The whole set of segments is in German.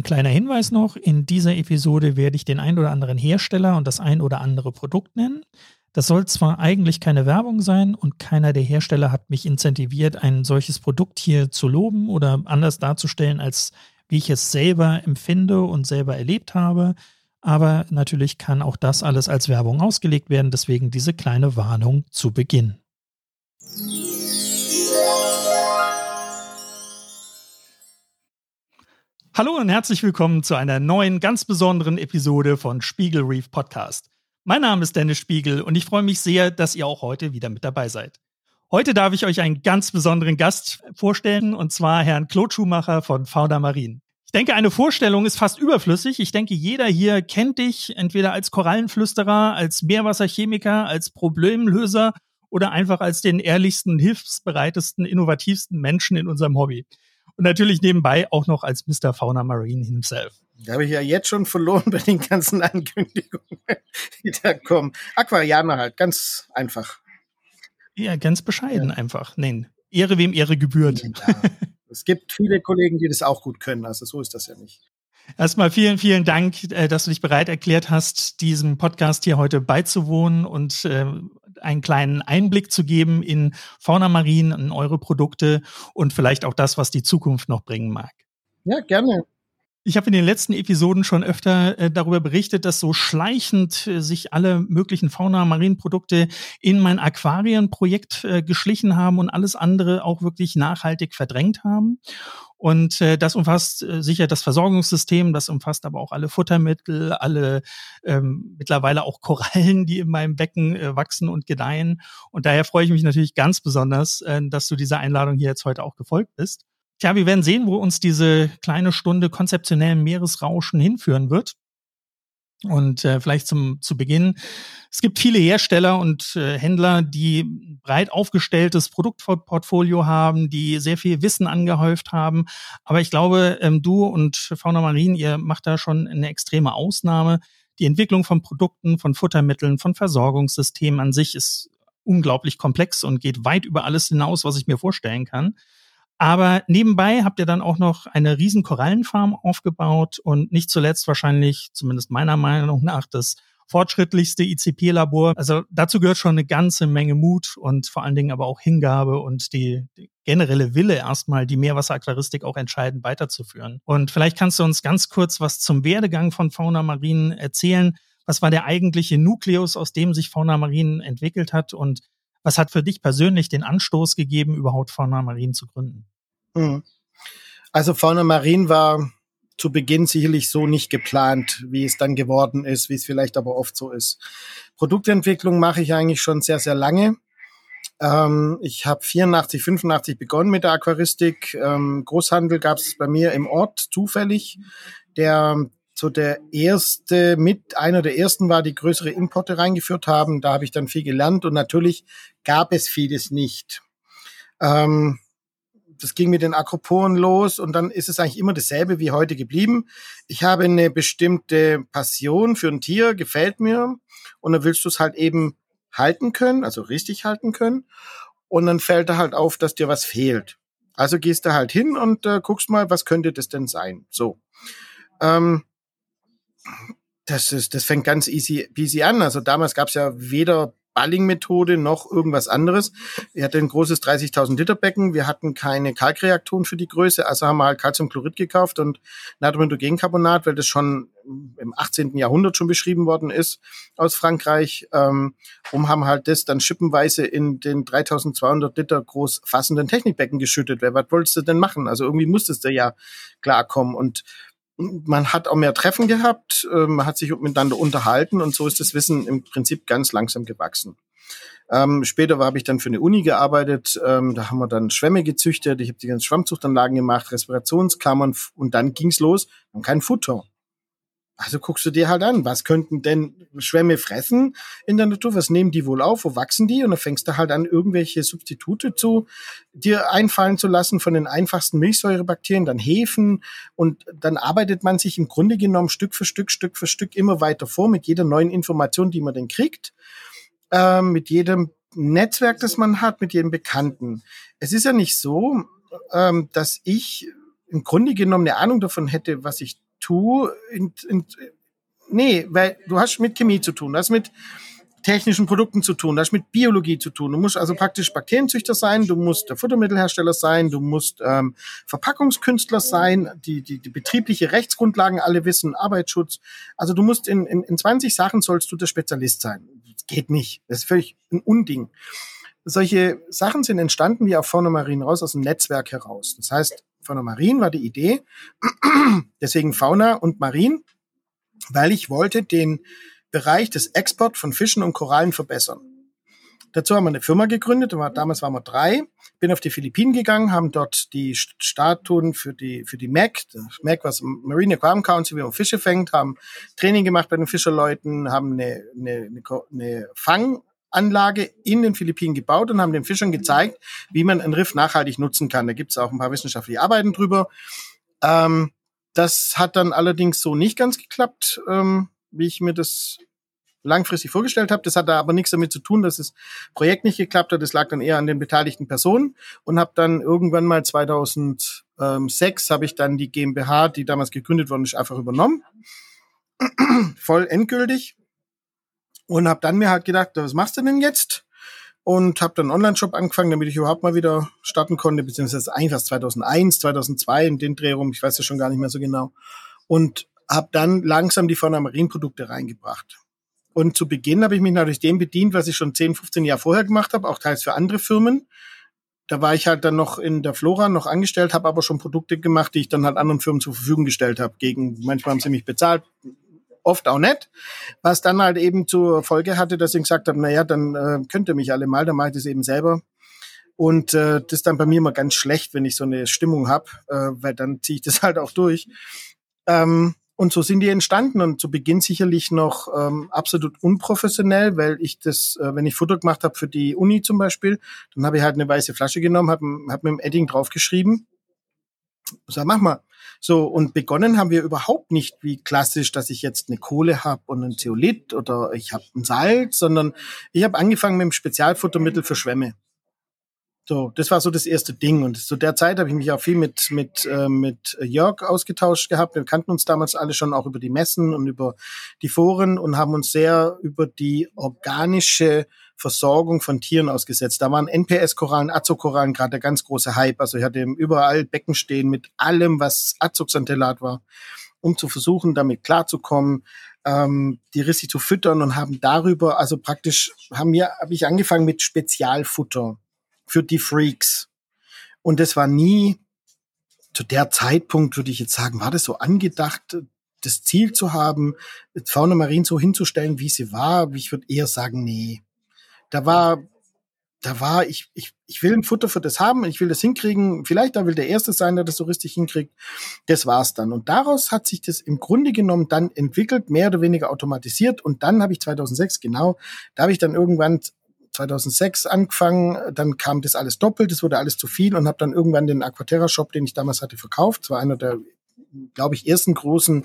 kleiner Hinweis noch, in dieser Episode werde ich den ein oder anderen Hersteller und das ein oder andere Produkt nennen. Das soll zwar eigentlich keine Werbung sein und keiner der Hersteller hat mich incentiviert, ein solches Produkt hier zu loben oder anders darzustellen, als wie ich es selber empfinde und selber erlebt habe. Aber natürlich kann auch das alles als Werbung ausgelegt werden, deswegen diese kleine Warnung zu Beginn. Hallo und herzlich willkommen zu einer neuen, ganz besonderen Episode von Spiegel Reef Podcast. Mein Name ist Dennis Spiegel und ich freue mich sehr, dass ihr auch heute wieder mit dabei seid. Heute darf ich euch einen ganz besonderen Gast vorstellen, und zwar Herrn Claude Schumacher von Fauna Marin. Ich denke, eine Vorstellung ist fast überflüssig. Ich denke, jeder hier kennt dich entweder als Korallenflüsterer, als Meerwasserchemiker, als Problemlöser oder einfach als den ehrlichsten, hilfsbereitesten, innovativsten Menschen in unserem Hobby. Und natürlich nebenbei auch noch als Mr. Fauna Marin himself. Da habe ich ja jetzt schon verloren bei den ganzen Ankündigungen, die da kommen. Aquarianer halt, ganz einfach. Ja, ganz bescheiden einfach. Nein, Ehre wem Ehre gebührt. Ja, es gibt viele Kollegen, die das auch gut können, also so ist das ja nicht. Erstmal vielen, vielen Dank, dass du dich bereit erklärt hast, diesem Podcast hier heute beizuwohnen und einen kleinen Einblick zu geben in Fauna Marin, in eure Produkte und vielleicht auch das, was die Zukunft noch bringen mag. Ja, gerne. Ich habe in den letzten Episoden schon öfter darüber berichtet, dass so schleichend sich alle möglichen Fauna-Marin-Produkte in mein Aquarienprojekt geschlichen haben und alles andere auch wirklich nachhaltig verdrängt haben. Und das umfasst sicher das Versorgungssystem, das umfasst aber auch alle Futtermittel, alle mittlerweile auch Korallen, die in meinem Becken wachsen und gedeihen. Und daher freue ich mich natürlich ganz besonders, dass du dieser Einladung hier jetzt heute auch gefolgt bist. Tja, wir werden sehen, wo uns diese kleine Stunde konzeptionellen Meeresrauschen hinführen wird. Und vielleicht zu Beginn. Es gibt viele Hersteller und Händler, die breit aufgestelltes Produktportfolio haben, die sehr viel Wissen angehäuft haben. Aber ich glaube, du und Fauna Marin, ihr macht da schon eine extreme Ausnahme. Die Entwicklung von Produkten, von Futtermitteln, von Versorgungssystemen an sich ist unglaublich komplex und geht weit über alles hinaus, was ich mir vorstellen kann. Aber nebenbei habt ihr dann auch noch eine riesen Korallenfarm aufgebaut und nicht zuletzt wahrscheinlich, zumindest meiner Meinung nach, das fortschrittlichste ICP-Labor. Also dazu gehört schon eine ganze Menge Mut und vor allen Dingen aber auch Hingabe und die generelle Wille, erstmal die Meerwasseraquaristik auch entscheidend weiterzuführen. Und vielleicht kannst du uns ganz kurz was zum Werdegang von Fauna Marin erzählen. Was war der eigentliche Nukleus, aus dem sich Fauna Marin entwickelt hat, und was hat für dich persönlich den Anstoß gegeben, überhaupt Fauna Marin zu gründen? Also Fauna Marin war zu Beginn sicherlich so nicht geplant, wie es dann geworden ist, wie es vielleicht aber oft so ist. Produktentwicklung mache ich eigentlich schon sehr, sehr lange. Ich habe 84, 85 begonnen mit der Aquaristik. Großhandel gab es bei mir im Ort zufällig, der so einer der ersten war, die größere Importe reingeführt haben. Da habe ich dann viel gelernt und natürlich gab es vieles nicht. Das ging mit den Akroporen los und dann ist es eigentlich immer dasselbe wie heute geblieben. Ich habe eine bestimmte Passion für ein Tier, gefällt mir, und dann willst du es halt eben halten können, also richtig halten können, und dann fällt da halt auf, dass dir was fehlt. Also gehst du halt hin und guckst mal, was könnte das denn sein? So. Das fängt ganz easy an. Also damals gab es ja weder Balling-Methode noch irgendwas anderes. Wir hatten ein großes 30.000 Liter Becken. Wir hatten keine Kalkreaktoren für die Größe. Also haben wir halt Calciumchlorid gekauft und Natriumhydrogencarbonat, weil das schon im 18. Jahrhundert schon beschrieben worden ist aus Frankreich. Haben halt das dann schippenweise in den 3.200 Liter groß fassenden Technikbecken geschüttet. Was wolltest du denn machen? Also irgendwie musstest du ja klarkommen. Und man hat auch mehr Treffen gehabt, man hat sich miteinander unterhalten und so ist das Wissen im Prinzip ganz langsam gewachsen. Später habe ich dann für eine Uni gearbeitet, da haben wir dann Schwämme gezüchtet, ich habe die ganzen Schwammzuchtanlagen gemacht, Respirationsklammern, und dann ging's los, dann kein Futter. Also guckst du dir halt an, was könnten denn Schwämme fressen in der Natur, was nehmen die wohl auf, wo wachsen die? Und dann fängst du halt an, irgendwelche Substitute zu dir einfallen zu lassen von den einfachsten Milchsäurebakterien, dann Hefen, und dann arbeitet man sich im Grunde genommen Stück für Stück immer weiter vor mit jeder neuen Information, die man denn kriegt, mit jedem Netzwerk, das man hat, mit jedem Bekannten. Es ist ja nicht so, dass ich im Grunde genommen eine Ahnung davon hätte, was ich weil du hast mit Chemie zu tun, du hast mit technischen Produkten zu tun, das hat mit Biologie zu tun. Du musst also praktisch Bakterienzüchter sein, du musst der Futtermittelhersteller sein, du musst Verpackungskünstler sein, die betriebliche Rechtsgrundlagen alle wissen, Arbeitsschutz. Also du musst in 20 Sachen sollst du der Spezialist sein. Das geht nicht. Das ist völlig ein Unding. Solche Sachen sind entstanden wie auf Fauna Marin raus, aus dem Netzwerk heraus. Das heißt, Fauna Marin war die Idee, deswegen Fauna und Marin, weil ich wollte den Bereich des Export von Fischen und Korallen verbessern. Dazu haben wir eine Firma gegründet, damals waren wir 3, bin auf die Philippinen gegangen, haben dort die Statuen für die MAC, das MAC was Marine Aquarium Council, wie man Fische fängt, haben Training gemacht bei den Fischerleuten, haben eine Fanganlage in den Philippinen gebaut und haben den Fischern gezeigt, wie man ein Riff nachhaltig nutzen kann. Da gibt es auch ein paar wissenschaftliche Arbeiten drüber. Das hat dann allerdings so nicht ganz geklappt, wie ich mir das langfristig vorgestellt habe. Das hat da aber nichts damit zu tun, dass das Projekt nicht geklappt hat. Das lag dann eher an den beteiligten Personen und habe dann irgendwann mal 2006 habe ich dann die GmbH, die damals gegründet worden ist, einfach übernommen. Voll endgültig. Und habe dann mir halt gedacht, was machst du denn jetzt? Und habe dann einen Online-Shop angefangen, damit ich überhaupt mal wieder starten konnte, beziehungsweise eigentlich was 2001, 2002 in den Dreh rum, ich weiß ja schon gar nicht mehr so genau. Und habe dann langsam die Fauna Marin Produkte reingebracht. Und zu Beginn habe ich mich natürlich dem bedient, was ich schon 10, 15 Jahre vorher gemacht habe, auch teils für andere Firmen. Da war ich halt dann noch in der Flora noch angestellt, habe aber schon Produkte gemacht, die ich dann halt anderen Firmen zur Verfügung gestellt habe. Manchmal haben sie mich bezahlt, oft auch nicht. Was dann halt eben zur Folge hatte, dass ich gesagt habe, naja, dann könnt ihr mich alle mal, dann mache ich das eben selber. Und das ist dann bei mir immer ganz schlecht, wenn ich so eine Stimmung habe, weil dann ziehe ich das halt auch durch. Und so sind die entstanden und zu Beginn sicherlich noch absolut unprofessionell, weil ich das, wenn ich Futter gemacht habe für die Uni zum Beispiel, dann habe ich halt eine weiße Flasche genommen, hab mit dem Edding draufgeschrieben. Sag, mach mal. So, und begonnen haben wir überhaupt nicht wie klassisch, dass ich jetzt eine Kohle habe und ein Zeolit oder ich habe ein Salz, sondern ich habe angefangen mit einem Spezialfuttermittel für Schwämme. So, das war so das erste Ding. Und zu der Zeit habe ich mich auch viel mit Jörg ausgetauscht gehabt. Wir kannten uns damals alle schon auch über die Messen und über die Foren und haben uns sehr über die organische Versorgung von Tieren ausgesetzt. Da waren NPS-Korallen, Azogkorallen gerade der ganz große Hype. Also ich hatte überall Becken stehen mit allem, was Azogsantellat war, um zu versuchen, damit klarzukommen, die richtig zu füttern und haben darüber, also praktisch habe ich angefangen mit Spezialfutter für die Freaks. Und das war nie, zu der Zeitpunkt würde ich jetzt sagen, war das so angedacht, das Ziel zu haben, Fauna Marin so hinzustellen, wie sie war. Ich würde eher sagen, nee. Da war, ich will ein Futter für das haben, ich will das hinkriegen. Vielleicht da will der Erste sein, der das so richtig hinkriegt. Das war's dann. Und daraus hat sich das im Grunde genommen dann entwickelt, mehr oder weniger automatisiert. Und dann habe ich 2006, da habe ich dann irgendwann 2006 angefangen, dann kam das alles doppelt, es wurde alles zu viel und habe dann irgendwann den Aquaterra-Shop, den ich damals hatte, verkauft. Das war einer der, glaube ich, ersten großen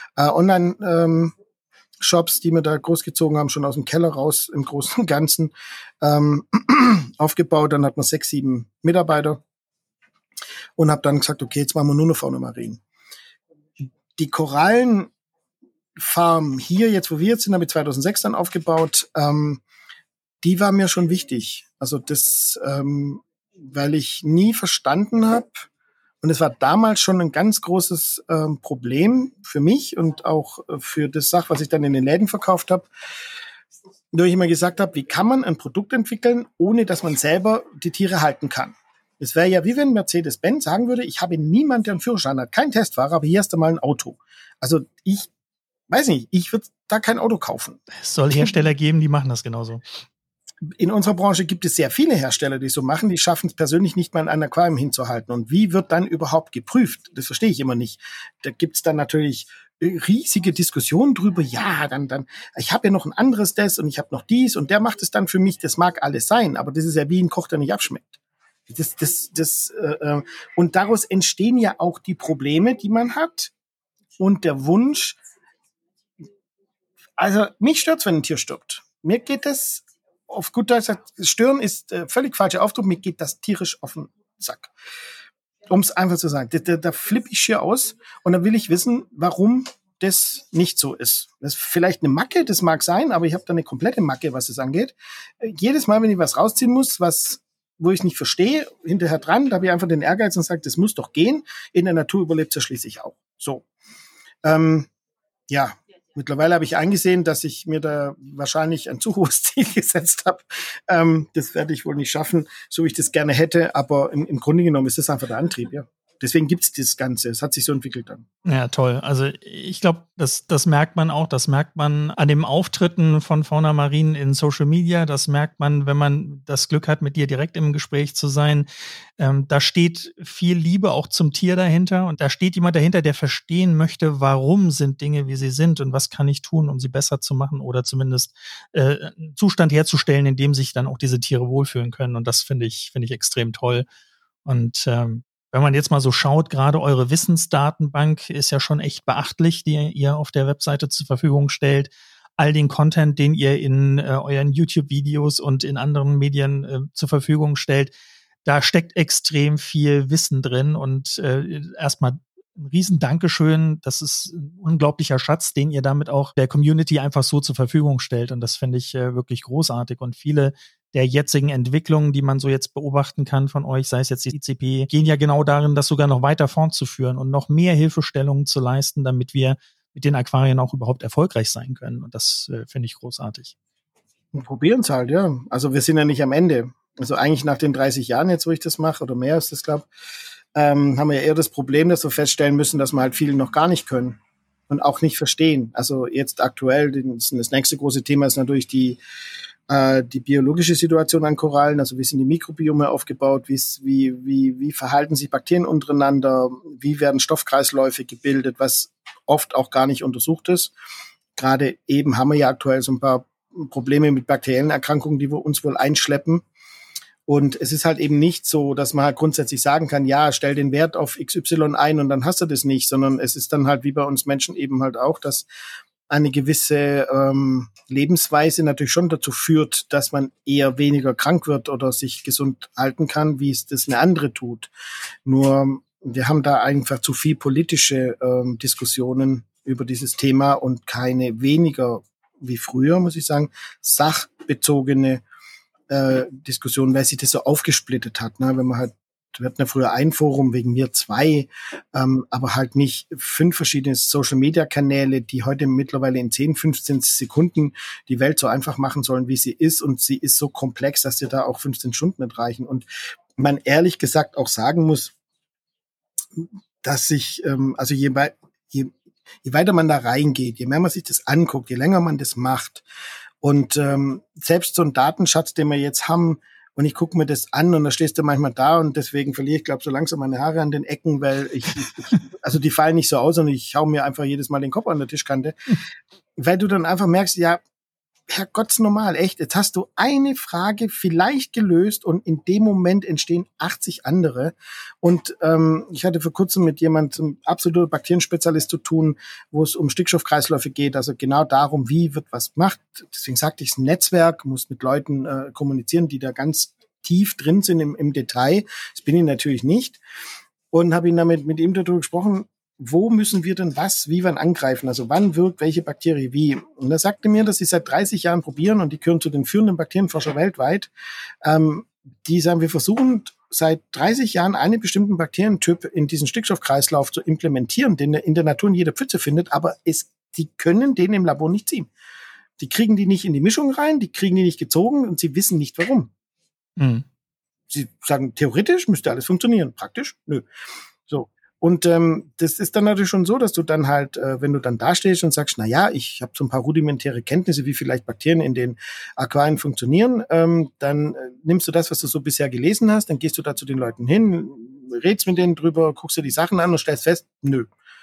Online-Shops, die wir da großgezogen haben, schon aus dem Keller raus im Großen und Ganzen aufgebaut. Dann hat man 6, 7 Mitarbeiter und habe dann gesagt, okay, jetzt machen wir nur noch Fauna Marin. Die Korallenfarm hier, jetzt wo wir jetzt sind, habe ich 2006 dann aufgebaut. Die war mir schon wichtig. Also das, weil ich nie verstanden habe, und es war damals schon ein ganz großes Problem für mich und auch für das Sach, was ich dann in den Läden verkauft habe, wo ich immer gesagt habe, wie kann man ein Produkt entwickeln, ohne dass man selber die Tiere halten kann? Es wäre ja wie wenn Mercedes-Benz sagen würde, ich habe niemanden, der einen Führerschein hat, kein Testfahrer, aber hier hast du mal ein Auto. Also ich weiß nicht, ich würde da kein Auto kaufen. Es soll Hersteller geben, die machen das genauso. In unserer Branche gibt es sehr viele Hersteller, die so machen, die schaffen es persönlich nicht mal in ein Aquarium hinzuhalten. Und wie wird dann überhaupt geprüft? Das verstehe ich immer nicht. Da gibt's dann natürlich riesige Diskussionen drüber. Ja, dann, ich habe ja noch ein anderes das und ich habe noch dies und der macht es dann für mich. Das mag alles sein, aber das ist ja wie ein Koch, der nicht abschmeckt. Und daraus entstehen ja auch die Probleme, die man hat und der Wunsch. Also mich stört's, wenn ein Tier stirbt. Mir geht das auf gut Deutsch sagt, stören ist völlig falscher Ausdruck, mir geht das tierisch auf den Sack. Um es einfach zu sagen. Da flippe ich schier aus und dann will ich wissen, warum das nicht so ist. Das ist vielleicht eine Macke, das mag sein, aber ich habe da eine komplette Macke, was es angeht. Jedes Mal, wenn ich was rausziehen muss, wo ich nicht verstehe, hinterher dran, da habe ich einfach den Ehrgeiz und sage, das muss doch gehen. In der Natur überlebt es ja schließlich auch. So. Ja, mittlerweile habe ich eingesehen, dass ich mir da wahrscheinlich ein zu hohes Ziel gesetzt habe. Das werde ich wohl nicht schaffen, so wie ich das gerne hätte. Aber im Grunde genommen ist das einfach der Antrieb, ja. Deswegen gibt's das Ganze. Es hat sich so entwickelt dann. Ja, toll. Also ich glaube, das merkt man auch. Das merkt man an dem Auftritten von Fauna Marin in Social Media. Das merkt man, wenn man das Glück hat, mit dir direkt im Gespräch zu sein. Da steht viel Liebe auch zum Tier dahinter. Und da steht jemand dahinter, der verstehen möchte, warum sind Dinge, wie sie sind und was kann ich tun, um sie besser zu machen oder zumindest einen Zustand herzustellen, in dem sich dann auch diese Tiere wohlfühlen können. Und das finde ich extrem toll. Und wenn man jetzt mal so schaut, gerade eure Wissensdatenbank ist ja schon echt beachtlich, die ihr auf der Webseite zur Verfügung stellt. All den Content, den ihr in euren YouTube-Videos und in anderen Medien zur Verfügung stellt, da steckt extrem viel Wissen drin. Und erstmal ein riesen Dankeschön. Das ist ein unglaublicher Schatz, den ihr damit auch der Community einfach so zur Verfügung stellt. Und das finde ich wirklich großartig. Und viele der jetzigen Entwicklungen, die man so jetzt beobachten kann von euch, sei es jetzt die ICP, gehen ja genau darin, das sogar noch weiter fortzuführen und noch mehr Hilfestellungen zu leisten, damit wir mit den Aquarien auch überhaupt erfolgreich sein können. Und das finde ich großartig. Wir probieren es halt, ja. Also wir sind ja nicht am Ende. Also eigentlich nach den 30 Jahren jetzt, wo ich das mache, oder mehr ist das, glaube haben wir ja eher das Problem, dass wir feststellen müssen, dass wir halt viele noch gar nicht können und auch nicht verstehen. Also jetzt aktuell, das nächste große Thema ist natürlich die biologische Situation an Korallen, also wie sind die Mikrobiome aufgebaut, wie verhalten sich Bakterien untereinander, wie werden Stoffkreisläufe gebildet, was oft auch gar nicht untersucht ist. Gerade eben haben wir ja aktuell so ein paar Probleme mit bakteriellen Erkrankungen, die wir uns wohl einschleppen. Und es ist halt eben nicht so, dass man halt grundsätzlich sagen kann, ja, stell den Wert auf XY ein und dann hast du das nicht, sondern es ist dann halt wie bei uns Menschen eben halt auch, dass eine gewisse Lebensweise natürlich schon dazu führt, dass man eher weniger krank wird oder sich gesund halten kann, wie es das eine andere tut. Nur wir haben da einfach zu viel politische Diskussionen über dieses Thema und keine weniger wie früher, muss ich sagen, sachbezogene Diskussionen, weil sich das so aufgesplittet hat. Ne? Wenn man halt, wir hatten ja früher ein Forum, wegen mir 2, aber halt nicht 5 verschiedene Social-Media-Kanäle, die heute mittlerweile in 10, 15 Sekunden die Welt so einfach machen sollen, wie sie ist. Und sie ist so komplex, dass dir da auch 15 Stunden nicht reichen. Und man ehrlich gesagt auch sagen muss, dass sich, also je weiter man da reingeht, je mehr man sich das anguckt, je länger man das macht, und selbst so ein Datenschatz, den wir jetzt haben, und ich gucke mir das an und da stehst du manchmal da und deswegen verliere ich, glaube so langsam meine Haare an den Ecken, weil also die fallen nicht so aus und ich hau mir einfach jedes Mal den Kopf an der Tischkante, weil du dann einfach merkst, ja, Herrgott's normal, echt, jetzt hast du eine Frage vielleicht gelöst und in dem Moment entstehen 80 andere. Und ich hatte vor kurzem mit jemandem, absoluter Bakterienspezialist, zu tun, wo es um Stickstoffkreisläufe geht, also genau darum, wie wird was gemacht. Deswegen sagte ich, ein Netzwerk muss mit Leuten kommunizieren, die da ganz tief drin sind im Detail. Das bin ich natürlich nicht. Und habe ihn damit mit ihm darüber gesprochen, wo müssen wir denn wie wann angreifen? Also wann wirkt welche Bakterie wie? Und er sagte mir, dass sie seit 30 Jahren probieren und die gehören zu den führenden Bakterienforscher weltweit. Die sagen, wir versuchen seit 30 Jahren einen bestimmten Bakterientyp in diesen Stickstoffkreislauf zu implementieren, den er in der Natur in jeder Pfütze findet, aber die können den im Labor nicht ziehen. Die kriegen die nicht in die Mischung rein, die kriegen die nicht gezogen und sie wissen nicht warum. Mhm. Sie sagen, theoretisch müsste alles funktionieren, praktisch nö. So. Und das ist dann natürlich schon so, dass du dann halt, wenn du dann da stehst und sagst, na ja, ich habe so ein paar rudimentäre Kenntnisse, wie vielleicht Bakterien in den Aquarien funktionieren, dann nimmst du das, was du so bisher gelesen hast, dann gehst du da zu den Leuten hin, redst mit denen drüber, guckst dir die Sachen an und stellst fest, nö.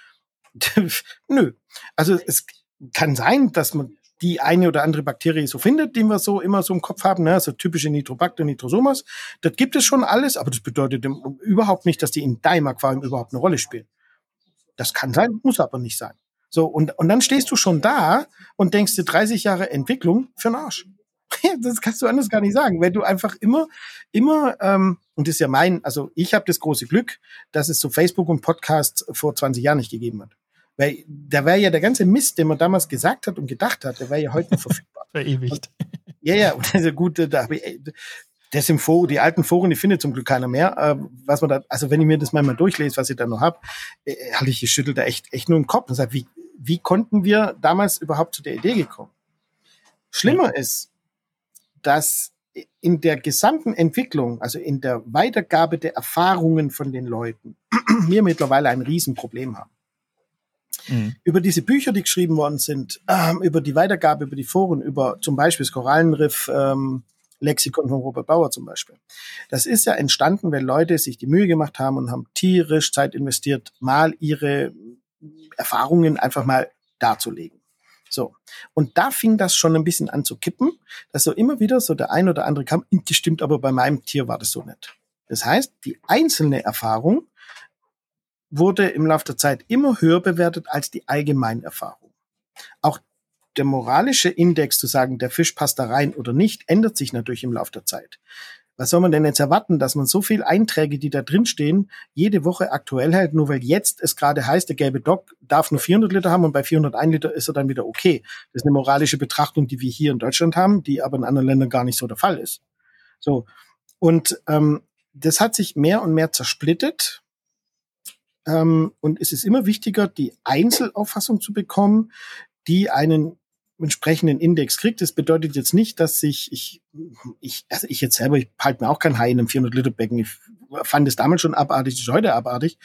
Nö. Also es kann sein, dass man die eine oder andere Bakterie so findet, die wir so immer so im Kopf haben, ne? So typische Nitrobacter, Nitrosomas. Das gibt es schon alles, aber das bedeutet überhaupt nicht, dass die in deinem Aquarium überhaupt eine Rolle spielen. Das kann sein, muss aber nicht sein. So, und dann stehst du schon da und denkst dir 30 Jahre Entwicklung für den Arsch. Das kannst du anders gar nicht sagen. Wenn du einfach immer, und das ist ja also ich habe das große Glück, dass es so Facebook und Podcasts vor 20 Jahren nicht gegeben hat. Weil da wäre ja der ganze Mist, den man damals gesagt hat und gedacht hat, der wäre ja heute noch verfügbar. Verewigt. Und also gut, da habe ich das im Forum, die alten Foren, die findet zum Glück keiner mehr. Was man da, also wenn ich mir das mal durchlese, was ich da noch habe, hatte ich geschüttelt da echt nur im Kopf und sage, wie konnten wir damals überhaupt zu der Idee gekommen? Schlimmer ist, dass in der gesamten Entwicklung, also in der Weitergabe der Erfahrungen von den Leuten, wir mittlerweile ein Riesenproblem haben. Mhm. Über diese Bücher, die geschrieben worden sind, über die Weitergabe, über die Foren, über zum Beispiel das Korallenriff, Lexikon von Robert Bauer zum Beispiel. Das ist ja entstanden, weil Leute sich die Mühe gemacht haben und haben tierisch Zeit investiert, mal ihre Erfahrungen einfach mal darzulegen. So. Und da fing das schon ein bisschen an zu kippen, dass so immer wieder so der ein oder andere kam, das stimmt, aber bei meinem Tier war das so nicht. Das heißt, die einzelne Erfahrung wurde im Laufe der Zeit immer höher bewertet als die Allgemeinerfahrung. Auch der moralische Index zu sagen, der Fisch passt da rein oder nicht, ändert sich natürlich im Laufe der Zeit. Was soll man denn jetzt erwarten, dass man so viel Einträge, die da drin stehen, jede Woche aktuell hält, nur weil jetzt es gerade heißt, der gelbe Dock darf nur 400 Liter haben und bei 401 Liter ist er dann wieder okay. Das ist eine moralische Betrachtung, die wir hier in Deutschland haben, die aber in anderen Ländern gar nicht so der Fall ist. So. Und das hat sich mehr und mehr zersplittet. Und es ist immer wichtiger, die Einzelauffassung zu bekommen, die einen entsprechenden Index kriegt. Das bedeutet jetzt nicht, dass ich jetzt selber, ich halte mir auch kein Hai in einem 400-Liter-Becken. Ich fand es damals schon abartig, ist heute abartig.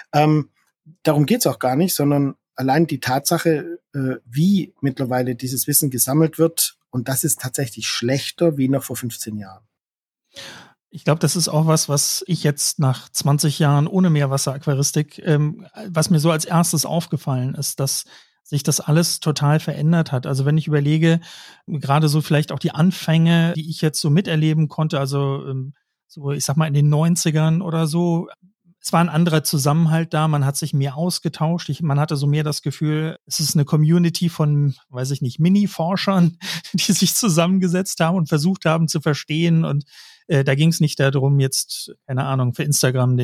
Darum geht's auch gar nicht, sondern allein die Tatsache, wie mittlerweile dieses Wissen gesammelt wird, und das ist tatsächlich schlechter wie noch vor 15 Jahren. Ich glaube, das ist auch was ich jetzt nach 20 Jahren ohne Meerwasseraquaristik, was mir so als erstes aufgefallen ist, dass sich das alles total verändert hat. Also wenn ich überlege, gerade so vielleicht auch die Anfänge, die ich jetzt so miterleben konnte, also so ich sag mal in den 90ern oder so, es war ein anderer Zusammenhalt da, man hat sich mehr ausgetauscht, man hatte so mehr das Gefühl, es ist eine Community von, weiß ich nicht, Mini-Forschern, die sich zusammengesetzt haben und versucht haben zu verstehen, und da ging es nicht darum, jetzt, keine Ahnung, für Instagram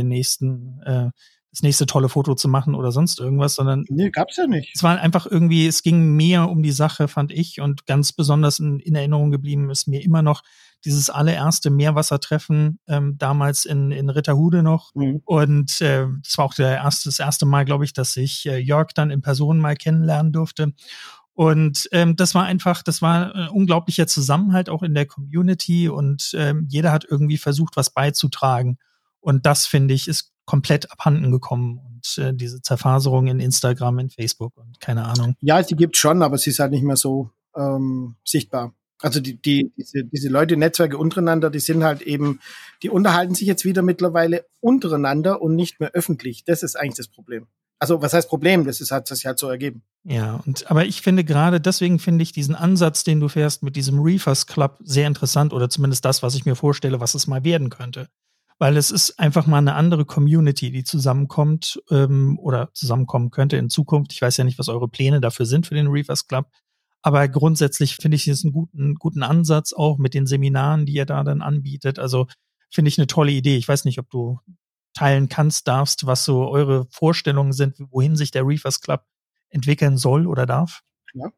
das nächste tolle Foto zu machen oder sonst irgendwas, sondern nee, gab's ja nicht. Es war einfach irgendwie, es ging mehr um die Sache, fand ich, und ganz besonders in Erinnerung geblieben ist mir immer noch dieses allererste Meerwassertreffen damals in Ritterhude noch. Mhm. Und das war auch das erste Mal, glaube ich, dass ich Jörg dann in Person mal kennenlernen durfte. Und das war ein unglaublicher Zusammenhalt auch in der Community, und jeder hat irgendwie versucht, was beizutragen. Und das, finde ich, ist komplett abhanden gekommen, und diese Zerfaserung in Instagram, in Facebook und keine Ahnung. Ja, die gibt's schon, aber sie ist halt nicht mehr so sichtbar. Also diese Leute, Netzwerke untereinander, die sind halt eben, die unterhalten sich jetzt wieder mittlerweile untereinander und nicht mehr öffentlich. Das ist eigentlich das Problem. Also was heißt Problem? Das sich halt so ergeben. Ja, aber ich finde deswegen finde ich diesen Ansatz, den du fährst mit diesem Reefers Club, sehr interessant, oder zumindest das, was ich mir vorstelle, was es mal werden könnte. Weil es ist einfach mal eine andere Community, die zusammenkommt oder zusammenkommen könnte in Zukunft. Ich weiß ja nicht, was eure Pläne dafür sind für den Reefers Club. Aber grundsätzlich finde ich es einen guten Ansatz, auch mit den Seminaren, die ihr da dann anbietet. Also finde ich eine tolle Idee. Ich weiß nicht, ob du teilen darfst, was so eure Vorstellungen sind, wohin sich der Reefers Club entwickeln soll oder darf. Ja.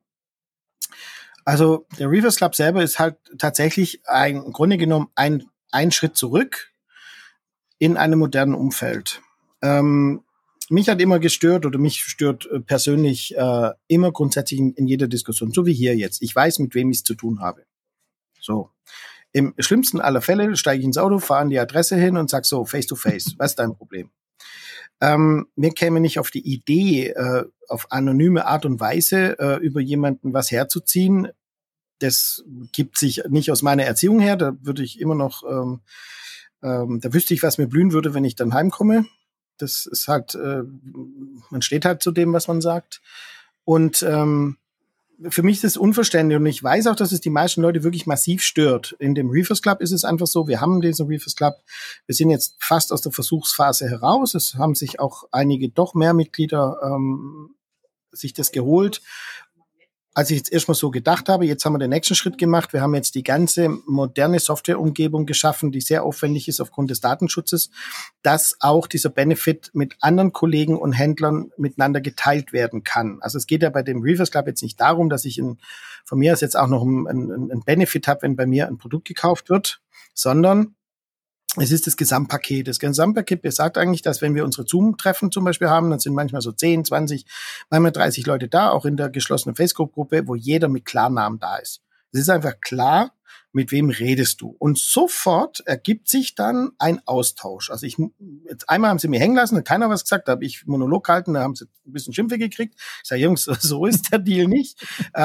Also der Reefers Club selber ist halt tatsächlich im Grunde genommen ein Schritt zurück in einem modernen Umfeld. Mich hat immer gestört, oder mich stört persönlich immer grundsätzlich in jeder Diskussion, so wie hier jetzt. Ich weiß, mit wem ich es zu tun habe. So. Im schlimmsten aller Fälle steige ich ins Auto, fahre an die Adresse hin und sag so, face to face, was ist dein Problem? Mir käme nicht auf die Idee, auf anonyme Art und Weise über jemanden was herzuziehen. Das gibt sich nicht aus meiner Erziehung her. Da würde ich immer noch, da wüsste ich, was mir blühen würde, wenn ich dann heimkomme. Das ist halt, man steht halt zu dem, was man sagt. Und für mich ist es unverständlich, und ich weiß auch, dass es die meisten Leute wirklich massiv stört. In dem Reefers Club ist es einfach so, wir haben diesen Reefers Club, wir sind jetzt fast aus der Versuchsphase heraus, es haben sich auch einige doch mehr Mitglieder sich das geholt. als ich jetzt erstmal so gedacht habe, jetzt haben wir den nächsten Schritt gemacht. Wir haben jetzt die ganze moderne Softwareumgebung geschaffen, die sehr aufwendig ist aufgrund des Datenschutzes, dass auch dieser Benefit mit anderen Kollegen und Händlern miteinander geteilt werden kann. Also es geht ja bei dem Reefers Club jetzt nicht darum, dass ich von mir aus jetzt auch noch einen Benefit habe, wenn bei mir ein Produkt gekauft wird, sondern es ist das Gesamtpaket. Das Gesamtpaket besagt eigentlich, dass wenn wir unsere Zoom-Treffen zum Beispiel haben, dann sind manchmal so 10, 20, manchmal 30 Leute da, auch in der geschlossenen Facebook-Gruppe, wo jeder mit Klarnamen da ist. Es ist einfach klar, mit wem redest du. Und sofort ergibt sich dann ein Austausch. Also jetzt einmal haben sie mir hängen lassen, hat keiner was gesagt, da habe ich Monolog gehalten, da haben sie ein bisschen Schimpfe gekriegt. Ich sage, Jungs, so ist der Deal nicht.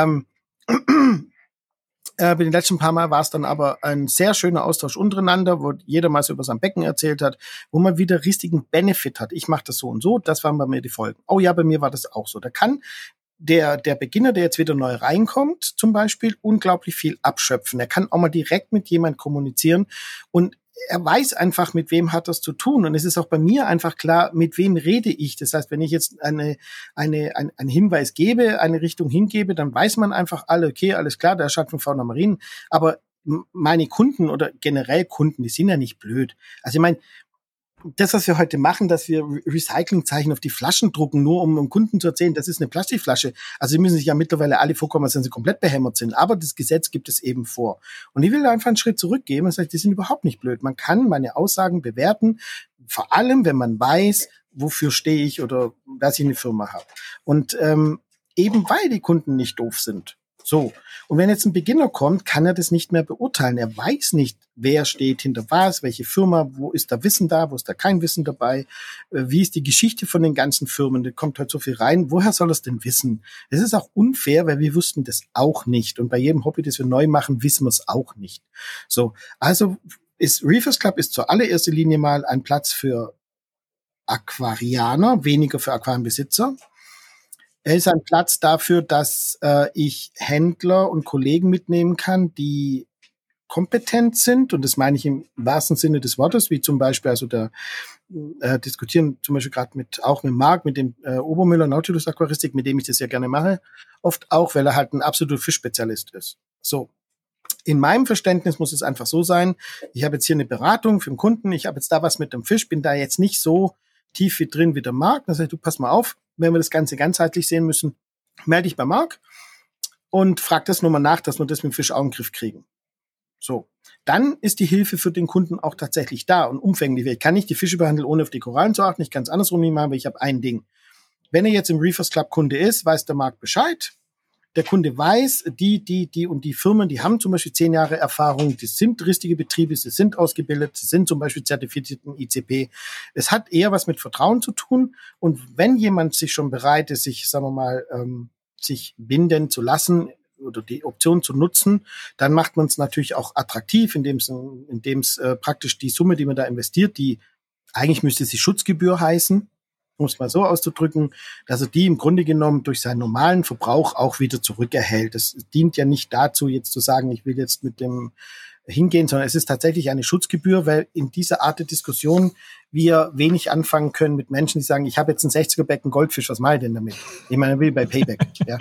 Bei den letzten paar Mal war es dann aber ein sehr schöner Austausch untereinander, wo jeder mal so über sein Becken erzählt hat, wo man wieder richtigen Benefit hat. Ich mache das so und so, das waren bei mir die Folgen. Oh ja, bei mir war das auch so. Da kann der Beginner, der jetzt wieder neu reinkommt, zum Beispiel, unglaublich viel abschöpfen. Er kann auch mal direkt mit jemand kommunizieren und er weiß einfach, mit wem hat das zu tun. Und es ist auch bei mir einfach klar, mit wem rede ich. Das heißt, wenn ich jetzt einen Hinweis gebe, eine Richtung hingebe, dann weiß man einfach alle, okay, alles klar, der Schatten von Fauna Marien. Aber meine Kunden oder generell Kunden, die sind ja nicht blöd. Also ich meine, das, was wir heute machen, dass wir Recyclingzeichen auf die Flaschen drucken, nur um Kunden zu erzählen, das ist eine Plastikflasche. Also sie müssen sich ja mittlerweile alle vorkommen, als wenn sie komplett behämmert sind. Aber das Gesetz gibt es eben vor. Und ich will da einfach einen Schritt zurückgeben und sage, die sind überhaupt nicht blöd. Man kann meine Aussagen bewerten, vor allem, wenn man weiß, wofür stehe ich oder dass ich eine Firma habe. Und eben weil die Kunden nicht doof sind. So. Und wenn jetzt ein Beginner kommt, kann er das nicht mehr beurteilen. Er weiß nicht, wer steht hinter was, welche Firma, wo ist da Wissen da, wo ist da kein Wissen dabei, wie ist die Geschichte von den ganzen Firmen, da kommt halt so viel rein. Woher soll er es denn wissen? Das ist auch unfair, weil wir wussten das auch nicht. Und bei jedem Hobby, das wir neu machen, wissen wir es auch nicht. So. Also Reefers Club ist zur allerersten Linie mal ein Platz für Aquarianer, weniger für Aquarienbesitzer. Er ist ein Platz dafür, dass ich Händler und Kollegen mitnehmen kann, die kompetent sind. Und das meine ich im wahrsten Sinne des Wortes, wie zum Beispiel, also da diskutieren zum Beispiel gerade mit Marc, mit dem Obermüller Nautilus Aquaristik, mit dem ich das ja gerne mache, oft auch, weil er halt ein absoluter Fischspezialist ist. So. In meinem Verständnis muss es einfach so sein, ich habe jetzt hier eine Beratung für den Kunden, ich habe jetzt da was mit dem Fisch, bin da jetzt nicht so tief wie drin wie der Marc. Das heißt, du pass mal auf, wenn wir das Ganze ganzheitlich sehen müssen, melde dich bei Marc und frag das nochmal nach, dass wir das mit dem Fisch auch in den Griff kriegen. So, dann ist die Hilfe für den Kunden auch tatsächlich da und umfänglich. Ich kann nicht die Fische behandeln, ohne auf die Korallen zu achten. Ich kann es andersrum nicht machen, aber ich habe ein Ding. Wenn er jetzt im Reefers Club Kunde ist, weiß der Marc Bescheid. Der Kunde weiß, die und die Firmen, die haben zum Beispiel 10 Jahre Erfahrung, die sind richtige Betriebe, sie sind ausgebildet, sie sind zum Beispiel zertifizierten ICP. Es hat eher was mit Vertrauen zu tun. Und wenn jemand sich schon bereit ist, sich, sagen wir mal, sich binden zu lassen oder die Option zu nutzen, dann macht man es natürlich auch attraktiv, indem es praktisch die Summe, die man da investiert, die eigentlich müsste sie Schutzgebühr heißen, um es mal so auszudrücken, dass er die im Grunde genommen durch seinen normalen Verbrauch auch wieder zurückerhält. Das dient ja nicht dazu, jetzt zu sagen, ich will jetzt mit dem hingehen, sondern es ist tatsächlich eine Schutzgebühr, weil in dieser Art der Diskussion wir wenig anfangen können mit Menschen, die sagen, ich habe jetzt ein 60er-Becken Goldfisch, was mache ich denn damit? Ich meine, will bei Payback. Ja.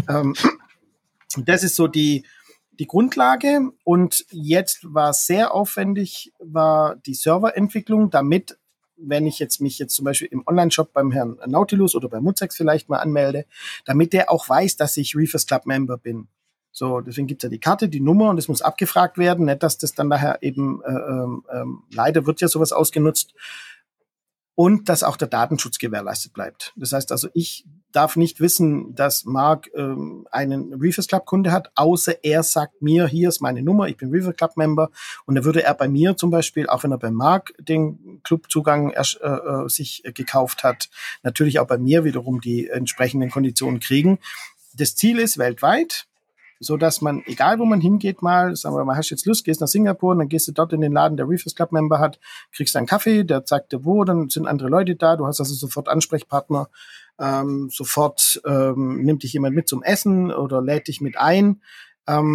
Das ist so die Grundlage. Und jetzt war sehr aufwendig, war die Serverentwicklung, damit, wenn ich mich jetzt zum Beispiel im Online-Shop beim Herrn Nautilus oder bei Mutzex vielleicht mal anmelde, damit der auch weiß, dass ich Reefers Club Member bin. So, deswegen gibt's ja die Karte, die Nummer und es muss abgefragt werden, nicht, dass das dann nachher eben, leider wird ja sowas ausgenutzt und dass auch der Datenschutz gewährleistet bleibt. Das heißt also, ich darf nicht wissen, dass Marc einen Reefers Club Kunde hat, außer er sagt mir, hier ist meine Nummer, ich bin Reefers Club Member und dann würde er bei mir zum Beispiel, auch wenn er bei Marc den Clubzugang sich gekauft hat, natürlich auch bei mir wiederum die entsprechenden Konditionen kriegen. Das Ziel ist weltweit, so dass man, egal wo man hingeht mal, sagen wir mal, hast jetzt Lust, gehst nach Singapur, dann gehst du dort in den Laden, der Reefers Club Member hat, kriegst einen Kaffee, der zeigt dir wo, dann sind andere Leute da, du hast also sofort Ansprechpartner, sofort nimmt dich jemand mit zum Essen oder lädt dich mit ein.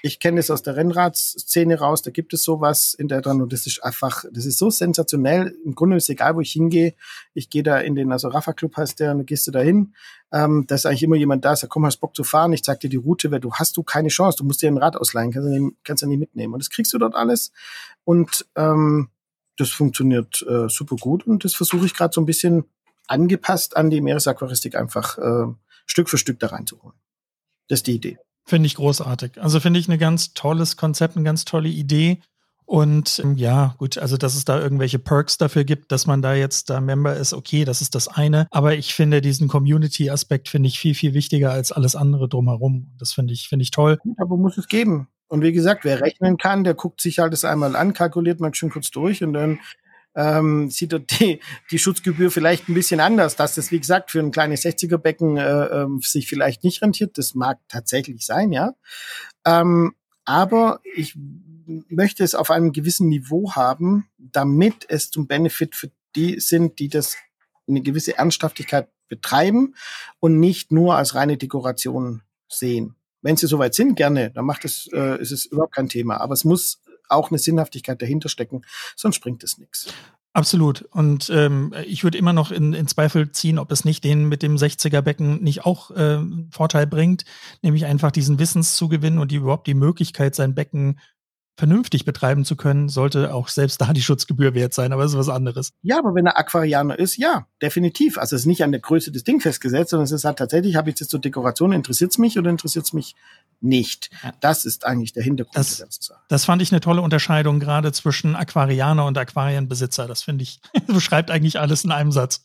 Ich kenne es aus der Rennradszene raus, da gibt es sowas in der dran und das ist so sensationell. Im Grunde ist es egal, wo ich hingehe. Ich gehe da also Rafa Club heißt der, und dann gehst du da hin. Da ist eigentlich immer jemand da, der sagt, komm, hast Bock zu fahren? Ich zeig dir die Route, weil du keine Chance. Du musst dir ein Rad ausleihen, kannst du nicht mitnehmen. Und das kriegst du dort alles. Und das funktioniert super gut und das versuche ich gerade so ein bisschen angepasst an die Meeresaquaristik einfach Stück für Stück da reinzuholen. Das ist die Idee. Finde ich großartig. Also finde ich ein ganz tolles Konzept, eine ganz tolle Idee. Und ja, gut, also dass es da irgendwelche Perks dafür gibt, dass man da jetzt da Member ist, okay, das ist das eine. Aber ich finde diesen Community-Aspekt finde ich viel, viel wichtiger als alles andere drumherum. Das finde ich toll. Aber muss es geben. Und wie gesagt, wer rechnen kann, der guckt sich halt das einmal an, kalkuliert mal schön kurz durch und dann sieht dort die Schutzgebühr vielleicht ein bisschen anders, dass das, wie gesagt, für ein kleines 60er-Becken sich vielleicht nicht rentiert. Das mag tatsächlich sein, ja. Aber ich möchte es auf einem gewissen Niveau haben, damit es zum Benefit für die sind, die das eine gewisse Ernsthaftigkeit betreiben und nicht nur als reine Dekoration sehen. Wenn sie soweit sind, gerne, dann ist es überhaupt kein Thema. Aber es muss auch eine Sinnhaftigkeit dahinter stecken, sonst bringt es nichts. Absolut. Und ich würde immer noch in Zweifel ziehen, ob es nicht den mit dem 60er-Becken nicht auch Vorteil bringt, nämlich einfach diesen Wissenszugewinn und überhaupt die Möglichkeit, sein Becken vernünftig betreiben zu können, sollte auch selbst da die Schutzgebühr wert sein, aber das ist was anderes. Ja, aber wenn er Aquarianer ist, ja, definitiv. Also es ist nicht an der Größe des Ding festgesetzt, sondern es ist halt tatsächlich, habe ich jetzt zur Dekoration, interessiert es mich oder interessiert es mich nicht? Ja. Das ist eigentlich der Hintergrund der ganzen Sache. Das fand ich eine tolle Unterscheidung, gerade zwischen Aquarianer und Aquarienbesitzer. Das finde ich, beschreibt eigentlich alles in einem Satz.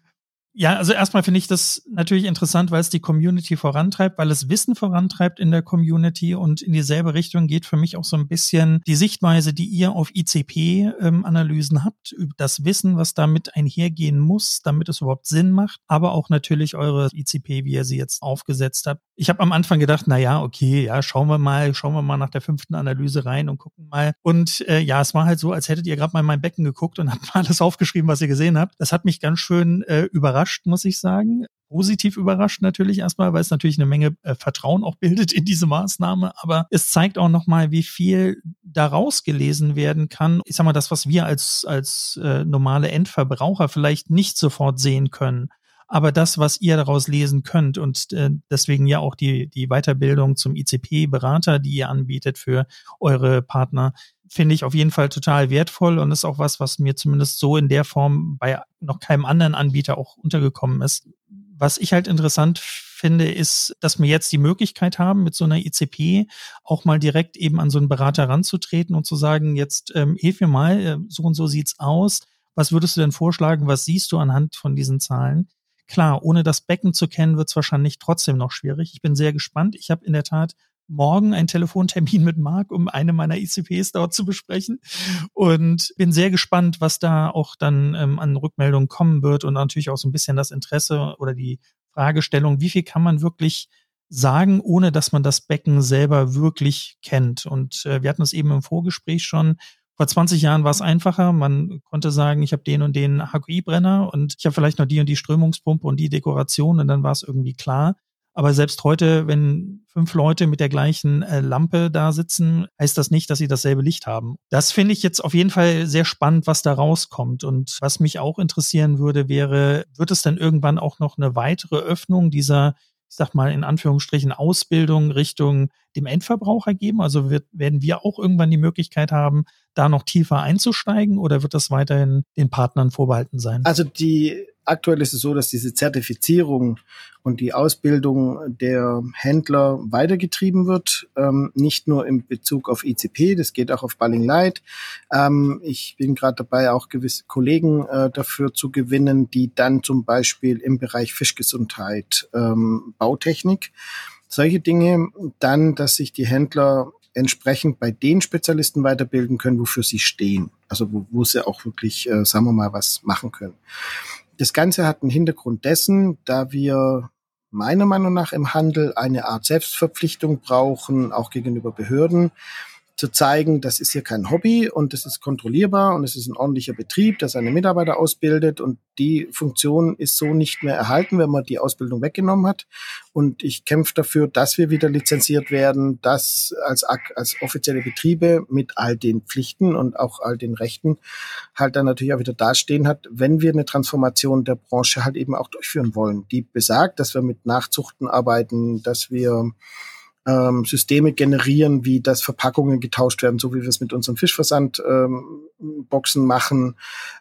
Ja, also erstmal finde ich das natürlich interessant, weil es die Community vorantreibt, weil es Wissen vorantreibt in der Community und in dieselbe Richtung geht für mich auch so ein bisschen die Sichtweise, die ihr auf ICP-Analysen habt, das Wissen, was damit einhergehen muss, damit es überhaupt Sinn macht, aber auch natürlich eure ICP, wie ihr sie jetzt aufgesetzt habt. Ich habe am Anfang gedacht, na ja, okay, ja, schauen wir mal nach der 5. Analyse rein und gucken mal. Und ja, es war halt so, als hättet ihr gerade mal in mein Becken geguckt und habt mal alles aufgeschrieben, was ihr gesehen habt. Das hat mich ganz schön überrascht, muss ich sagen. Positiv überrascht natürlich erstmal, weil es natürlich eine Menge Vertrauen auch bildet in diese Maßnahme. Aber es zeigt auch nochmal, wie viel daraus gelesen werden kann. Ich sag mal, das, was wir als normale Endverbraucher vielleicht nicht sofort sehen können. Aber das, was ihr daraus lesen könnt und deswegen ja auch die Weiterbildung zum ICP-Berater, die ihr anbietet für eure Partner, finde ich auf jeden Fall total wertvoll und ist auch was mir zumindest so in der Form bei noch keinem anderen Anbieter auch untergekommen ist. Was ich halt interessant finde, ist, dass wir jetzt die Möglichkeit haben, mit so einer ICP auch mal direkt eben an so einen Berater ranzutreten und zu sagen, jetzt hilf mir mal, so und so sieht's aus. Was würdest du denn vorschlagen? Was siehst du anhand von diesen Zahlen? Klar, ohne das Becken zu kennen, wird es wahrscheinlich trotzdem noch schwierig. Ich bin sehr gespannt. Ich habe in der Tat morgen einen Telefontermin mit Marc, um eine meiner ICPs dort zu besprechen und bin sehr gespannt, was da auch dann an Rückmeldungen kommen wird und natürlich auch so ein bisschen das Interesse oder die Fragestellung, wie viel kann man wirklich sagen, ohne dass man das Becken selber wirklich kennt. Und wir hatten es eben im Vorgespräch schon. Vor 20 Jahren war es einfacher. Man konnte sagen, ich habe den und den HQI-Brenner und ich habe vielleicht noch die und die Strömungspumpe und die Dekoration und dann war es irgendwie klar. Aber selbst heute, wenn 5 Leute mit der gleichen Lampe da sitzen, heißt das nicht, dass sie dasselbe Licht haben. Das finde ich jetzt auf jeden Fall sehr spannend, was da rauskommt. Und was mich auch interessieren würde, wäre, wird es dann irgendwann auch noch eine weitere Öffnung dieser, ich sag mal in Anführungsstrichen, Ausbildung Richtung dem Endverbraucher geben? Also werden wir auch irgendwann die Möglichkeit haben, da noch tiefer einzusteigen oder wird das weiterhin den Partnern vorbehalten sein? Also aktuell ist es so, dass diese Zertifizierung und die Ausbildung der Händler weitergetrieben wird, nicht nur in Bezug auf ICP, das geht auch auf Balling Light. Ich bin gerade dabei, auch gewisse Kollegen dafür zu gewinnen, die dann zum Beispiel im Bereich Fischgesundheit, Bautechnik, solche Dinge, dann, dass sich die Händler entsprechend bei den Spezialisten weiterbilden können, wofür sie stehen. Also wo sie auch wirklich, sagen wir mal, was machen können. Das Ganze hat einen Hintergrund dessen, da wir meiner Meinung nach im Handel eine Art Selbstverpflichtung brauchen, auch gegenüber Behörden, zu zeigen, das ist hier kein Hobby und das ist kontrollierbar und es ist ein ordentlicher Betrieb, der seine Mitarbeiter ausbildet und die Funktion ist so nicht mehr erhalten, wenn man die Ausbildung weggenommen hat. Und ich kämpfe dafür, dass wir wieder lizenziert werden, dass als offizielle Betriebe mit all den Pflichten und auch all den Rechten halt dann natürlich auch wieder dastehen hat, wenn wir eine Transformation der Branche halt eben auch durchführen wollen. Die besagt, dass wir mit Nachzuchten arbeiten, dass wir Systeme generieren, wie dass Verpackungen getauscht werden, so wie wir es mit unseren Fischversandboxen machen.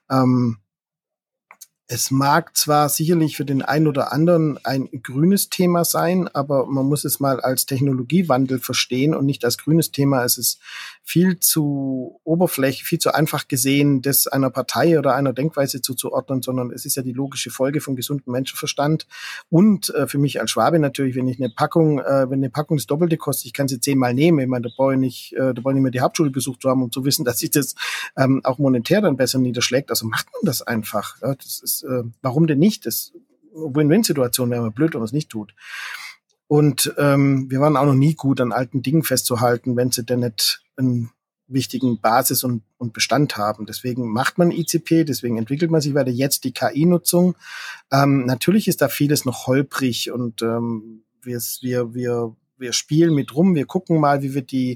Es mag zwar sicherlich für den einen oder anderen ein grünes Thema sein, aber man muss es mal als Technologiewandel verstehen und nicht als grünes Thema. Es ist viel zu oberflächlich, viel zu einfach gesehen, das einer Partei oder einer Denkweise zuzuordnen, sondern es ist ja die logische Folge von gesundem Menschenverstand. Und für mich als Schwabe natürlich, wenn eine Packung das Doppelte kostet, ich kann sie 10-mal nehmen. Ich meine, da brauche ich nicht mehr die Hauptschule besucht zu haben, um zu wissen, dass sich das auch monetär dann besser niederschlägt. Also macht man das einfach. Ja, das ist warum denn nicht? Das Win-Win-Situation wäre blöd, wenn man es nicht tut. Und wir waren auch noch nie gut an alten Dingen festzuhalten, wenn sie denn nicht einen wichtigen Basis und Bestand haben. Deswegen macht man ICP, deswegen entwickelt man sich weiter jetzt die KI-Nutzung. Natürlich ist da vieles noch holprig und wir spielen mit rum, wir gucken mal, wie wir die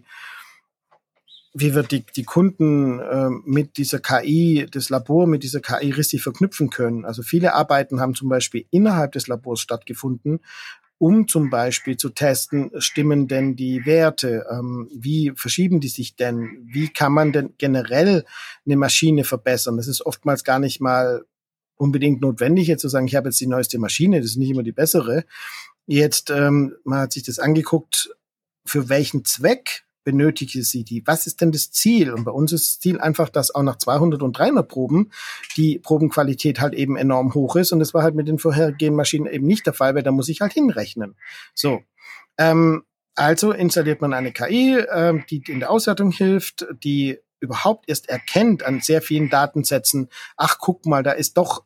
Kunden mit dieser KI, das Labor mit dieser KI richtig verknüpfen können. Also viele Arbeiten haben zum Beispiel innerhalb des Labors stattgefunden, um zum Beispiel zu testen, stimmen denn die Werte, wie verschieben die sich denn, wie kann man denn generell eine Maschine verbessern. Das ist oftmals gar nicht mal unbedingt notwendig, jetzt zu sagen, ich habe jetzt die neueste Maschine, das ist nicht immer die bessere. Jetzt, man hat sich das angeguckt, für welchen Zweck benötige sie die? Was ist denn das Ziel? Und bei uns ist das Ziel einfach, dass auch nach 200 und 300 Proben die Probenqualität halt eben enorm hoch ist. Und das war halt mit den vorhergehenden Maschinen eben nicht der Fall, weil da muss ich halt hinrechnen. So, also installiert man eine KI, die in der Auswertung hilft, die überhaupt erst erkennt an sehr vielen Datensätzen, ach, guck mal, da ist doch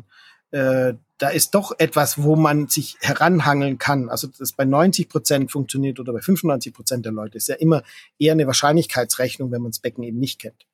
etwas, wo man sich heranhangeln kann. Also das bei 90% funktioniert oder bei 95% der Leute. Ist ja immer eher eine Wahrscheinlichkeitsrechnung, wenn man das Becken eben nicht kennt.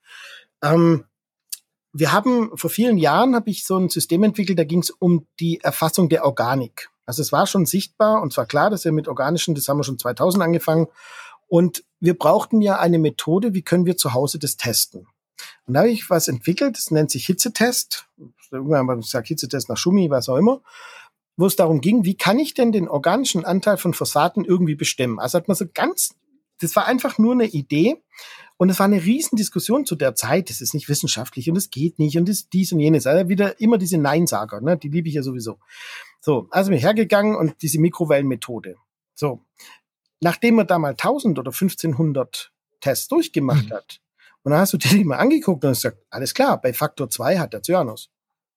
Vor vielen Jahren habe ich so ein System entwickelt, da ging es um die Erfassung der Organik. Also es war schon sichtbar und zwar klar, dass wir mit organischen, das haben wir schon 2000 angefangen. Und wir brauchten ja eine Methode, wie können wir zu Hause das testen. Und da habe ich was entwickelt, das nennt sich Hitzetest. Irgendwann haben wir gesagt, Hitzetest nach Schumi, was auch immer. Wo es darum ging, wie kann ich denn den organischen Anteil von Phosphaten irgendwie bestimmen? Also hat man das war einfach nur eine Idee. Und es war eine Riesendiskussion zu der Zeit. Das ist nicht wissenschaftlich und es geht nicht und das dies und jenes. Also wieder immer diese Neinsager, ne? Die liebe ich ja sowieso. So, also bin ich hergegangen und diese Mikrowellenmethode. So, nachdem man da mal 1000 oder 1500 Tests durchgemacht hat, und dann hast du dir die mal angeguckt und hast gesagt, alles klar, bei Faktor 2 hat der Cyanus.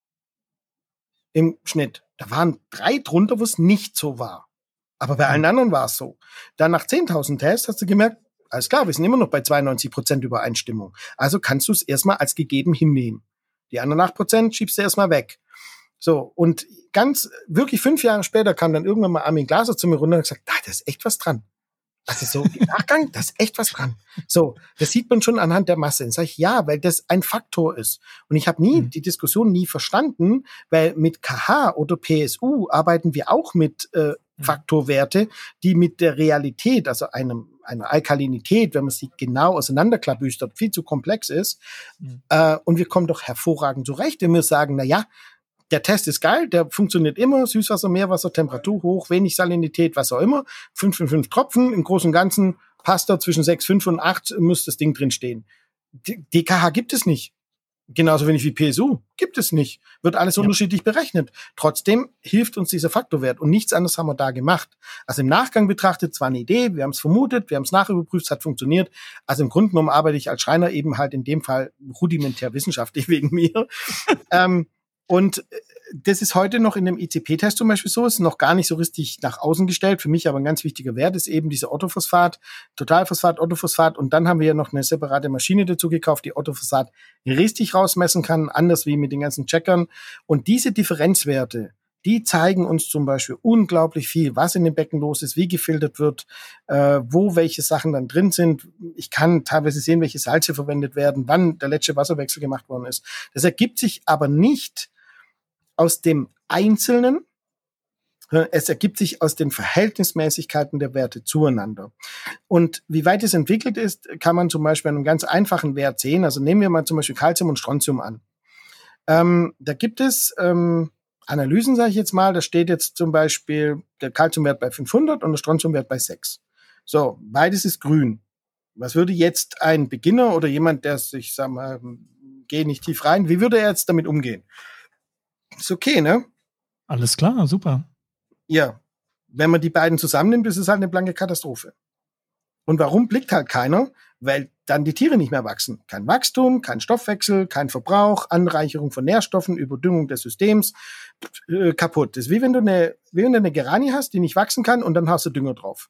Im Schnitt. Da waren 3 drunter, wo es nicht so war. Aber bei allen anderen war es so. Dann nach 10.000 Tests hast du gemerkt, alles klar, wir sind immer noch bei 92% Übereinstimmung. Also kannst du es erstmal als gegeben hinnehmen. Die anderen 8% schiebst du erstmal weg. So, und wirklich 5 Jahre später kam dann irgendwann mal Armin Glaser zu mir runter und gesagt, da ist echt was dran. Also so im Nachgang, da ist echt was dran. So, das sieht man schon anhand der Masse. Dann sage ich, ja, weil das ein Faktor ist. Und ich habe die Diskussion nie verstanden, weil mit KH oder PSU arbeiten wir auch mit Faktorwerte, die mit der Realität, also einer Alkalinität, wenn man sie genau auseinanderklabüstert, viel zu komplex ist. Und wir kommen doch hervorragend zurecht, wenn wir sagen, na ja, der Test ist geil, der funktioniert immer, Süßwasser, Meerwasser, Temperatur hoch, wenig Salinität, was auch immer, 5 von 5 Tropfen, im Großen und Ganzen passt da zwischen 6,5 und 8 muss das Ding drin stehen. DKH gibt es nicht. Genauso wenig wie PSU. Gibt es nicht. Wird alles unterschiedlich berechnet. Trotzdem hilft uns dieser Faktorwert und nichts anderes haben wir da gemacht. Also im Nachgang betrachtet, zwar eine Idee, wir haben es vermutet, wir haben es nachüberprüft, es hat funktioniert. Also im Grunde genommen arbeite ich als Schreiner eben halt in dem Fall rudimentär wissenschaftlich wegen mir. Und das ist heute noch in dem ICP-Test zum Beispiel so, ist noch gar nicht so richtig nach außen gestellt. Für mich aber ein ganz wichtiger Wert ist eben diese Orthophosphat, Totalphosphat, Orthophosphat. Und dann haben wir ja noch eine separate Maschine dazu gekauft, die Orthophosphat richtig rausmessen kann, anders wie mit den ganzen Checkern. Und diese Differenzwerte, die zeigen uns zum Beispiel unglaublich viel, was in dem Becken los ist, wie gefiltert wird, wo welche Sachen dann drin sind. Ich kann teilweise sehen, welche Salze verwendet werden, wann der letzte Wasserwechsel gemacht worden ist. Das ergibt sich aber nicht aus dem Einzelnen, sondern es ergibt sich aus den Verhältnismäßigkeiten der Werte zueinander. Und wie weit es entwickelt ist, kann man zum Beispiel an einem ganz einfachen Wert sehen. Also nehmen wir mal zum Beispiel Calcium und Strontium an. Da gibt es Analysen, sage ich jetzt mal, da steht jetzt zum Beispiel der Calciumwert bei 500 und der Strontiumwert bei 6. So, beides ist grün. Was würde jetzt ein Beginner oder jemand, der sich, sag mal, geh nicht tief rein, wie würde er jetzt damit umgehen? Ist okay, ne? Alles klar, super. Ja, wenn man die beiden zusammennimmt, ist es halt eine blanke Katastrophe. Und warum blickt halt keiner? Weil dann die Tiere nicht mehr wachsen. Kein Wachstum, kein Stoffwechsel, kein Verbrauch, Anreicherung von Nährstoffen, Überdüngung des Systems, kaputt. Das ist wie wenn du eine Geranie hast, die nicht wachsen kann und dann hast du Dünger drauf.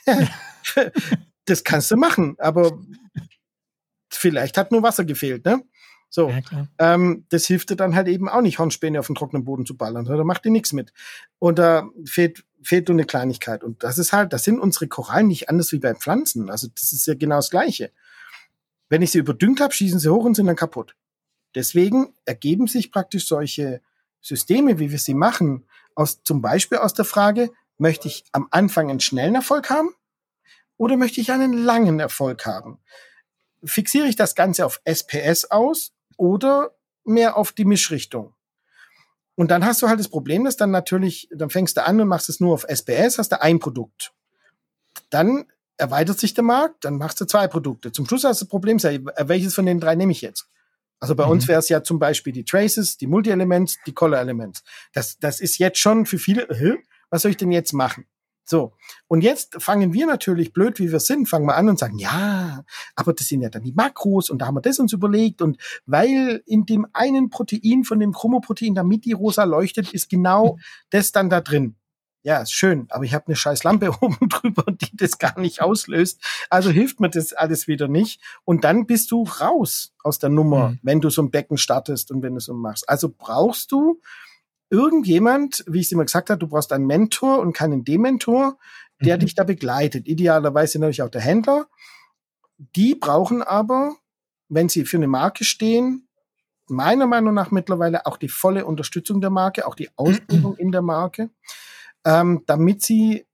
Das kannst du machen, aber vielleicht hat nur Wasser gefehlt, ne? So, ja, das hilft dir dann halt eben auch nicht, Hornspäne auf den trockenen Boden zu ballern. Da macht dir nichts mit. Und da fehlt nur eine Kleinigkeit. Und das sind unsere Korallen nicht anders wie bei Pflanzen. Also das ist ja genau das Gleiche. Wenn ich sie überdüngt habe, schießen sie hoch und sind dann kaputt. Deswegen ergeben sich praktisch solche Systeme, wie wir sie machen, zum Beispiel aus der Frage, möchte ich am Anfang einen schnellen Erfolg haben oder möchte ich einen langen Erfolg haben? Fixiere ich das Ganze auf SPS aus oder mehr auf die Mischrichtung? Und dann hast du halt das Problem, dass dann fängst du an und machst es nur auf SPS, hast du ein Produkt. Dann erweitert sich der Markt, dann machst du 2 Produkte. Zum Schluss hast du das Problem, welches von den 3 nehme ich jetzt? Also bei uns wäre es ja zum Beispiel die Traces, die Multi-Elements, die Color-Elements. Das ist jetzt schon für viele, was soll ich denn jetzt machen? So, und jetzt fangen wir natürlich, blöd wie wir sind, fangen wir an und sagen, ja, aber das sind ja dann die Makros und da haben wir das uns überlegt und weil in dem einen Protein von dem Chromoprotein, damit die rosa leuchtet, ist genau das dann da drin. Ja, ist schön, aber ich habe eine scheiß Lampe oben drüber, die das gar nicht auslöst. Also hilft mir das alles wieder nicht. Und dann bist du raus aus der Nummer, wenn du so ein Becken startest und wenn du so machst. Also brauchst du irgendjemand, wie ich es immer gesagt habe, du brauchst einen Mentor und keinen Dementor, der dich da begleitet. Idealerweise natürlich auch der Händler. Die brauchen aber, wenn sie für eine Marke stehen, meiner Meinung nach mittlerweile auch die volle Unterstützung der Marke, auch die Ausbildung in der Marke, damit sie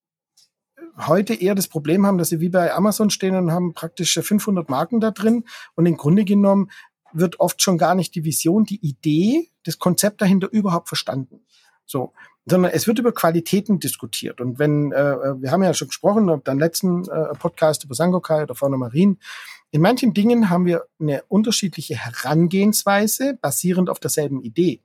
heute eher das Problem haben, dass sie wie bei Amazon stehen und haben praktisch 500 Marken da drin und im Grunde genommen wird oft schon gar nicht die Vision, die Idee, das Konzept dahinter überhaupt verstanden. So, sondern es wird über Qualitäten diskutiert. Und wenn, wir haben ja schon gesprochen, beim letzten Podcast über Sangokai oder Fauna Marin, in manchen Dingen haben wir eine unterschiedliche Herangehensweise, basierend auf derselben Idee.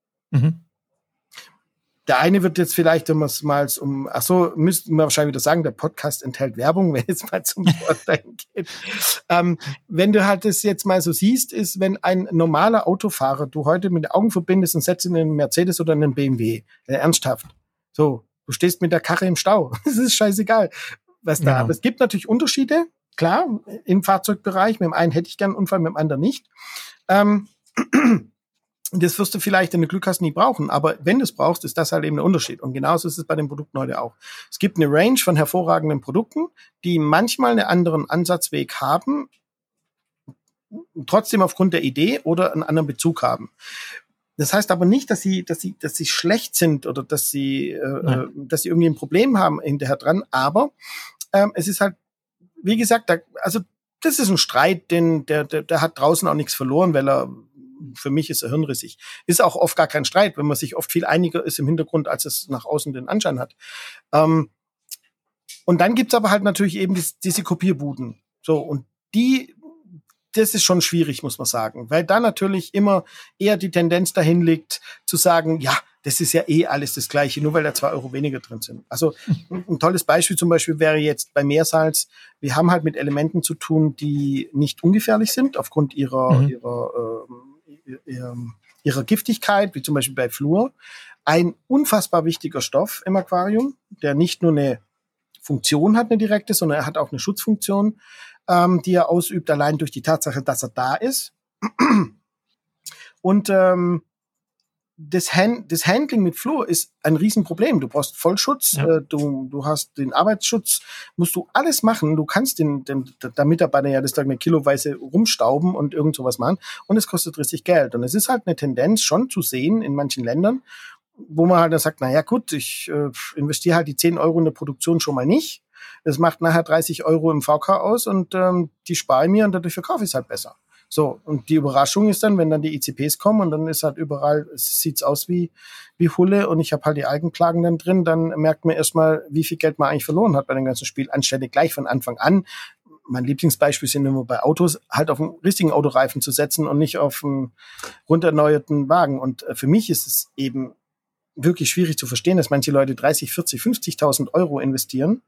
Der eine wird jetzt vielleicht, müssten wir wahrscheinlich wieder sagen, der Podcast enthält Werbung, wenn es mal zum Vorteil geht. Wenn du halt das jetzt mal so siehst, ist, wenn ein normaler Autofahrer du heute mit den Augen verbindest und setzt in einen Mercedes oder in einen BMW, ernsthaft. So, du stehst mit der Karre im Stau. Das ist scheißegal, was da. Aber es gibt natürlich Unterschiede, klar, im Fahrzeugbereich. Mit dem einen hätte ich gern einen Unfall, mit dem anderen nicht. Das wirst du vielleicht, wenn du Glück hast, nie brauchen. Aber wenn du es brauchst, ist das halt eben der Unterschied. Und genauso ist es bei den Produkten heute auch. Es gibt eine Range von hervorragenden Produkten, die manchmal einen anderen Ansatzweg haben, trotzdem aufgrund der Idee oder einen anderen Bezug haben. Das heißt aber nicht, dass sie schlecht sind oder dass sie irgendwie ein Problem haben hinterher dran. Aber es ist halt, wie gesagt, das ist ein Streit, der hat draußen auch nichts verloren, weil für mich ist er hirnrissig. Ist auch oft gar kein Streit, wenn man sich oft viel einiger ist im Hintergrund, als es nach außen den Anschein hat. Und dann gibt's aber halt natürlich eben diese Kopierbuden. So, und das ist schon schwierig, muss man sagen, weil da natürlich immer eher die Tendenz dahin liegt, zu sagen, ja, das ist ja eh alles das Gleiche, nur weil da 2 Euro weniger drin sind. Also ein tolles Beispiel zum Beispiel wäre jetzt bei Meersalz, wir haben halt mit Elementen zu tun, die nicht ungefährlich sind, aufgrund ihrer Giftigkeit, wie zum Beispiel bei Fluor. Ein unfassbar wichtiger Stoff im Aquarium, der nicht nur eine Funktion hat, eine direkte, sondern er hat auch eine Schutzfunktion, die er ausübt, allein durch die Tatsache, dass er da ist. Und das Handling mit Fluor ist ein Riesenproblem. Du brauchst Vollschutz, du hast den Arbeitsschutz, musst du alles machen. Du kannst der Mitarbeiter ja das Tag eine kiloweise rumstauben und irgend sowas machen und es kostet richtig Geld. Und es ist halt eine Tendenz schon zu sehen in manchen Ländern, wo man halt dann sagt, na ja gut, ich investiere halt die 10 Euro in der Produktion schon mal nicht. Das macht nachher 30 Euro im VK aus und die spare ich mir und dadurch verkaufe ich es halt besser. So, und die Überraschung ist dann, wenn dann die ICPs kommen und dann ist halt überall, es sieht's aus wie Hulle und ich habe halt die Eigenklagen dann drin, dann merkt man erstmal, wie viel Geld man eigentlich verloren hat bei dem ganzen Spiel, anstelle gleich von Anfang an. Mein Lieblingsbeispiel sind immer bei Autos, halt auf einen richtigen Autoreifen zu setzen und nicht auf einen runderneuerten Wagen. Und für mich ist es eben wirklich schwierig zu verstehen, dass manche Leute 30, 40, 50.000 Euro investieren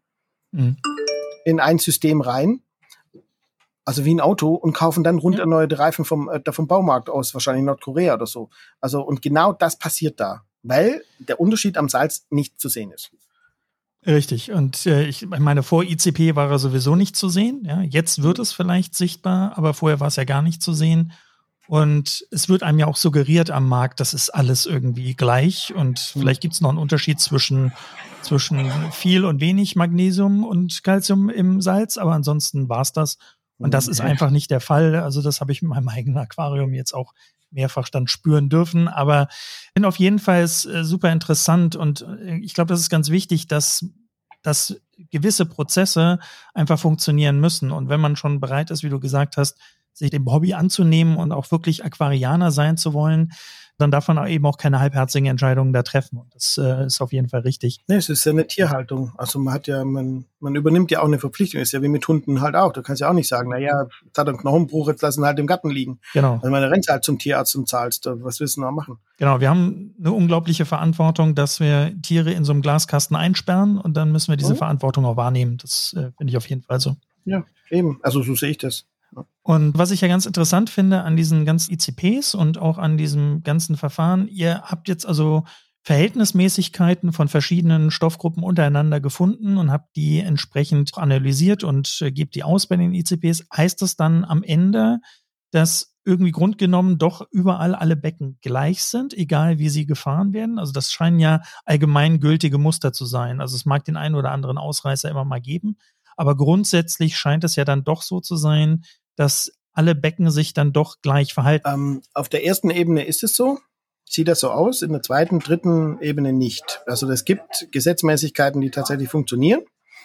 in ein System rein, also wie ein Auto, und kaufen dann runderneuerte Reifen vom Baumarkt aus, wahrscheinlich Nordkorea oder so. Also, und genau das passiert da, weil der Unterschied am Salz nicht zu sehen ist. Richtig. Und ich meine, vor ICP war er sowieso nicht zu sehen. Ja, jetzt wird es vielleicht sichtbar, aber vorher war es ja gar nicht zu sehen. Und es wird einem ja auch suggeriert am Markt, das ist alles irgendwie gleich. Und vielleicht gibt es noch einen Unterschied zwischen viel und wenig Magnesium und Calcium im Salz, aber ansonsten war es das. Und das ist einfach nicht der Fall. Also das habe ich mit meinem eigenen Aquarium jetzt auch mehrfach dann spüren dürfen. Aber bin auf jeden Fall super interessant. Und ich glaube, das ist ganz wichtig, dass gewisse Prozesse einfach funktionieren müssen. Und wenn man schon bereit ist, wie du gesagt hast, sich dem Hobby anzunehmen und auch wirklich Aquarianer sein zu wollen, dann darf man eben auch keine halbherzigen Entscheidungen da treffen. Und das ist auf jeden Fall richtig. Nee, es ist ja eine Tierhaltung. Also man übernimmt ja auch eine Verpflichtung. Ist ja wie mit Hunden halt auch. Du kannst ja auch nicht sagen, naja, jetzt hat er einen Knochenbruch, jetzt lassen halt im Garten liegen. Genau. Also man rennst halt zum Tierarzt und zahlst. Was willst du noch machen? Genau, wir haben eine unglaubliche Verantwortung, dass wir Tiere in so einem Glaskasten einsperren und dann müssen wir diese Verantwortung auch wahrnehmen. Das finde ich auf jeden Fall so. Ja, eben. Also so sehe ich das. Und was ich ja ganz interessant finde an diesen ganzen ICPs und auch an diesem ganzen Verfahren, ihr habt jetzt also Verhältnismäßigkeiten von verschiedenen Stoffgruppen untereinander gefunden und habt die entsprechend analysiert und gebt die aus bei den ICPs. Heißt das dann am Ende, dass irgendwie grundgenommen doch überall alle Becken gleich sind, egal wie sie gefahren werden? Also das scheinen ja allgemeingültige Muster zu sein. Also es mag den einen oder anderen Ausreißer immer mal geben, aber grundsätzlich scheint es ja dann doch so zu sein, dass alle Becken sich dann doch gleich verhalten. Auf der ersten Ebene ist es so. Sieht das so aus, in der zweiten, dritten Ebene nicht. Also es gibt Gesetzmäßigkeiten, die tatsächlich funktionieren.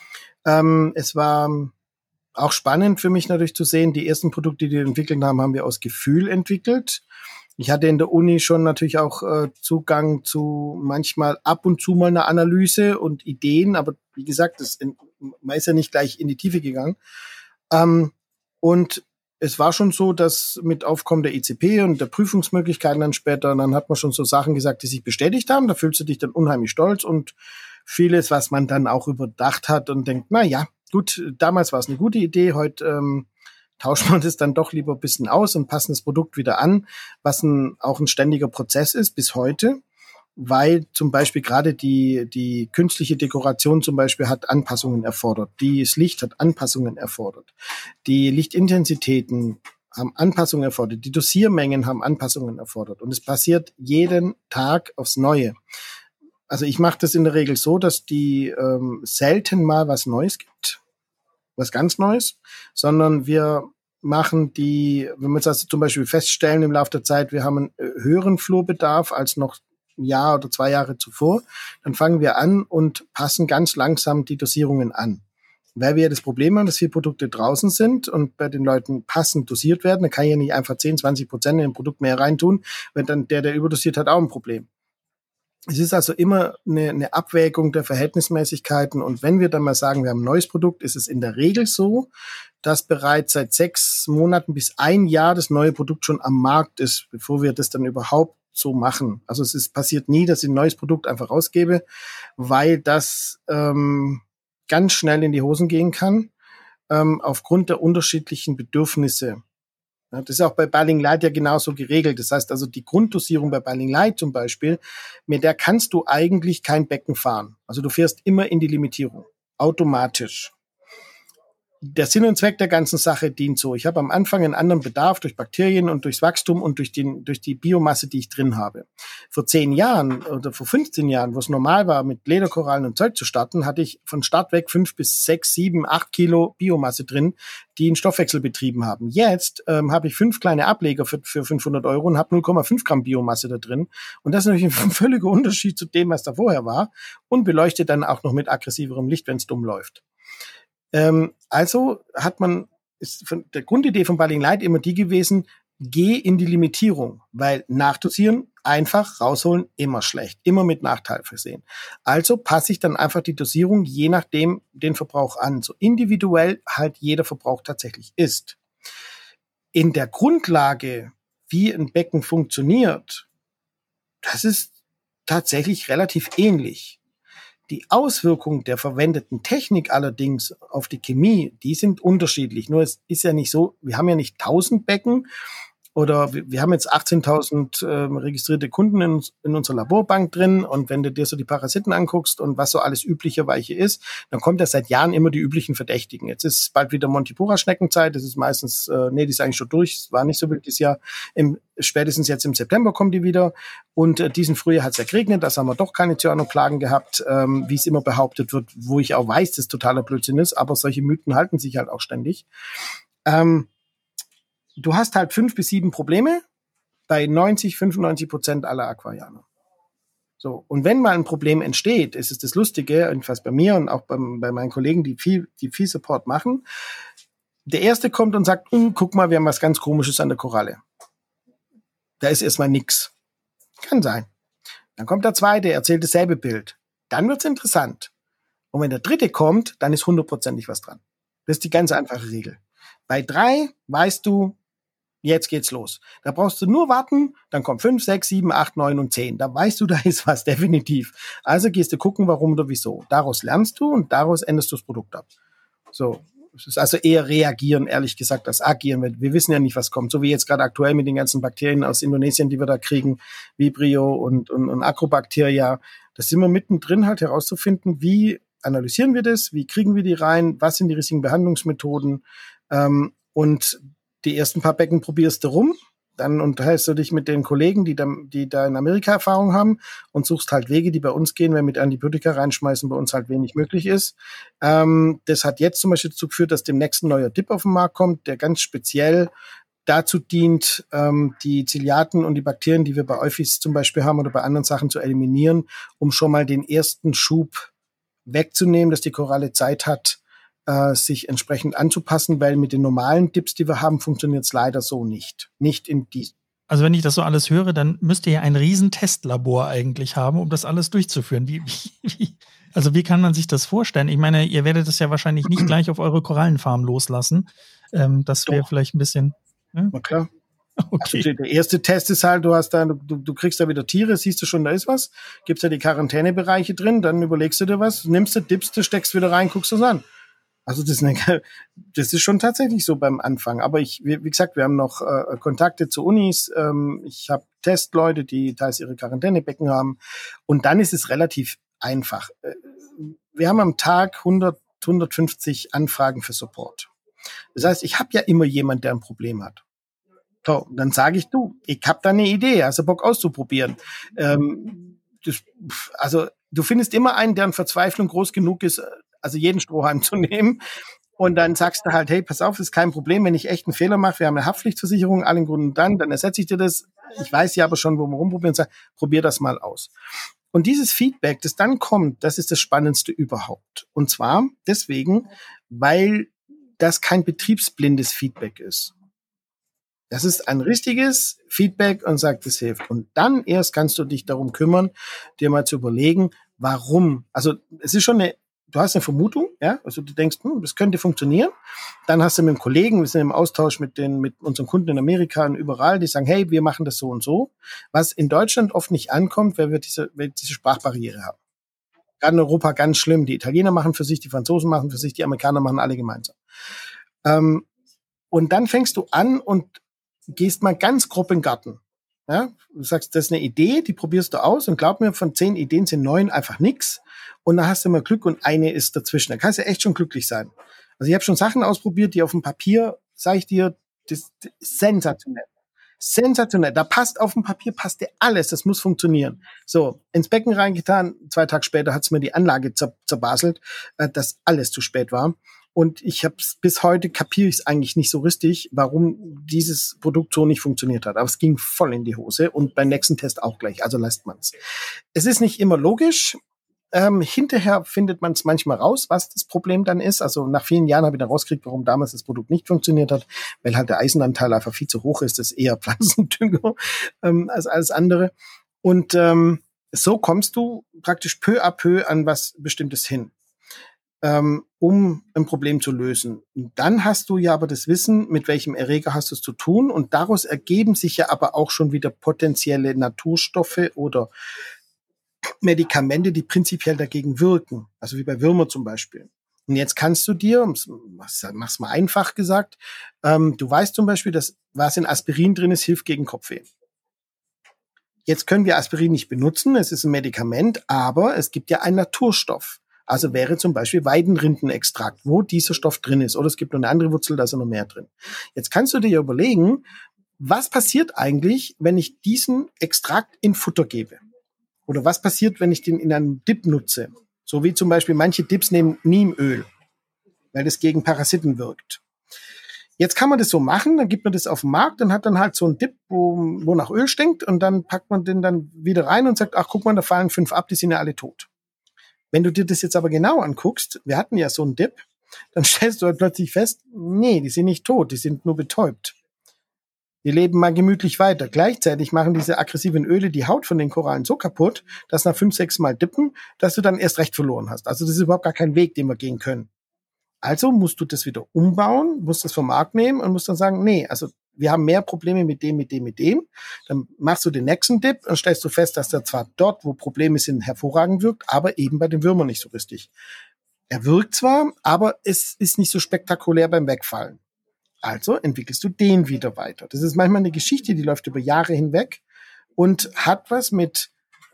Es war auch spannend für mich natürlich zu sehen, die ersten Produkte, die wir entwickelt haben, haben wir aus Gefühl entwickelt. Ich hatte in der Uni schon natürlich auch Zugang zu manchmal ab und zu mal einer Analyse und Ideen, aber wie gesagt, man ist ja nicht gleich in die Tiefe gegangen. Und es war schon so, dass mit Aufkommen der ICP und der Prüfungsmöglichkeiten dann später, dann hat man schon so Sachen gesagt, die sich bestätigt haben. Da fühlst du dich dann unheimlich stolz und vieles, was man dann auch überdacht hat und denkt, na ja, gut, damals war es eine gute Idee, heute tauscht man das dann doch lieber ein bisschen aus und passen das Produkt wieder an, was auch ein ständiger Prozess ist bis heute. Weil zum Beispiel gerade die künstliche Dekoration zum Beispiel hat Anpassungen erfordert. Das Licht hat Anpassungen erfordert. Die Lichtintensitäten haben Anpassungen erfordert. Die Dosiermengen haben Anpassungen erfordert. Und es passiert jeden Tag aufs Neue. Also ich mache das in der Regel so, dass die selten mal was Neues gibt, was ganz Neues, sondern wir machen wenn wir jetzt also zum Beispiel feststellen im Laufe der Zeit, wir haben einen höheren Fluorbedarf als noch ein Jahr oder 2 Jahre zuvor, dann fangen wir an und passen ganz langsam die Dosierungen an. Weil wir das Problem haben, dass viele Produkte draußen sind und bei den Leuten passend dosiert werden, dann kann ich ja nicht einfach 10-20% in ein Produkt mehr reintun, wenn dann der überdosiert hat, auch ein Problem. Es ist also immer eine Abwägung der Verhältnismäßigkeiten und wenn wir dann mal sagen, wir haben ein neues Produkt, ist es in der Regel so, dass bereits seit 6 Monaten bis 1 Jahr das neue Produkt schon am Markt ist, bevor wir das dann überhaupt so machen. Also passiert nie, dass ich ein neues Produkt einfach rausgebe, weil das ganz schnell in die Hosen gehen kann, aufgrund der unterschiedlichen Bedürfnisse. Ja, das ist auch bei Baling Light ja genauso geregelt. Das heißt also, die Grunddosierung bei Baling Light zum Beispiel, mit der kannst du eigentlich kein Becken fahren. Also du fährst immer in die Limitierung, automatisch. der Sinn und Zweck der ganzen Sache dient so. Ich habe am Anfang einen anderen Bedarf durch Bakterien und durchs Wachstum und durch die Biomasse, die ich drin habe. Vor 10 Jahren oder vor 15 Jahren, wo es normal war, mit Lederkorallen und Zeug zu starten, hatte ich von Start weg 5 bis 6, 7, 8 Kilo Biomasse drin, die einen Stoffwechsel betrieben haben. Jetzt habe ich 5 kleine Ableger für 500 € und habe 0,5 Gramm Biomasse da drin. Und das ist natürlich ein völliger Unterschied zu dem, was da vorher war und beleuchtet dann auch noch mit aggressiverem Licht, wenn es dumm läuft. Also ist von der Grundidee von Balling Light immer die gewesen, geh in die Limitierung, weil nachdosieren, einfach rausholen, immer schlecht, immer mit Nachteil versehen. Also passe ich dann einfach die Dosierung je nachdem den Verbrauch an, so individuell halt jeder Verbrauch tatsächlich ist. In der Grundlage, wie ein Becken funktioniert, das ist tatsächlich relativ ähnlich. Die Auswirkungen der verwendeten Technik allerdings auf die Chemie, die sind unterschiedlich. Nur es ist ja nicht so, wir haben ja nicht 1000 Becken oder wir haben jetzt 18.000 registrierte Kunden in unserer Laborbank drin und wenn du dir so die Parasiten anguckst und was so alles üblicherweise ist, dann kommt ja seit Jahren immer die üblichen Verdächtigen. Jetzt ist bald wieder Montipora-Schneckenzeit, das ist meistens, die ist eigentlich schon durch, es war nicht so wild dieses Jahr, spätestens jetzt im September kommen die wieder und diesen Frühjahr hat es ja geregnet, das haben wir doch keine Cyanoplagen gehabt, wie es immer behauptet wird, wo ich auch weiß, dass es totaler Blödsinn ist, aber solche Mythen halten sich halt auch ständig. Du hast halt 5 bis 7 Probleme bei 95% aller Aquarianer. So. Und wenn mal ein Problem entsteht, ist es das Lustige, jedenfalls bei mir und auch bei meinen Kollegen, die viel Support machen. Der erste kommt und sagt, guck mal, wir haben was ganz Komisches an der Koralle. Da ist erstmal nix. Kann sein. Dann kommt der zweite, erzählt dasselbe Bild. Dann wird's interessant. Und wenn der dritte kommt, dann ist 100%ig was dran. Das ist die ganz einfache Regel. Bei 3 weißt du, jetzt geht's los. Da brauchst du nur warten, dann kommt 5, 6, 7, 8, 9 und 10. Da weißt du, da ist was, definitiv. Also gehst du gucken, warum oder wieso. Daraus lernst du und daraus änderst du das Produkt ab. So. Es ist also eher reagieren, ehrlich gesagt, als agieren. Wir wissen ja nicht, was kommt. So wie jetzt gerade aktuell mit den ganzen Bakterien aus Indonesien, die wir da kriegen, Vibrio und Acrobacteria. Da sind wir mittendrin halt herauszufinden, wie analysieren wir das, wie kriegen wir die rein, was sind die richtigen Behandlungsmethoden, und die ersten paar Becken probierst du rum, dann unterhältst du dich mit den Kollegen, die da in Amerika Erfahrung haben und suchst halt Wege, die bei uns gehen, wenn mit Antibiotika reinschmeißen bei uns halt wenig möglich ist. Das hat jetzt zum Beispiel dazu geführt, dass demnächst ein neuer Dip auf den Markt kommt, der ganz speziell dazu dient, die Ziliaten und die Bakterien, die wir bei Euphis zum Beispiel haben oder bei anderen Sachen zu eliminieren, um schon mal den ersten Schub wegzunehmen, dass die Koralle Zeit hat, sich entsprechend anzupassen, weil mit den normalen Dips, die wir haben, funktioniert es leider so nicht. Nicht in diesem. Also wenn ich das so alles höre, dann müsst ihr ja ein riesen Testlabor eigentlich haben, um das alles durchzuführen. Wie kann man sich das vorstellen? Ich meine, ihr werdet es ja wahrscheinlich nicht gleich auf eure Korallenfarm loslassen. Das wäre vielleicht ein bisschen. Ja? Na klar. Okay. Also der erste Test ist halt, du kriegst da wieder Tiere, siehst du schon, da ist was, gibst da die Quarantänebereiche drin, dann überlegst du dir was, nimmst du, dippst du, steckst wieder rein, guckst es an. Also das ist schon tatsächlich so beim Anfang. Aber wie gesagt, wir haben noch Kontakte zu Unis. Ich habe Testleute, die teils ihre Quarantänebecken haben. Und dann ist es relativ einfach. Wir haben am Tag 150 Anfragen für Support. Das heißt, ich habe ja immer jemand, der ein Problem hat. So, dann sage ich, ich habe da eine Idee, also Bock auszuprobieren. Also du findest immer einen, der in Verzweiflung groß genug ist, also jeden Strohhalm zu nehmen. Und dann sagst du halt, hey, pass auf, ist kein Problem, wenn ich echt einen Fehler mache, wir haben eine Haftpflichtversicherung, allen Grund und dann ersetze ich dir das. Ich weiß ja aber schon, wo wir rumprobieren, sag, probier das mal aus. Und dieses Feedback, das dann kommt, das ist das Spannendste überhaupt. Und zwar deswegen, weil das kein betriebsblindes Feedback ist. Das ist ein richtiges Feedback und sagt, es hilft. Und dann erst kannst du dich darum kümmern, dir mal zu überlegen, warum. Also es ist schon du hast eine Vermutung, ja, also du denkst, das könnte funktionieren. Dann hast du mit einem Kollegen, wir sind im Austausch mit unseren Kunden in Amerika und überall, die sagen, hey, wir machen das so und so. Was in Deutschland oft nicht ankommt, weil wir diese Sprachbarriere haben. Gerade in Europa ganz schlimm. Die Italiener machen für sich, die Franzosen machen für sich, die Amerikaner machen alle gemeinsam. Und dann fängst du an und gehst mal ganz grob in den Garten. Ja, du sagst, das ist eine Idee, die probierst du aus und glaub mir, von 10 Ideen sind 9 einfach nix. Und dann hast du mal Glück und eine ist dazwischen. Da kannst du echt schon glücklich sein. Also ich habe schon Sachen ausprobiert, die auf dem Papier, sage ich dir, das ist sensationell. Sensationell. Da passt auf dem Papier, passt dir alles. Das muss funktionieren. So, ins Becken reingetan. 2 Tage später hat's mir die Anlage zerbaselt, dass alles zu spät war. Und ich habe bis heute kapiere ich es eigentlich nicht so richtig, warum dieses Produkt so nicht funktioniert hat. Aber es ging voll in die Hose und beim nächsten Test auch gleich. Also lässt man's. Es ist nicht immer logisch. Hinterher findet man es manchmal raus, was das Problem dann ist. Also nach vielen Jahren habe ich dann rausgekriegt, warum damals das Produkt nicht funktioniert hat, weil halt der Eisenanteil einfach viel zu hoch ist. Das ist eher Pflanzendünger als alles andere. Und so kommst du praktisch peu à peu an was Bestimmtes hin, um ein Problem zu lösen. Und dann hast du ja aber das Wissen, mit welchem Erreger hast du es zu tun. Und daraus ergeben sich ja aber auch schon wieder potenzielle Naturstoffe oder Medikamente, die prinzipiell dagegen wirken. Also wie bei Würmer zum Beispiel. Und jetzt kannst du dir, mach's mal einfach gesagt, du weißt zum Beispiel, dass was in Aspirin drin ist, hilft gegen Kopfweh. Jetzt können wir Aspirin nicht benutzen, es ist ein Medikament, aber es gibt ja einen Naturstoff. Also wäre zum Beispiel Weidenrindenextrakt, wo dieser Stoff drin ist. Oder es gibt noch eine andere Wurzel, da ist noch mehr drin. Jetzt kannst du dir ja überlegen, was passiert eigentlich, wenn ich diesen Extrakt in Futter gebe? Oder was passiert, wenn ich den in einem Dip nutze? So wie zum Beispiel manche Dips nehmen Neemöl, weil das gegen Parasiten wirkt. Jetzt kann man das so machen, dann gibt man das auf den Markt und hat dann halt so einen Dip, wo nach Öl stinkt und dann packt man den dann wieder rein und sagt, ach guck mal, da fallen 5 ab, die sind ja alle tot. Wenn du dir das jetzt aber genau anguckst, wir hatten ja so einen Dip, dann stellst du halt plötzlich fest, nee, die sind nicht tot, die sind nur betäubt. Die leben mal gemütlich weiter. Gleichzeitig machen diese aggressiven Öle die Haut von den Korallen so kaputt, dass nach 5, 6 Mal dippen, dass du dann erst recht verloren hast. Also das ist überhaupt gar kein Weg, den wir gehen können. Also musst du das wieder umbauen, musst das vom Markt nehmen und musst dann sagen, nee, also wir haben mehr Probleme mit dem. Dann machst du den nächsten Dip und stellst du fest, dass der zwar dort, wo Probleme sind, hervorragend wirkt, aber eben bei den Würmern nicht so richtig. Er wirkt zwar, aber es ist nicht so spektakulär beim Wegfallen. Also entwickelst du den wieder weiter. Das ist manchmal eine Geschichte, die läuft über Jahre hinweg und hat was mit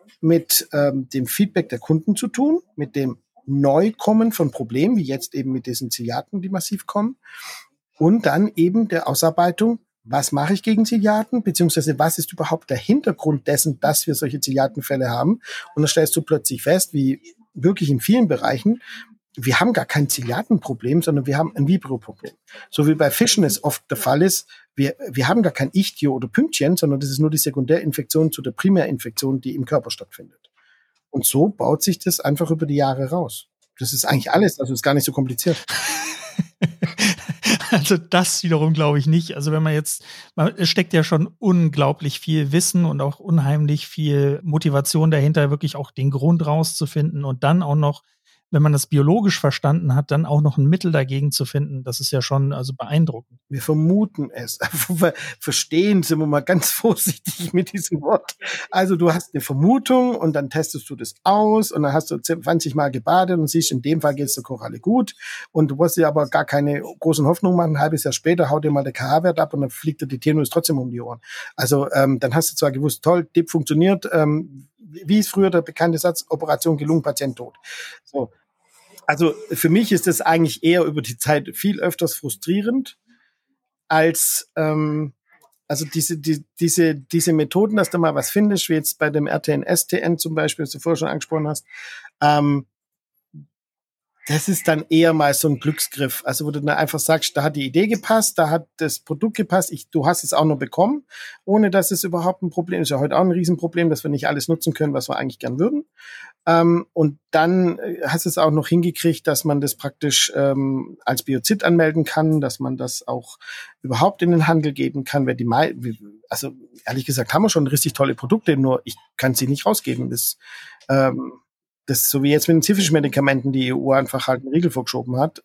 dem Feedback der Kunden zu tun, mit dem Neukommen von Problemen, wie jetzt eben mit diesen Ziliaten, die massiv kommen, und dann eben der Ausarbeitung, was mache ich gegen Ziliaten, beziehungsweise was ist überhaupt der Hintergrund dessen, dass wir solche Ziliatenfälle haben. Und dann stellst du plötzlich fest, wie wirklich in vielen Bereichen, wir haben gar kein Ziliatenproblem, sondern wir haben ein Vibrio-Problem. So wie bei Fischen es oft der Fall ist, wir haben gar kein Ichtio oder Pünktchen, sondern das ist nur die Sekundärinfektion zu der Primärinfektion, die im Körper stattfindet. Und so baut sich das einfach über die Jahre raus. Das ist eigentlich alles, also ist gar nicht so kompliziert. Also das wiederum glaube ich nicht. Also wenn man jetzt, es steckt ja schon unglaublich viel Wissen und auch unheimlich viel Motivation dahinter, wirklich auch den Grund rauszufinden und dann auch noch, wenn man das biologisch verstanden hat, dann auch noch ein Mittel dagegen zu finden, das ist ja schon also beeindruckend. Wir vermuten es. Verstehen sind wir mal ganz vorsichtig mit diesem Wort. Also du hast eine Vermutung und dann testest du das aus und dann hast du 20 Mal gebadet und siehst, in dem Fall geht es der Koralle gut und du musst dir aber gar keine großen Hoffnungen machen. Ein halbes Jahr später haut dir mal der KH-Wert ab und dann fliegt dir die Tetanus trotzdem um die Ohren. Also dann hast du zwar gewusst, toll, Dip funktioniert, wie ist früher der bekannte Satz, Operation gelungen, Patient tot. So. Also für mich ist das eigentlich eher über die Zeit viel öfters frustrierend als also diese Methoden, dass du mal was findest, wie jetzt bei dem RTN-STN zum Beispiel, was du vorher schon angesprochen hast, das ist dann eher mal so ein Glücksgriff. Also wo du dann einfach sagst, da hat die Idee gepasst, da hat das Produkt gepasst, du hast es auch noch bekommen, ohne dass es überhaupt ein Problem ist. Ja heute auch ein Riesenproblem, dass wir nicht alles nutzen können, was wir eigentlich gern würden. Und dann hast du es auch noch hingekriegt, dass man das praktisch als Biozid anmelden kann, dass man das auch überhaupt in den Handel geben kann. Also ehrlich gesagt haben wir schon richtig tolle Produkte, nur ich kann sie nicht rausgeben. Das ist so wie jetzt mit den Zifisch-Medikamenten, die EU einfach halt einen Riegel vorgeschoben hat.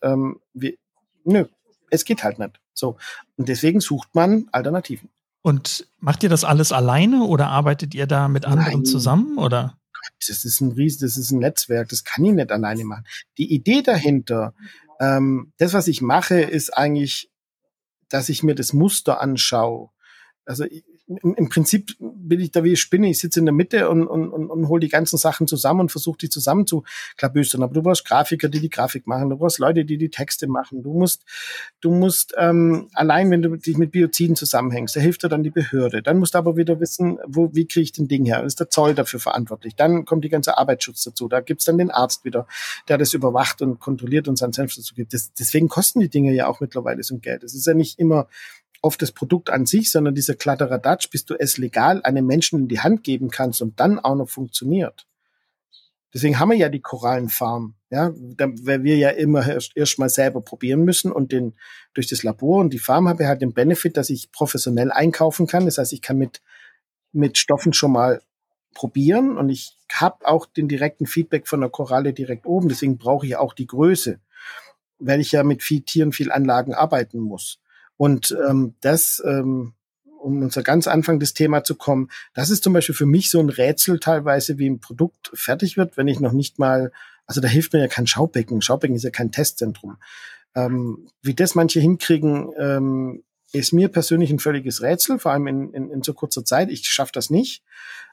Es geht halt nicht. So. Und deswegen sucht man Alternativen. Und macht ihr das alles alleine oder arbeitet ihr da mit anderen zusammen, oder? Das ist ein Netzwerk, das kann ich nicht alleine machen. Die Idee dahinter, das, was ich mache, ist eigentlich, dass ich mir das Muster anschaue. Also im Prinzip bin ich da wie Spinne. Ich sitze in der Mitte und hole die ganzen Sachen zusammen und versuche die zusammen zu klabüstern. Aber du brauchst Grafiker, die Grafik machen. Du brauchst Leute, die Texte machen. Du musst allein, wenn du dich mit Bioziden zusammenhängst, da hilft dir dann die Behörde. Dann musst du aber wieder wissen, wie kriege ich den Ding her? Ist der Zoll dafür verantwortlich? Dann kommt die ganze Arbeitsschutz dazu. Da gibt's dann den Arzt wieder, der das überwacht und kontrolliert und seinen Senf dazu gibt. Deswegen kosten die Dinge ja auch mittlerweile so ein Geld. Es ist ja nicht immer auf das Produkt an sich, sondern dieser Kladderadatsch, bis du es legal einem Menschen in die Hand geben kannst und dann auch noch funktioniert. Deswegen haben wir ja die Korallenfarm, ja, weil wir ja immer erst mal selber probieren müssen und durch das Labor und die Farm habe ich halt den Benefit, dass ich professionell einkaufen kann. Das heißt, ich kann mit Stoffen schon mal probieren und ich habe auch den direkten Feedback von der Koralle direkt oben. Deswegen brauche ich auch die Größe, weil ich ja mit viel Tieren, viel Anlagen arbeiten muss. Und um unser ganz Anfang des Thema zu kommen, das ist zum Beispiel für mich so ein Rätsel teilweise, wie ein Produkt fertig wird, wenn ich noch nicht mal, also da hilft mir ja kein Schaubecken. Schaubecken ist ja kein Testzentrum. Wie das manche hinkriegen, ist mir persönlich ein völliges Rätsel, vor allem in so kurzer Zeit. Ich schaffe das nicht.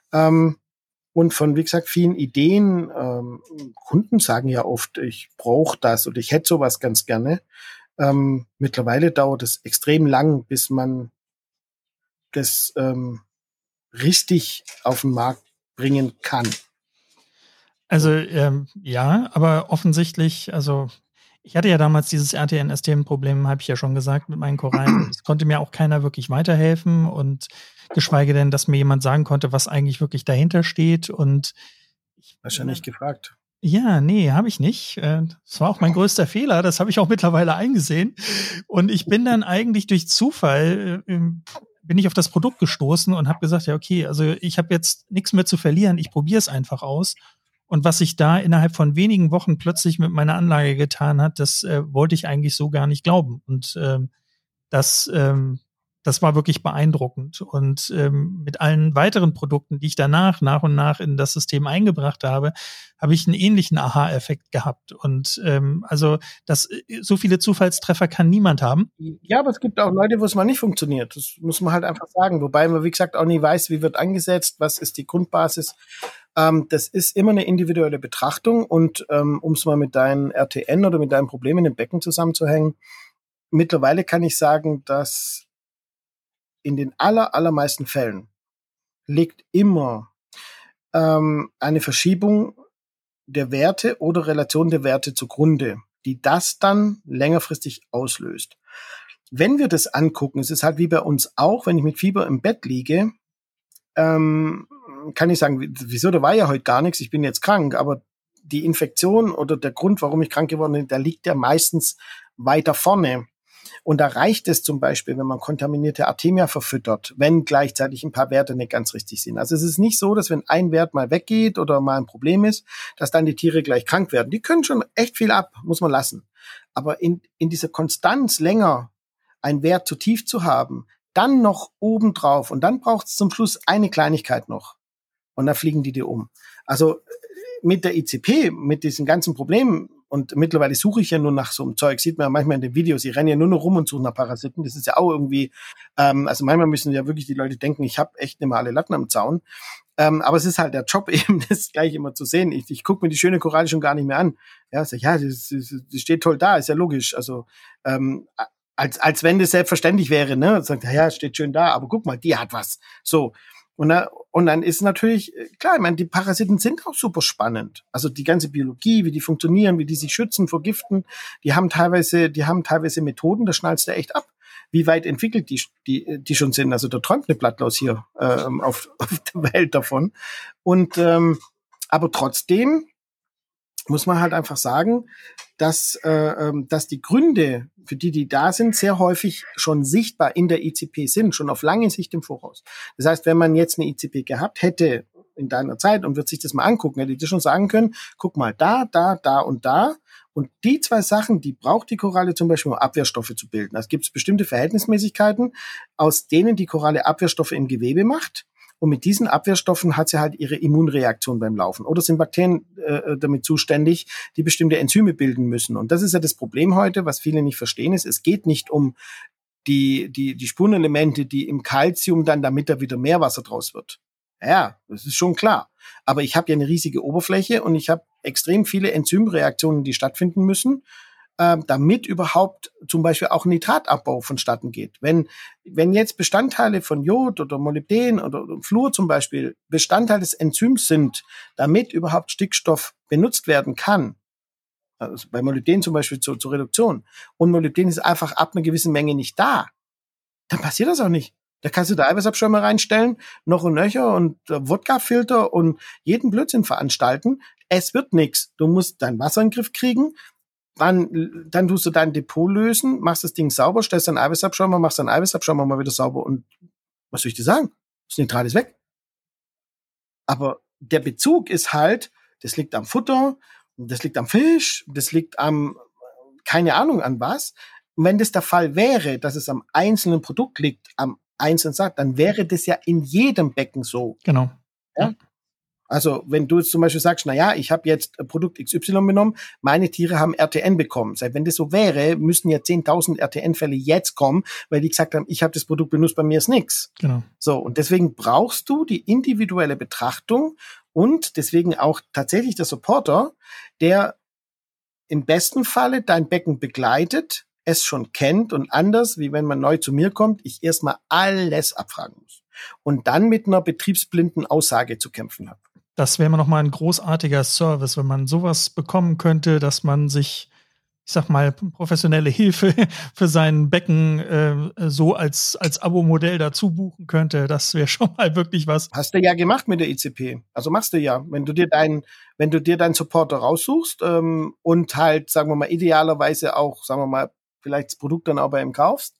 Und von, wie gesagt, vielen Ideen, Kunden sagen ja oft, ich brauche das oder ich hätte sowas ganz gerne. Mittlerweile dauert es extrem lang, bis man das richtig auf den Markt bringen kann. Also ja, aber offensichtlich, also ich hatte ja damals dieses RTN-STM-Problem, habe ich ja schon gesagt, mit meinen Korallen. Es konnte mir auch keiner wirklich weiterhelfen und geschweige denn, dass mir jemand sagen konnte, was eigentlich wirklich dahinter steht. Und wahrscheinlich gefragt. Ja, nee, habe ich nicht. Das war auch mein größter Fehler. Das habe ich auch mittlerweile eingesehen. Und ich bin dann eigentlich durch Zufall bin ich auf das Produkt gestoßen und habe gesagt, ja okay, also ich habe jetzt nichts mehr zu verlieren. Ich probiere es einfach aus. Und was sich da innerhalb von wenigen Wochen plötzlich mit meiner Anlage getan hat, das wollte ich eigentlich so gar nicht glauben. Und das war wirklich beeindruckend. Und mit allen weiteren Produkten, die ich danach nach und nach in das System eingebracht habe, habe ich einen ähnlichen Aha-Effekt gehabt. Und also so viele Zufallstreffer kann niemand haben. Ja, aber es gibt auch Leute, wo es mal nicht funktioniert. Das muss man halt einfach sagen. Wobei man, wie gesagt, auch nie weiß, wie wird angesetzt, was ist die Grundbasis. Das ist immer eine individuelle Betrachtung. Und um es mal mit deinen RTN oder mit deinem Problem in den Becken zusammenzuhängen, mittlerweile kann ich sagen, dass in den allermeisten Fällen liegt immer eine Verschiebung der Werte oder Relation der Werte zugrunde, die das dann längerfristig auslöst. Wenn wir das angucken, es ist halt wie bei uns auch, wenn ich mit Fieber im Bett liege, kann ich sagen, wieso, da war ja heute gar nichts, ich bin jetzt krank, aber die Infektion oder der Grund, warum ich krank geworden bin, der liegt ja meistens weiter vorne. Und da reicht es zum Beispiel, wenn man kontaminierte Artemia verfüttert, wenn gleichzeitig ein paar Werte nicht ganz richtig sind. Also es ist nicht so, dass wenn ein Wert mal weggeht oder mal ein Problem ist, dass dann die Tiere gleich krank werden. Die können schon echt viel ab, muss man lassen. Aber in dieser Konstanz länger einen Wert zu tief zu haben, dann noch obendrauf und dann braucht es zum Schluss eine Kleinigkeit noch. Und dann fliegen die dir um. Also mit der ICP, mit diesen ganzen Problemen, und mittlerweile suche ich ja nur nach so einem Zeug, sieht man ja manchmal in den Videos, ich renne ja nur noch rum und suche nach Parasiten, das ist ja auch irgendwie, also manchmal müssen ja wirklich die Leute denken, ich habe echt nicht mal alle Latten am Zaun, aber es ist halt der Job eben, das gleich immer zu sehen. Ich gucke mir die schöne Koralle schon gar nicht mehr an. Ja, sag, ja, das steht toll da, ist ja logisch, also als wenn das selbstverständlich wäre, ne, sagt, ja, steht schön da, aber guck mal, die hat was, so. Und dann ist natürlich, klar, ich meine, die Parasiten sind auch super spannend. Also die ganze Biologie, wie die funktionieren, wie die sich schützen vor Giften, die haben teilweise Methoden, da schnallst du echt ab. Wie weit entwickelt die schon sind. Also da träumt eine Blattlaus hier auf der Welt davon. Und aber trotzdem muss man halt einfach sagen, dass die Gründe, für die da sind, sehr häufig schon sichtbar in der ICP sind, schon auf lange Sicht im Voraus. Das heißt, wenn man jetzt eine ICP gehabt hätte in deiner Zeit und wird sich das mal angucken, hätte ich dir schon sagen können, guck mal, da und da. Und die zwei Sachen, die braucht die Koralle zum Beispiel, um Abwehrstoffe zu bilden. Es gibt bestimmte Verhältnismäßigkeiten, aus denen die Koralle Abwehrstoffe im Gewebe macht. Und mit diesen Abwehrstoffen hat sie halt ihre Immunreaktion beim Laufen. Oder sind Bakterien damit zuständig, die bestimmte Enzyme bilden müssen. Und das ist ja das Problem heute, was viele nicht verstehen, ist, es geht nicht um die Spurenelemente, die im Calcium dann, damit da wieder Meerwasser draus wird. Ja, das ist schon klar. Aber ich habe ja eine riesige Oberfläche und ich habe extrem viele Enzymreaktionen, die stattfinden müssen, damit überhaupt zum Beispiel auch Nitratabbau vonstatten geht. Wenn jetzt Bestandteile von Jod oder Molybden oder Fluor zum Beispiel Bestandteil des Enzyms sind, damit überhaupt Stickstoff benutzt werden kann, also bei Molybden zum Beispiel zur Reduktion, und Molybden ist einfach ab einer gewissen Menge nicht da, dann passiert das auch nicht. Da kannst du da Eiweißabschirme reinstellen, noch und nöcher und Wodka-Filter und jeden Blödsinn veranstalten. Es wird nichts. Du musst dein Wasser in den Griff kriegen, dann tust du dein Depot lösen, machst das Ding sauber, stellst deinen Eiweißabschirmer, machst deinen Eiweißabschirmer mal wieder sauber und was soll ich dir sagen? Das Nitrat ist weg. Aber der Bezug ist halt, das liegt am Futter, das liegt am Fisch, das liegt am, keine Ahnung an was. Und wenn das der Fall wäre, dass es am einzelnen Produkt liegt, am einzelnen Saat, dann wäre das ja in jedem Becken so. Genau. Ja? Also wenn du jetzt zum Beispiel sagst, naja, ich habe jetzt Produkt XY genommen, meine Tiere haben RTN bekommen. Wenn das so wäre, müssten ja 10.000 RTN-Fälle jetzt kommen, weil die gesagt haben, ich habe das Produkt benutzt, bei mir ist nichts. Genau. So, und deswegen brauchst du die individuelle Betrachtung und deswegen auch tatsächlich der Supporter, der im besten Falle dein Becken begleitet, es schon kennt und anders, wie wenn man neu zu mir kommt, ich erstmal alles abfragen muss und dann mit einer betriebsblinden Aussage zu kämpfen habe. Das wäre noch mal ein großartiger Service, wenn man sowas bekommen könnte, dass man sich, ich sag mal, professionelle Hilfe für sein Becken so als Abo-Modell dazu buchen könnte. Das wäre schon mal wirklich was. Hast du ja gemacht mit der ICP. Also machst du ja, wenn du dir deinen Supporter raussuchst und halt, sagen wir mal, idealerweise auch, sagen wir mal, vielleicht das Produkt dann auch bei ihm kaufst,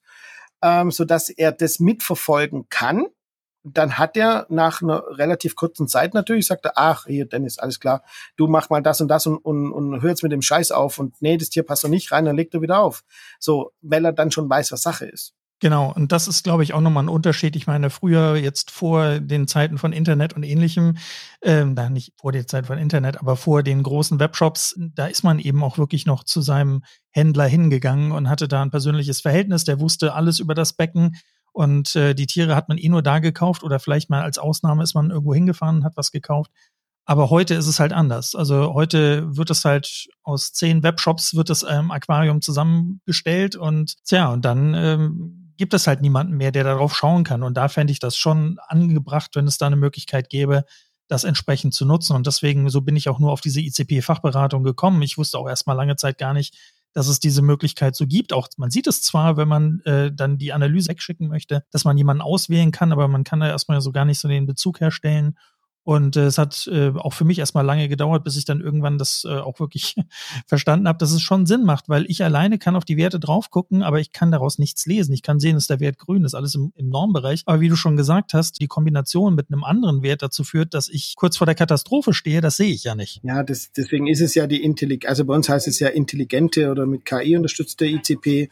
sodass er das mitverfolgen kann. Dann hat er nach einer relativ kurzen Zeit natürlich, sagt er, ach, hier, Dennis, alles klar, du mach mal das und das und hör jetzt mit dem Scheiß auf und nee, das Tier passt doch nicht rein, dann legt er wieder auf. So, weil er dann schon weiß, was Sache ist. Genau, und das ist, glaube ich, auch nochmal ein Unterschied. Ich meine, früher, jetzt vor den Zeiten von Internet und Ähnlichem, nicht vor der Zeit von Internet, aber vor den großen Webshops, da ist man eben auch wirklich noch zu seinem Händler hingegangen und hatte da ein persönliches Verhältnis. Der wusste alles über das Becken. Und die Tiere hat man eh nur da gekauft oder vielleicht mal als Ausnahme ist man irgendwo hingefahren und hat was gekauft. Aber heute ist es halt anders. Also heute wird es halt aus 10 Webshops wird das Aquarium zusammengestellt und und dann gibt es halt niemanden mehr, der darauf schauen kann. Und da fände ich das schon angebracht, wenn es da eine Möglichkeit gäbe, das entsprechend zu nutzen. Und deswegen, so bin ich auch nur auf diese ICP-Fachberatung gekommen. Ich wusste auch erstmal lange Zeit gar nicht, dass es diese Möglichkeit so gibt. Auch man sieht es zwar, wenn man dann die Analyse wegschicken möchte, dass man jemanden auswählen kann, aber man kann da erstmal so gar nicht so den Bezug herstellen. Und es hat auch für mich erstmal lange gedauert, bis ich dann irgendwann das auch wirklich verstanden habe, dass es schon Sinn macht, weil ich alleine kann auf die Werte drauf gucken, aber ich kann daraus nichts lesen. Ich kann sehen, dass der Wert grün ist, alles im Normbereich. Aber wie du schon gesagt hast, die Kombination mit einem anderen Wert dazu führt, dass ich kurz vor der Katastrophe stehe, das sehe ich ja nicht. Ja, deswegen ist es ja also bei uns heißt es ja intelligente oder mit KI unterstützte ICP,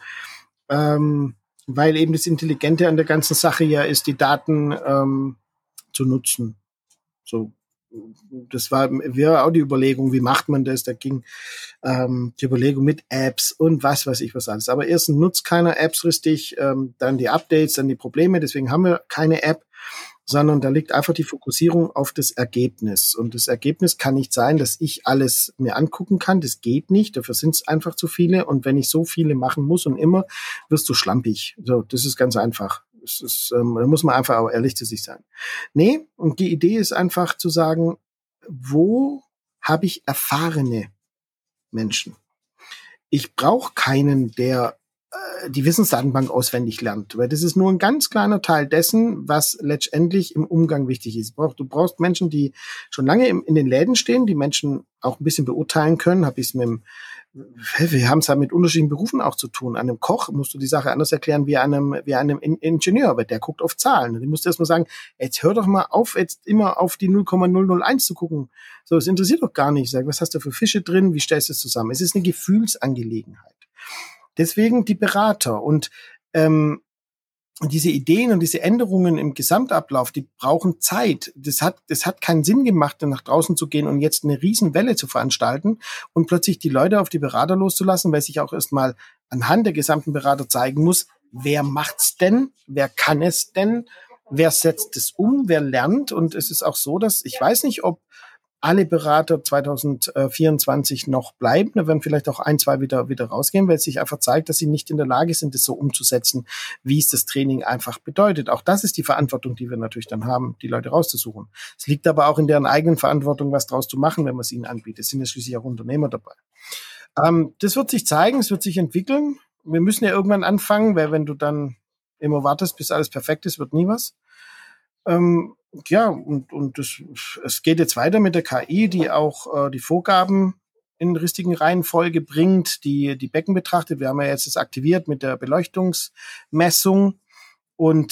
weil eben das Intelligente an der ganzen Sache ja ist, die Daten zu nutzen. So, das wäre auch die Überlegung, wie macht man das? Da ging die Überlegung mit Apps und was weiß ich was alles. Aber erstens nutzt keiner Apps richtig, dann die Updates, dann die Probleme. Deswegen haben wir keine App, sondern da liegt einfach die Fokussierung auf das Ergebnis. Und das Ergebnis kann nicht sein, dass ich alles mir angucken kann. Das geht nicht. Dafür sind es einfach zu viele. Und wenn ich so viele machen muss und immer, wirst du schlampig. So, das ist ganz einfach. Da muss man einfach auch ehrlich zu sich sein. Nee, und die Idee ist einfach zu sagen, wo habe ich erfahrene Menschen? Ich brauche keinen, der die Wissensdatenbank auswendig lernt, weil das ist nur ein ganz kleiner Teil dessen, was letztendlich im Umgang wichtig ist. Du brauchst Menschen, die schon lange in den Läden stehen, die Menschen auch ein bisschen beurteilen können. Wir haben es halt mit unterschiedlichen Berufen auch zu tun. Einem Koch musst du die Sache anders erklären wie einem Ingenieur, weil der guckt auf Zahlen. Du musst erst mal sagen, jetzt hör doch mal auf, jetzt immer auf die 0,001 zu gucken. So, es interessiert doch gar nicht. Ich sage, was hast du für Fische drin? Wie stellst du es zusammen? Es ist eine Gefühlsangelegenheit. Deswegen die Berater und diese Ideen und diese Änderungen im Gesamtablauf, die brauchen Zeit. Das hat keinen Sinn gemacht, nach draußen zu gehen und jetzt eine Riesenwelle zu veranstalten und plötzlich die Leute auf die Berater loszulassen, weil sich auch erstmal anhand der gesamten Berater zeigen muss, wer macht's denn? Wer kann es denn? Wer setzt es um? Wer lernt? Und es ist auch so, dass ich weiß nicht, ob alle Berater 2024 noch bleiben. Da werden vielleicht auch ein, zwei wieder rausgehen, weil es sich einfach zeigt, dass sie nicht in der Lage sind, das so umzusetzen, wie es das Training einfach bedeutet. Auch das ist die Verantwortung, die wir natürlich dann haben, die Leute rauszusuchen. Es liegt aber auch in deren eigenen Verantwortung, was draus zu machen, wenn man es ihnen anbietet. Es sind ja schließlich auch Unternehmer dabei. Das wird sich zeigen, es wird sich entwickeln. Wir müssen ja irgendwann anfangen, weil wenn du dann immer wartest, bis alles perfekt ist, wird nie was. Es geht jetzt weiter mit der KI, die auch die Vorgaben in richtigen Reihenfolge bringt, die Becken betrachtet. Wir haben ja jetzt das aktiviert mit der Beleuchtungsmessung und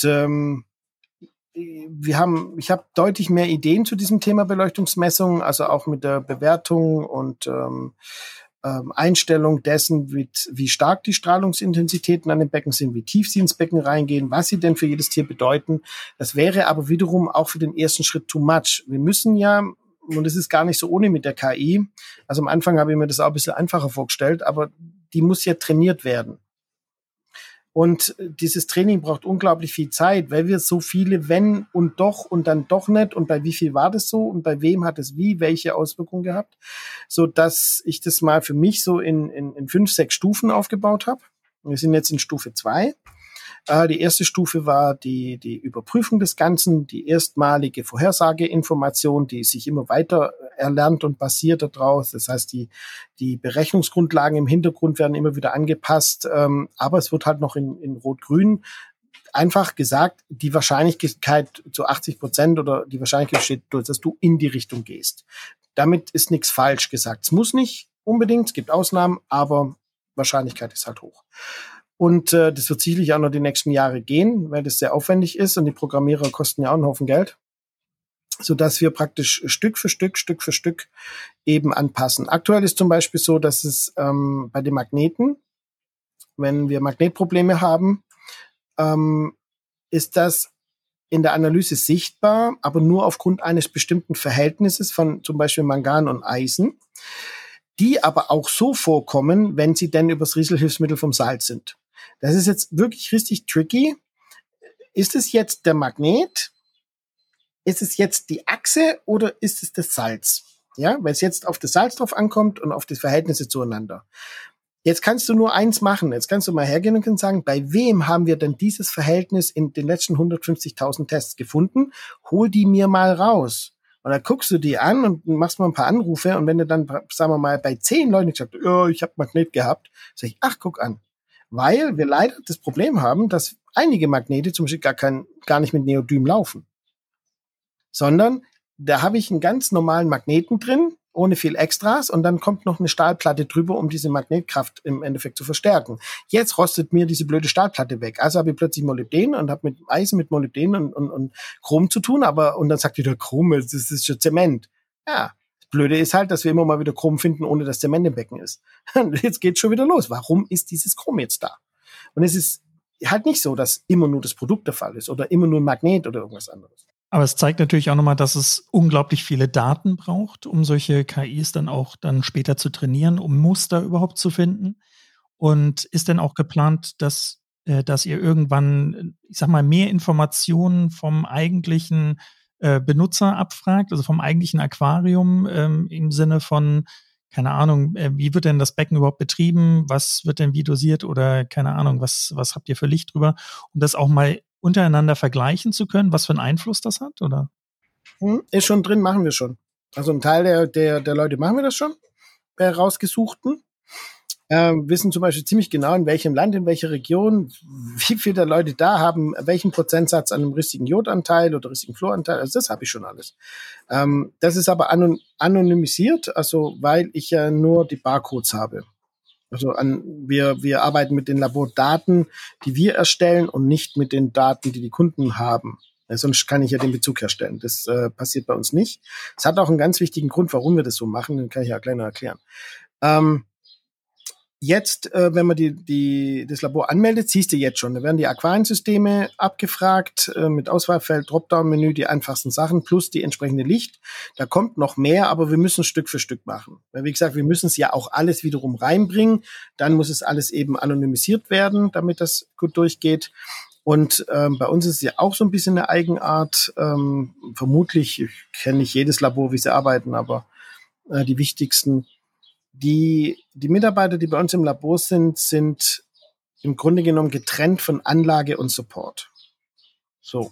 ich habe deutlich mehr Ideen zu diesem Thema Beleuchtungsmessung, also auch mit der Bewertung und Einstellung dessen, wie stark die Strahlungsintensitäten an den Becken sind, wie tief sie ins Becken reingehen, was sie denn für jedes Tier bedeuten. Das wäre aber wiederum auch für den ersten Schritt too much. Wir müssen ja, und es ist gar nicht so ohne mit der KI, also am Anfang habe ich mir das auch ein bisschen einfacher vorgestellt, aber die muss ja trainiert werden. Und dieses Training braucht unglaublich viel Zeit, weil wir so viele wenn und doch und dann doch nicht und bei wie viel war das so und bei wem hat es welche Auswirkungen gehabt, so dass ich das mal für mich so in 5, 6 Stufen aufgebaut habe. Wir sind jetzt in Stufe 2. Die erste Stufe war die Überprüfung des Ganzen, die erstmalige Vorhersageinformation, die sich immer weiter erlernt und basiert daraus. Das heißt, die Berechnungsgrundlagen im Hintergrund werden immer wieder angepasst, aber es wird halt noch in Rot-Grün einfach gesagt, die Wahrscheinlichkeit zu 80% oder die Wahrscheinlichkeit besteht, dass du in die Richtung gehst. Damit ist nichts falsch gesagt. Es muss nicht unbedingt, es gibt Ausnahmen, aber Wahrscheinlichkeit ist halt hoch. Und das wird sicherlich auch noch die nächsten Jahre gehen, weil das sehr aufwendig ist und die Programmierer kosten ja auch einen Haufen Geld, sodass wir praktisch Stück für Stück eben anpassen. Aktuell ist zum Beispiel so, dass es bei den Magneten, wenn wir Magnetprobleme haben, ist das in der Analyse sichtbar, aber nur aufgrund eines bestimmten Verhältnisses von zum Beispiel Mangan und Eisen, die aber auch so vorkommen, wenn sie denn übers Rieselhilfsmittel vom Salz sind. Das ist jetzt wirklich richtig tricky. Ist es jetzt der Magnet? Ist es jetzt die Achse oder ist es das Salz? Ja, weil es jetzt auf das Salz drauf ankommt und auf die Verhältnisse zueinander. Jetzt kannst du nur eins machen. Jetzt kannst du mal hergehen und kannst sagen, bei wem haben wir denn dieses Verhältnis in den letzten 150.000 Tests gefunden? Hol die mir mal raus. Und dann guckst du die an und machst mal ein paar Anrufe. Und wenn du dann, sagen wir mal, bei 10 Leuten gesagt, ja, ich habe Magnet gehabt, sag ich, ach, guck an. Weil wir leider das Problem haben, dass einige Magnete zum Beispiel gar nicht mit Neodym laufen. Sondern da habe ich einen ganz normalen Magneten drin, ohne viel Extras, und dann kommt noch eine Stahlplatte drüber, um diese Magnetkraft im Endeffekt zu verstärken. Jetzt rostet mir diese blöde Stahlplatte weg. Also habe ich plötzlich Molybden und habe mit Eisen, mit Molybden und Chrom zu tun, und dann sagt wieder Chrom, das ist schon Zement. Ja, das Blöde ist halt, dass wir immer mal wieder Chrom finden, ohne dass Zement im Becken ist. Jetzt geht's schon wieder los. Warum ist dieses Chrom jetzt da? Und es ist halt nicht so, dass immer nur das Produkt der Fall ist oder immer nur ein Magnet oder irgendwas anderes. Aber es zeigt natürlich auch nochmal, dass es unglaublich viele Daten braucht, um solche KIs dann später zu trainieren, um Muster überhaupt zu finden. Und ist denn auch geplant, dass ihr irgendwann, ich sag mal, mehr Informationen vom eigentlichen Benutzer abfragt, also vom eigentlichen Aquarium im Sinne von, keine Ahnung, wie wird denn das Becken überhaupt betrieben? Was wird denn wie dosiert? Oder keine Ahnung, was habt ihr für Licht drüber? Um das auch mal untereinander vergleichen zu können, was für einen Einfluss das hat, oder? Ist schon drin, machen wir schon. Also ein Teil der Leute machen wir das schon, bei rausgesuchten. Wissen zum Beispiel ziemlich genau, in welchem Land, in welcher Region, wie viele der Leute da haben, welchen Prozentsatz an einem richtigen Jodanteil oder richtigen Fluoranteil. Also das habe ich schon alles. Das ist aber anonymisiert, also weil ich ja nur die Barcodes habe. Also wir arbeiten mit den Labordaten, die wir erstellen und nicht mit den Daten, die die Kunden haben. Sonst kann ich ja den Bezug herstellen. Das passiert bei uns nicht. Es hat auch einen ganz wichtigen Grund, warum wir das so machen. Den kann ich ja gleich noch erklären. Jetzt, wenn man das Labor anmeldet, siehst du jetzt schon, da werden die Aquariensysteme abgefragt, mit Auswahlfeld, Dropdown-Menü, die einfachsten Sachen plus die entsprechende Licht. Da kommt noch mehr, aber wir müssen Stück für Stück machen. Weil, wie gesagt, wir müssen es ja auch alles wiederum reinbringen. Dann muss es alles eben anonymisiert werden, damit das gut durchgeht. Und bei uns ist es ja auch so ein bisschen eine Eigenart. Vermutlich, ich kenne nicht jedes Labor, wie sie arbeiten, aber die wichtigsten. Die Mitarbeiter, die bei uns im Labor sind im Grunde genommen getrennt von Anlage und Support. So.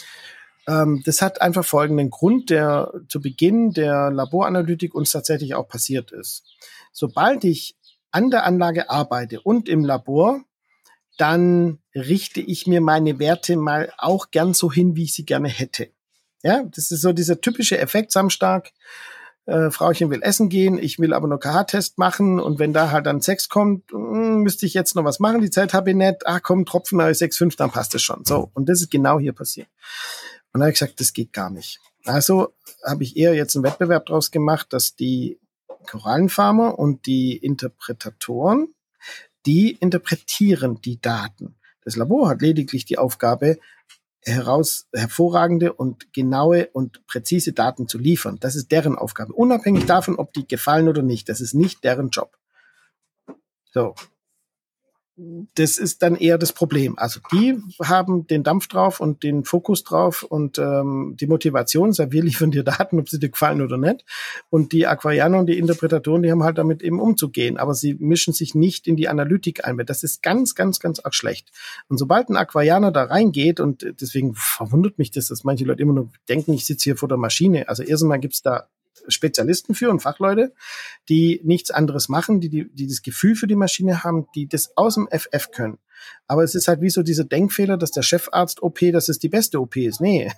Das hat einfach folgenden Grund, der zu Beginn der Laboranalytik uns tatsächlich auch passiert ist. Sobald ich an der Anlage arbeite und im Labor, dann richte ich mir meine Werte mal auch gern so hin, wie ich sie gerne hätte. Ja, das ist so dieser typische Effekt Samstag. Frauchen will essen gehen, ich will aber noch KH-Test machen und wenn da halt dann 6 kommt, müsste ich jetzt noch was machen, die Zeit habe ich nicht, komm, Tropfen 6,5, dann passt es schon. So, und das ist genau hier passiert. Und da habe ich gesagt, das geht gar nicht. Also habe ich eher jetzt einen Wettbewerb draus gemacht, dass die Korallenfarmer und die Interpretatoren, die interpretieren die Daten. Das Labor hat lediglich die Aufgabe, hervorragende und genaue und präzise Daten zu liefern. Das ist deren Aufgabe. Unabhängig davon, ob die gefallen oder nicht. Das ist nicht deren Job. So. Das ist dann eher das Problem. Also die haben den Dampf drauf und den Fokus drauf und die Motivation, sagen, wir liefern dir Daten, ob sie dir gefallen oder nicht. Und die Aquarianer und die Interpretatoren, die haben halt damit eben umzugehen. Aber sie mischen sich nicht in die Analytik ein, weil das ist ganz, ganz, ganz arg schlecht. Und sobald ein Aquarianer da reingeht, und deswegen verwundert mich das, dass manche Leute immer nur denken, ich sitze hier vor der Maschine. Also erstmal gibt's da Spezialisten für und Fachleute, die nichts anderes machen, die das Gefühl für die Maschine haben, die das aus dem FF können. Aber es ist halt wie so dieser Denkfehler, dass der Chefarzt-OP, dass es die beste OP ist. Nee,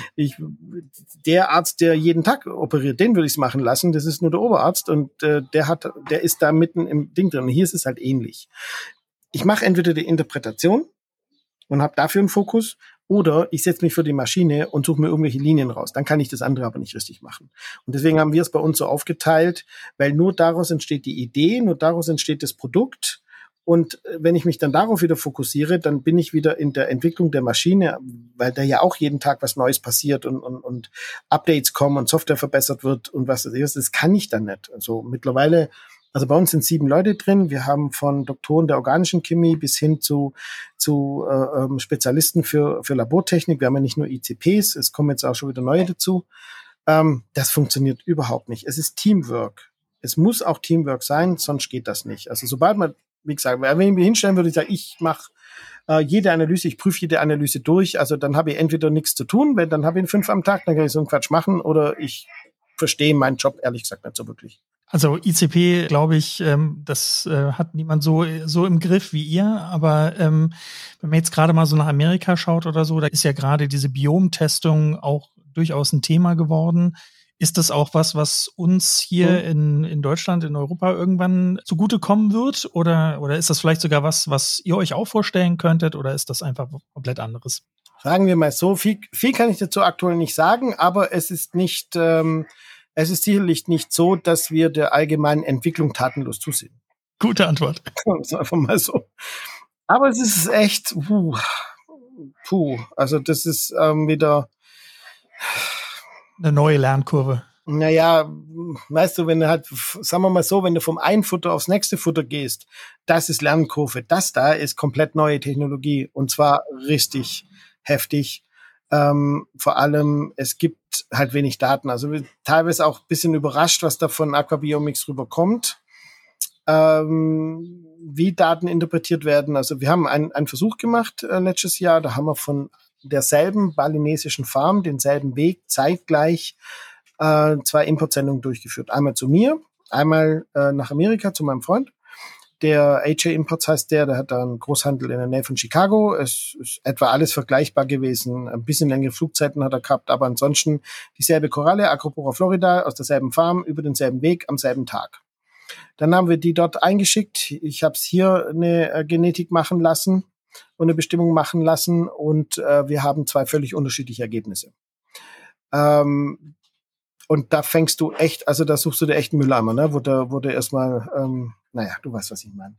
der Arzt, der jeden Tag operiert, den würde ich es machen lassen. Das ist nur der Oberarzt und der ist da mitten im Ding drin. Und hier ist es halt ähnlich. Ich mache entweder die Interpretation und habe dafür einen Fokus, oder ich setze mich für die Maschine und suche mir irgendwelche Linien raus. Dann kann ich das andere aber nicht richtig machen. Und deswegen haben wir es bei uns so aufgeteilt, weil nur daraus entsteht die Idee, nur daraus entsteht das Produkt. Und wenn ich mich dann darauf wieder fokussiere, dann bin ich wieder in der Entwicklung der Maschine, weil da ja auch jeden Tag was Neues passiert und Updates kommen und Software verbessert wird und was das ist. Das kann ich dann nicht. Also mittlerweile, also bei uns sind 7 Leute drin. Wir haben von Doktoren der organischen Chemie bis hin zu Spezialisten für Labortechnik. Wir haben ja nicht nur ICPs, es kommen jetzt auch schon wieder neue dazu. Das funktioniert überhaupt nicht. Es ist Teamwork. Es muss auch Teamwork sein, sonst geht das nicht. Also sobald man, wie gesagt, wenn ich mich hinstellen würde, ich sagen, ich mache jede Analyse, ich prüfe jede Analyse durch, also dann habe ich entweder nichts zu tun, weil dann habe ich 5 am Tag, dann kann ich so einen Quatsch machen, oder ich verstehe meinen Job ehrlich gesagt nicht so wirklich. Also ICP, glaube ich, das hat niemand so im Griff wie ihr. Aber wenn man jetzt gerade mal so nach Amerika schaut oder so, da ist ja gerade diese Biomtestung auch durchaus ein Thema geworden. Ist das auch was uns hier in Deutschland, in Europa irgendwann zugutekommen wird? Oder ist das vielleicht sogar was ihr euch auch vorstellen könntet? Oder ist das einfach komplett anderes? Sagen wir mal so, viel kann ich dazu aktuell nicht sagen, aber es ist nicht... Es ist sicherlich nicht so, dass wir der allgemeinen Entwicklung tatenlos zusehen. Gute Antwort. Das ist einfach mal so. Aber es ist echt, also das ist wieder eine neue Lernkurve. Naja, weißt du, wenn du halt, sagen wir mal so, wenn du vom einen Futter aufs nächste Futter gehst, das ist Lernkurve. Das da ist komplett neue Technologie und zwar richtig heftig. Vor allem, es gibt halt wenig Daten. Also wir teilweise auch ein bisschen überrascht, was da von Aquabiomics rüberkommt, wie Daten interpretiert werden. Also wir haben einen Versuch gemacht letztes Jahr, da haben wir von derselben balinesischen Farm denselben Weg zeitgleich 2 Importsendungen durchgeführt. Einmal zu mir, einmal nach Amerika zu meinem Freund. Der AJ Imports heißt der hat da einen Großhandel in der Nähe von Chicago. Es ist etwa alles vergleichbar gewesen. Ein bisschen längere Flugzeiten hat er gehabt, aber ansonsten dieselbe Koralle, Acropora florida, aus derselben Farm, über denselben Weg, am selben Tag. Dann haben wir die dort eingeschickt. Ich habe hier eine Genetik machen lassen und eine Bestimmung machen lassen und wir haben 2 völlig unterschiedliche Ergebnisse. Und da fängst du echt, also da suchst du dir echt einen Mülleimer, ne? Wo du erstmal, du weißt, was ich meine.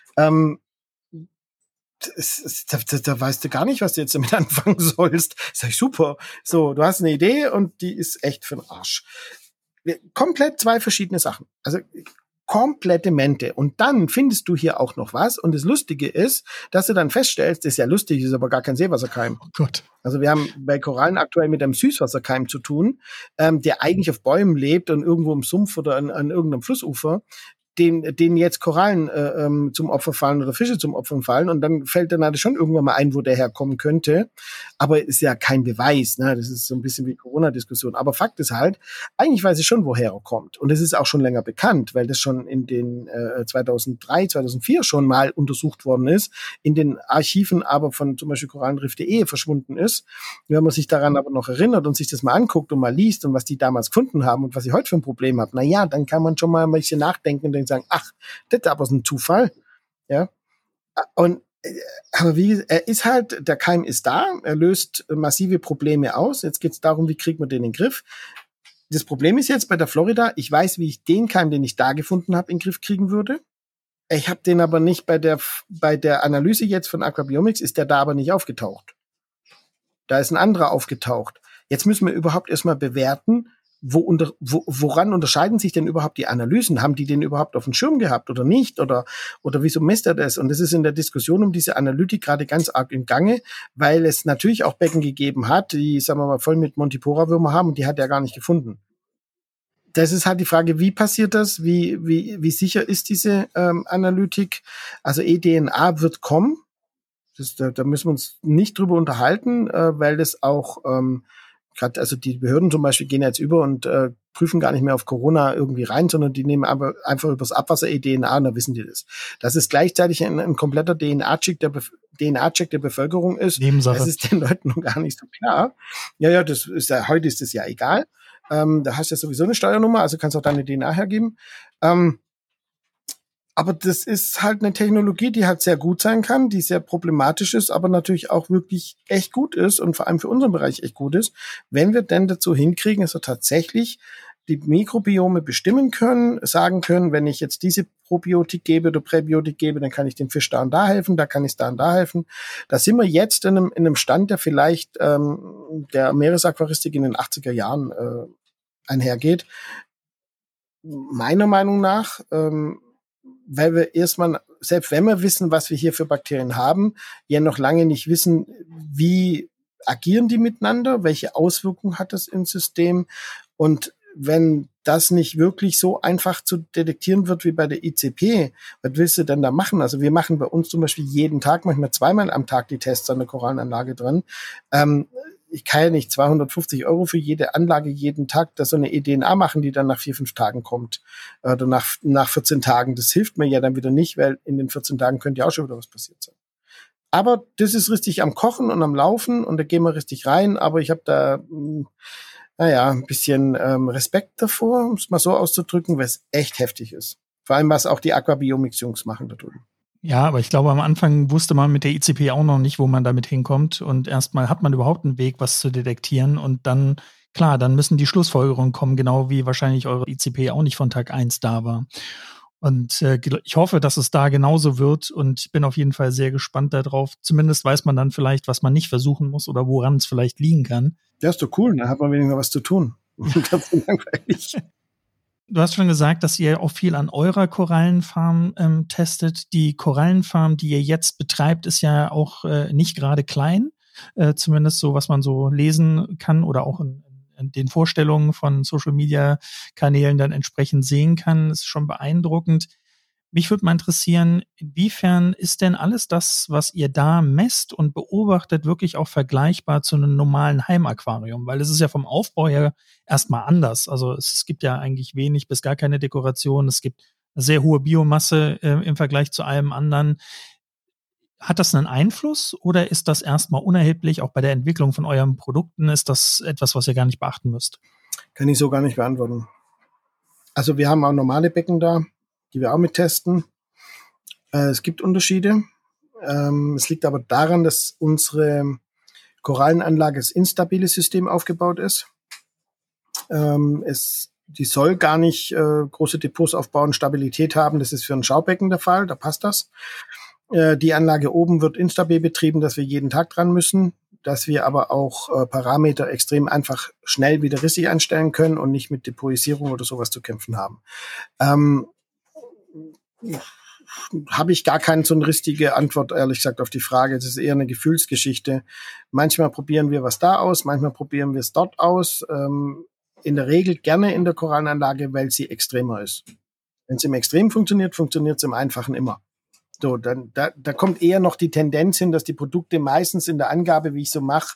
Da weißt du gar nicht, was du jetzt damit anfangen sollst. Sag ich, super. So, du hast eine Idee und die ist echt für den Arsch. Komplett zwei verschiedene Sachen. Also komplette Mente. Und dann findest du hier auch noch was. Und das Lustige ist, dass du dann feststellst, das ist ja lustig, ist aber gar kein Seewasserkeim. Oh Gott. Also wir haben bei Korallen aktuell mit einem Süßwasserkeim zu tun, der eigentlich auf Bäumen lebt und irgendwo im Sumpf oder an irgendeinem Flussufer, denen jetzt Korallen zum Opfer fallen oder Fische zum Opfer fallen, und dann fällt dann halt schon irgendwann mal ein, wo der herkommen könnte. Aber ist ja kein Beweis, ne? Das ist so ein bisschen wie Corona-Diskussion. Aber Fakt ist halt, eigentlich weiß ich schon, woher er kommt. Und es ist auch schon länger bekannt, weil das schon in den 2003, 2004 schon mal untersucht worden ist, in den Archiven aber von zum Beispiel korallenriff.de verschwunden ist. Wenn man sich daran aber noch erinnert und sich das mal anguckt und mal liest und was die damals gefunden haben und was sie heute für ein Problem haben, na ja, dann kann man schon mal ein bisschen nachdenken und sagen, ach, das ist aber so ein Zufall. Ja. Und aber er ist halt, der Keim ist da, er löst massive Probleme aus. Jetzt geht es darum, wie kriegt man den in den Griff. Das Problem ist jetzt bei der Florida, ich weiß, wie ich den Keim, den ich da gefunden habe, in den Griff kriegen würde. Ich habe den aber nicht bei der Analyse jetzt von Aquabiomics, ist der da aber nicht aufgetaucht. Da ist ein anderer aufgetaucht. Jetzt müssen wir überhaupt erstmal bewerten, woran unterscheiden sich denn überhaupt die Analysen? Haben die den überhaupt auf dem Schirm gehabt oder nicht? Oder wieso misst er das? Und das ist in der Diskussion um diese Analytik gerade ganz arg im Gange, weil es natürlich auch Becken gegeben hat, die, sagen wir mal, voll mit Montipora-Würmer haben, und die hat er gar nicht gefunden. Das ist halt die Frage, wie passiert das? Wie sicher ist diese Analytik? Also eDNA wird kommen. Da müssen wir uns nicht drüber unterhalten, weil das auch gerade, also die Behörden zum Beispiel gehen jetzt über und prüfen gar nicht mehr auf Corona irgendwie rein, sondern die nehmen aber einfach übers Abwasser eDNA, und da wissen die das. Das ist gleichzeitig ein kompletter DNA-Check der Bevölkerung ist. Nebensache. Das ist den Leuten noch gar nicht so klar. Ja, das ist ja, heute ist das ja egal. Da hast du ja sowieso eine Steuernummer, also kannst auch deine DNA hergeben. Aber das ist halt eine Technologie, die halt sehr gut sein kann, die sehr problematisch ist, aber natürlich auch wirklich echt gut ist und vor allem für unseren Bereich echt gut ist, wenn wir denn dazu hinkriegen, dass wir tatsächlich die Mikrobiome bestimmen können, sagen können, wenn ich jetzt diese Probiotik gebe oder Präbiotik gebe, dann kann ich dem Fisch da und da helfen, da kann ich da und da helfen. Da sind wir jetzt in einem Stand, der vielleicht der Meeresaquaristik in den 80er Jahren einhergeht. Meiner Meinung nach, weil wir erstmal, selbst wenn wir wissen, was wir hier für Bakterien haben, ja noch lange nicht wissen, wie agieren die miteinander, welche Auswirkungen hat das im System. Und wenn das nicht wirklich so einfach zu detektieren wird wie bei der ICP, was willst du denn da machen? Also wir machen bei uns zum Beispiel jeden Tag, manchmal zweimal am Tag die Tests an der Korallenanlage dran. Ich kann ja nicht 250 € für jede Anlage jeden Tag da so eine eDNA machen, die dann nach 4-5 Tagen kommt. Oder nach 14 Tagen. Das hilft mir ja dann wieder nicht, weil in den 14 Tagen könnte ja auch schon wieder was passiert sein. Aber das ist richtig am Kochen und am Laufen, und da gehen wir richtig rein. Aber ich habe da, ein bisschen Respekt davor, um es mal so auszudrücken, weil es echt heftig ist. Vor allem, was auch die Aquabiomics-Jungs machen da drüben. Ja, aber ich glaube, am Anfang wusste man mit der ICP auch noch nicht, wo man damit hinkommt. Und erstmal hat man überhaupt einen Weg, was zu detektieren. Und dann, klar, dann müssen die Schlussfolgerungen kommen, genau wie wahrscheinlich eure ICP auch nicht von Tag 1 da war. Und ich hoffe, dass es da genauso wird, und bin auf jeden Fall sehr gespannt darauf. Zumindest weiß man dann vielleicht, was man nicht versuchen muss oder woran es vielleicht liegen kann. Ja, ist doch cool, da hat man weniger was zu tun. Ganz langweilig. Du hast schon gesagt, dass ihr auch viel an eurer Korallenfarm testet. Die Korallenfarm, die ihr jetzt betreibt, ist ja auch nicht gerade klein. Zumindest so, was man so lesen kann oder auch in den Vorstellungen von Social-Media-Kanälen dann entsprechend sehen kann. Ist schon beeindruckend. Mich würde mal interessieren, inwiefern ist denn alles das, was ihr da messt und beobachtet, wirklich auch vergleichbar zu einem normalen Heimaquarium? Weil es ist ja vom Aufbau her erstmal anders. Also es gibt ja eigentlich wenig bis gar keine Dekoration. Es gibt eine sehr hohe Biomasse im Vergleich zu allem anderen. Hat das einen Einfluss, oder ist das erstmal unerheblich? Auch bei der Entwicklung von euren Produkten ist das etwas, was ihr gar nicht beachten müsst? Kann ich so gar nicht beantworten. Also wir haben auch normale Becken da, die wir auch mit testen. Es gibt Unterschiede. Es liegt aber daran, dass unsere Korallenanlage als instabiles System aufgebaut ist. Die soll gar nicht große Depots aufbauen, Stabilität haben. Das ist für ein Schaubecken der Fall, da passt das. Die Anlage oben wird instabil betrieben, dass wir jeden Tag dran müssen, dass wir aber auch Parameter extrem einfach schnell wieder richtig einstellen können und nicht mit Depotisierung oder sowas zu kämpfen haben. Habe ich gar keine so eine richtige Antwort, ehrlich gesagt, auf die Frage. Es ist eher eine Gefühlsgeschichte. Manchmal probieren wir was da aus, manchmal probieren wir es dort aus. In der Regel gerne in der Korallenanlage, weil sie extremer ist. Wenn es im Extrem funktioniert, funktioniert es im Einfachen immer. So, dann da kommt eher noch die Tendenz hin, dass die Produkte meistens in der Angabe, wie ich so mache,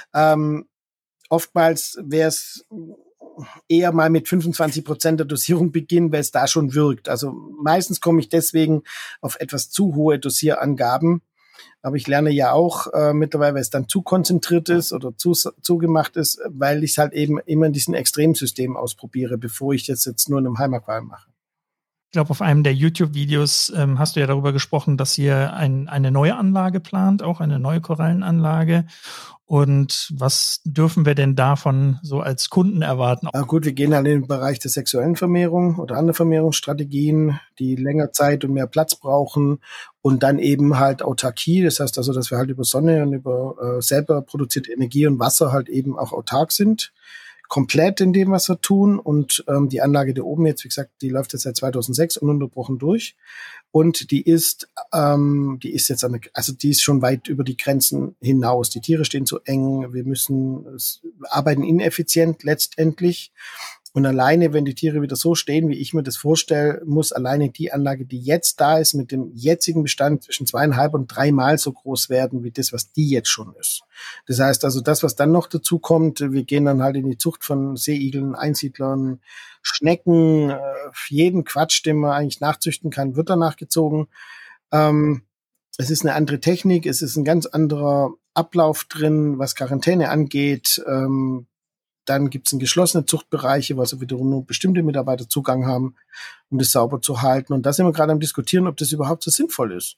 oftmals wäre es eher mal mit 25% der Dosierung beginnen, weil es da schon wirkt. Also meistens komme ich deswegen auf etwas zu hohe Dosierangaben. Aber ich lerne ja auch mittlerweile, weil es dann zu konzentriert ist oder zu gemacht ist, weil ich es halt eben immer in diesem Extremsystem ausprobiere, bevor ich das jetzt nur in einem Heimaquarium mache. Ich glaube, auf einem der YouTube-Videos hast du ja darüber gesprochen, dass ihr eine neue Anlage plant, auch eine neue Korallenanlage. Und was dürfen wir denn davon so als Kunden erwarten? Gut, wir gehen halt in den Bereich der sexuellen Vermehrung oder andere Vermehrungsstrategien, die länger Zeit und mehr Platz brauchen und dann eben halt Autarkie. Das heißt also, dass wir halt über Sonne und über selber produzierte Energie und Wasser halt eben auch autark sind. Komplett in dem, was wir tun. Und die Anlage da oben jetzt, wie gesagt, die läuft jetzt seit 2006 ununterbrochen durch. Und die ist jetzt die ist schon weit über die Grenzen hinaus. Die Tiere stehen zu eng. Wir arbeiten ineffizient letztendlich. Und alleine, wenn die Tiere wieder so stehen, wie ich mir das vorstelle, muss alleine die Anlage, die jetzt da ist, mit dem jetzigen Bestand zwischen 2,5 und 3 Mal so groß werden, wie das, was die jetzt schon ist. Das heißt also, das, was dann noch dazu kommt, wir gehen dann halt in die Zucht von Seeigeln, Einsiedlern, Schnecken, jeden Quatsch, den man eigentlich nachzüchten kann, wird danach gezogen. Es ist eine andere Technik, es ist ein ganz anderer Ablauf drin, was Quarantäne angeht. Dann gibt es geschlossene Zuchtbereiche, wo also wiederum nur bestimmte Mitarbeiter Zugang haben, um das sauber zu halten. Und da sind wir gerade am Diskutieren, ob das überhaupt so sinnvoll ist.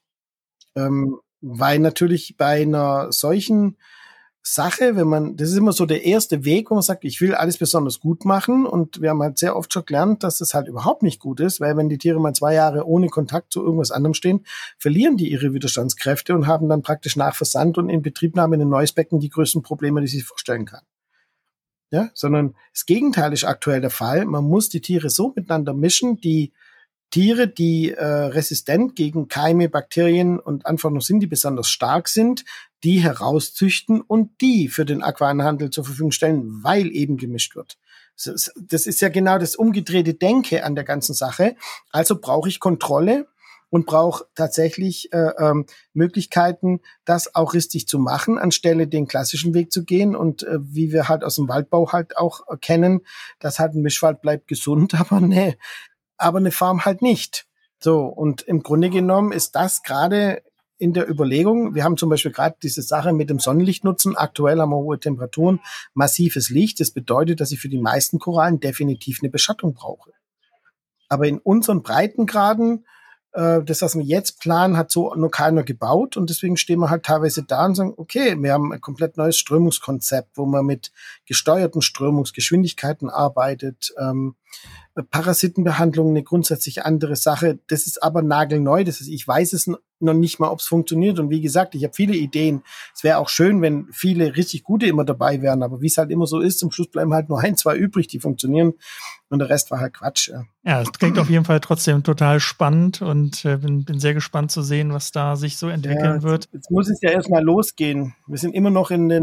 Weil natürlich bei einer solchen Sache, das ist immer so der erste Weg, wo man sagt, ich will alles besonders gut machen. Und wir haben halt sehr oft schon gelernt, dass das halt überhaupt nicht gut ist, weil wenn die Tiere mal 2 Jahre ohne Kontakt zu irgendwas anderem stehen, verlieren die ihre Widerstandskräfte und haben dann praktisch nach Versand und Inbetriebnahme in ein neues Becken die größten Probleme, die sich vorstellen kann. Ja, sondern das Gegenteil ist aktuell der Fall. Man muss die Tiere so miteinander mischen, die Tiere, die resistent gegen Keime, Bakterien und Anforderungen sind, die besonders stark sind, die herauszüchten und die für den Aquarienhandel zur Verfügung stellen, weil eben gemischt wird. Das ist ja genau das umgedrehte Denke an der ganzen Sache. Also brauche ich Kontrolle und brauche tatsächlich Möglichkeiten, das auch richtig zu machen, anstelle den klassischen Weg zu gehen. Und wie wir halt aus dem Waldbau halt auch kennen, dass halt ein Mischwald bleibt gesund, aber eine Farm halt nicht. So, und im Grunde genommen ist das gerade in der Überlegung. Wir haben zum Beispiel gerade diese Sache mit dem Sonnenlicht nutzen. Aktuell haben wir hohe Temperaturen, massives Licht. Das bedeutet, dass ich für die meisten Korallen definitiv eine Beschattung brauche. Aber in unseren Breitengraden, das, was wir jetzt planen, hat so noch keiner gebaut. Und deswegen stehen wir halt teilweise da und sagen, okay, wir haben ein komplett neues Strömungskonzept, wo man mit gesteuerten Strömungsgeschwindigkeiten arbeitet. Parasitenbehandlung eine grundsätzlich andere Sache. Das ist aber nagelneu. Das heißt, ich weiß es noch nicht mal, ob es funktioniert. Und wie gesagt, ich habe viele Ideen. Es wäre auch schön, wenn viele richtig gute immer dabei wären. Aber wie es halt immer so ist, zum Schluss bleiben halt nur 1, 2 übrig, die funktionieren. Und der Rest war halt Quatsch. Ja, es klingt auf jeden Fall trotzdem total spannend und bin sehr gespannt zu sehen, was da sich so entwickeln wird. Jetzt muss es ja erstmal losgehen. Wir sind immer noch in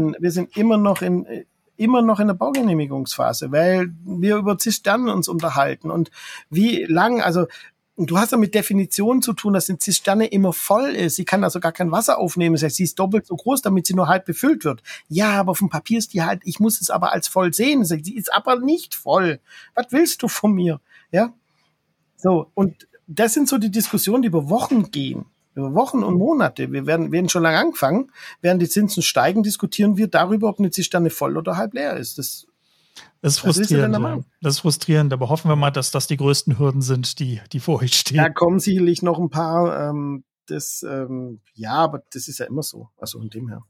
der Baugenehmigungsphase, weil wir über Zisternen uns unterhalten und wie lang, also du hast ja mit Definitionen zu tun, dass eine Zisterne immer voll ist. Sie kann also gar kein Wasser aufnehmen. Das heißt, sie ist doppelt so groß, damit sie nur halb befüllt wird. Ja, aber auf dem Papier ist die halt, ich muss es aber als voll sehen. Das heißt, sie ist aber nicht voll. Was willst du von mir? Ja? So. Und das sind so die Diskussionen, die über Wochen gehen. Über Wochen und Monate. Wir werden schon lange angefangen. Während die Zinsen steigen, diskutieren wir darüber, ob eine Zisterne voll oder halb leer ist. Das ist frustrierend. Das ist frustrierend, aber hoffen wir mal, dass das die größten Hürden sind, die vor euch stehen. Da kommen sicherlich noch ein paar, aber das ist ja immer so. Also von dem her.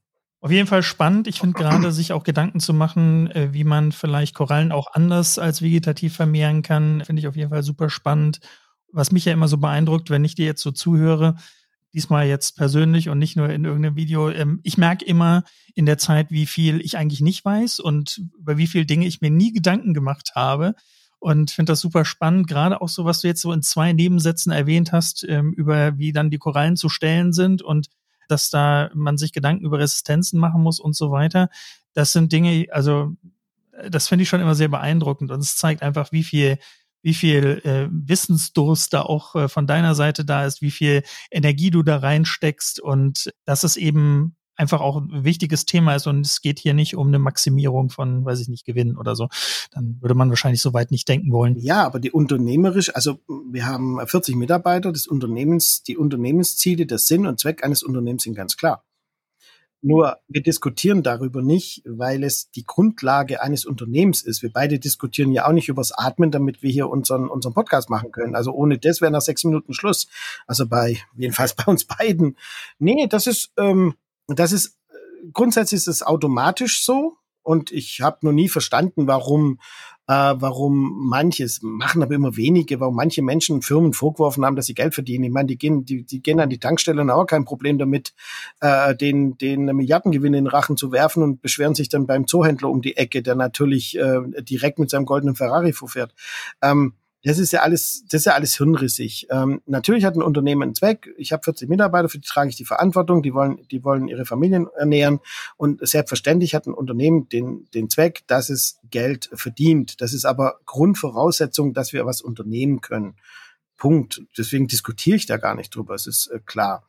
Auf jeden Fall spannend. Ich finde gerade, sich auch Gedanken zu machen, wie man vielleicht Korallen auch anders als vegetativ vermehren kann, finde ich auf jeden Fall super spannend. Was mich ja immer so beeindruckt, wenn ich dir jetzt so zuhöre, diesmal jetzt persönlich und nicht nur in irgendeinem Video, ich merke immer in der Zeit, wie viel ich eigentlich nicht weiß und über wie viele Dinge ich mir nie Gedanken gemacht habe. Und finde das super spannend, gerade auch so, was du jetzt so in 2 Nebensätzen erwähnt hast, über wie dann die Korallen zu stellen sind und dass da man sich Gedanken über Resistenzen machen muss und so weiter. Das sind Dinge, also das finde ich schon immer sehr beeindruckend und es zeigt einfach, wie viel Wissensdurst da auch von deiner Seite da ist, wie viel Energie du da reinsteckst und dass es eben einfach auch ein wichtiges Thema ist und es geht hier nicht um eine Maximierung von, weiß ich nicht, Gewinn oder so. Dann würde man wahrscheinlich so weit nicht denken wollen. Ja, aber also wir haben 40 Mitarbeiter des Unternehmens, die Unternehmensziele, der Sinn und Zweck eines Unternehmens sind ganz klar. Nur wir diskutieren darüber nicht, weil es die Grundlage eines Unternehmens ist. Wir beide diskutieren ja auch nicht übers Atmen, damit wir hier unseren Podcast machen können. Also ohne das wäre nach 6 Minuten Schluss. Also jedenfalls bei uns beiden. Nee, grundsätzlich ist es automatisch so. Und ich habe noch nie verstanden, warum manches machen, aber immer wenige, warum manche Menschen Firmen vorgeworfen haben, dass sie Geld verdienen. Ich meine, die gehen an die Tankstelle und haben auch kein Problem damit, den Milliardengewinn in den Rachen zu werfen und beschweren sich dann beim Zoohändler um die Ecke, der natürlich direkt mit seinem goldenen Ferrari vorfährt. Das ist ja alles hirnrissig. Natürlich hat ein Unternehmen einen Zweck. Ich habe 40 Mitarbeiter, für die trage ich die Verantwortung. Die wollen ihre Familien ernähren. Und selbstverständlich hat ein Unternehmen den Zweck, dass es Geld verdient. Das ist aber Grundvoraussetzung, dass wir was unternehmen können. Punkt. Deswegen diskutiere ich da gar nicht drüber. Es ist klar.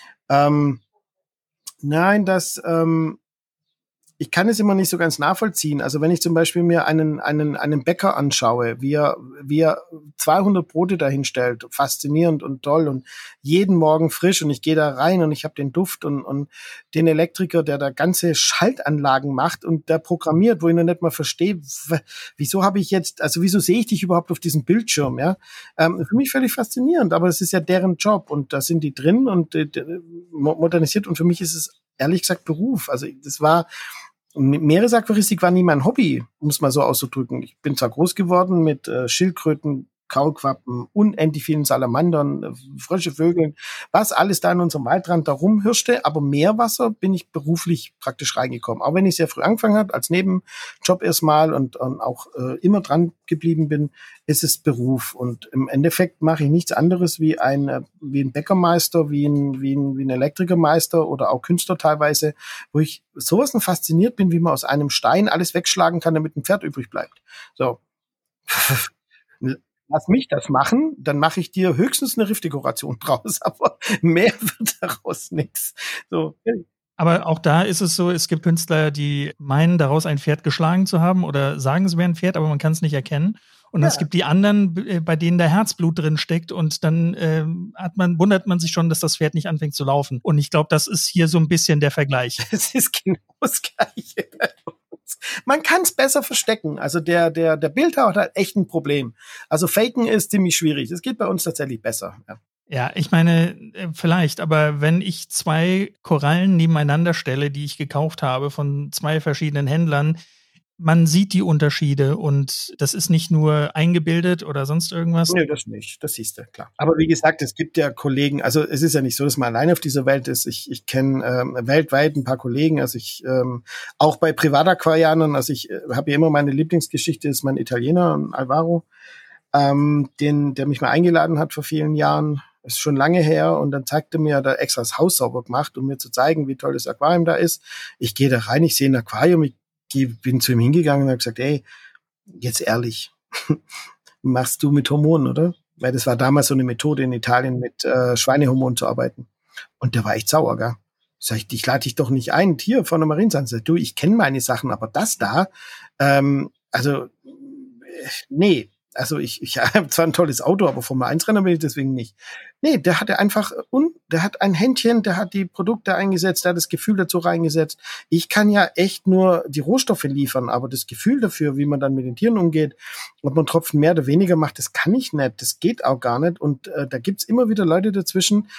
Nein, ich kann es immer nicht so ganz nachvollziehen. Also wenn ich zum Beispiel mir einen Bäcker anschaue, wie er 200 Brote dahin stellt, faszinierend und toll und jeden Morgen frisch und ich gehe da rein und ich habe den Duft und den Elektriker, der da ganze Schaltanlagen macht und der programmiert, wo ich noch nicht mal verstehe, wieso sehe ich dich überhaupt auf diesem Bildschirm, ja? Für mich völlig faszinierend, aber es ist ja deren Job und da sind die drin und modernisiert und für mich ist es ehrlich gesagt Beruf. Also Meeresaquaristik war nie mein Hobby, um es mal so auszudrücken. Ich bin zwar groß geworden mit Schildkröten, Kaulquappen, unendlich vielen Salamandern, Frösche, Vögeln, was alles da in unserem Waldrand da rumhirschte, aber Meerwasser bin ich beruflich praktisch reingekommen. Auch wenn ich sehr früh angefangen habe, als Nebenjob erstmal und auch immer dran geblieben bin, ist es Beruf. Und im Endeffekt mache ich nichts anderes wie ein Bäckermeister, wie ein Elektrikermeister oder auch Künstler teilweise, wo ich sowas fasziniert bin, wie man aus einem Stein alles wegschlagen kann, damit ein Pferd übrig bleibt. So. Lass mich das machen, dann mache ich dir höchstens eine Riffdekoration draus, aber mehr wird daraus nichts. So. Aber auch da ist es so, es gibt Künstler, die meinen, daraus ein Pferd geschlagen zu haben oder sagen, es wäre ein Pferd, aber man kann es nicht erkennen. Und es gibt die anderen, bei denen da Herzblut drin steckt und dann wundert man sich schon, dass das Pferd nicht anfängt zu laufen. Und ich glaube, das ist hier so ein bisschen der Vergleich. Es ist genau das Gleiche. Man kann es besser verstecken. Also der Bildhauer hat halt echt ein Problem. Also Faken ist ziemlich schwierig. Das geht bei uns tatsächlich besser. Ja. Ja, ich meine, vielleicht, aber wenn ich 2 Korallen nebeneinander stelle, die ich gekauft habe von 2 verschiedenen Händlern, man sieht die Unterschiede und das ist nicht nur eingebildet oder sonst irgendwas. Nee, das nicht. Das siehst du, klar. Aber wie gesagt, es gibt ja Kollegen, also es ist ja nicht so, dass man alleine auf dieser Welt ist. Ich kenne weltweit ein paar Kollegen, also auch bei Privataquarianern, also ich habe ja immer meine Lieblingsgeschichte, ist mein Italiener, Alvaro, der mich mal eingeladen hat vor vielen Jahren. Ist schon lange her und dann zeigte mir, da extra das Haus sauber gemacht, um mir zu zeigen, wie toll das Aquarium da ist. Ich gehe da rein, ich sehe ein Aquarium, bin zu ihm hingegangen und habe gesagt, ey, jetzt ehrlich, machst du mit Hormonen, oder? Weil das war damals so eine Methode in Italien, mit Schweinehormonen zu arbeiten. Und der war echt sauer, gell? Sag ich lade dich doch nicht ein, hier von der Mariensanz. Du, ich kenne meine Sachen, aber das da, nee. Also ich habe zwar ein tolles Auto, aber Formel 1 Renner bin ich deswegen nicht. Nee, der hat ein Händchen, der hat die Produkte eingesetzt, der hat das Gefühl dazu reingesetzt. Ich kann ja echt nur die Rohstoffe liefern, aber das Gefühl dafür, wie man dann mit den Tieren umgeht, ob man Tropfen mehr oder weniger macht, das kann ich nicht, das geht auch gar nicht. Und da gibt's immer wieder Leute dazwischen,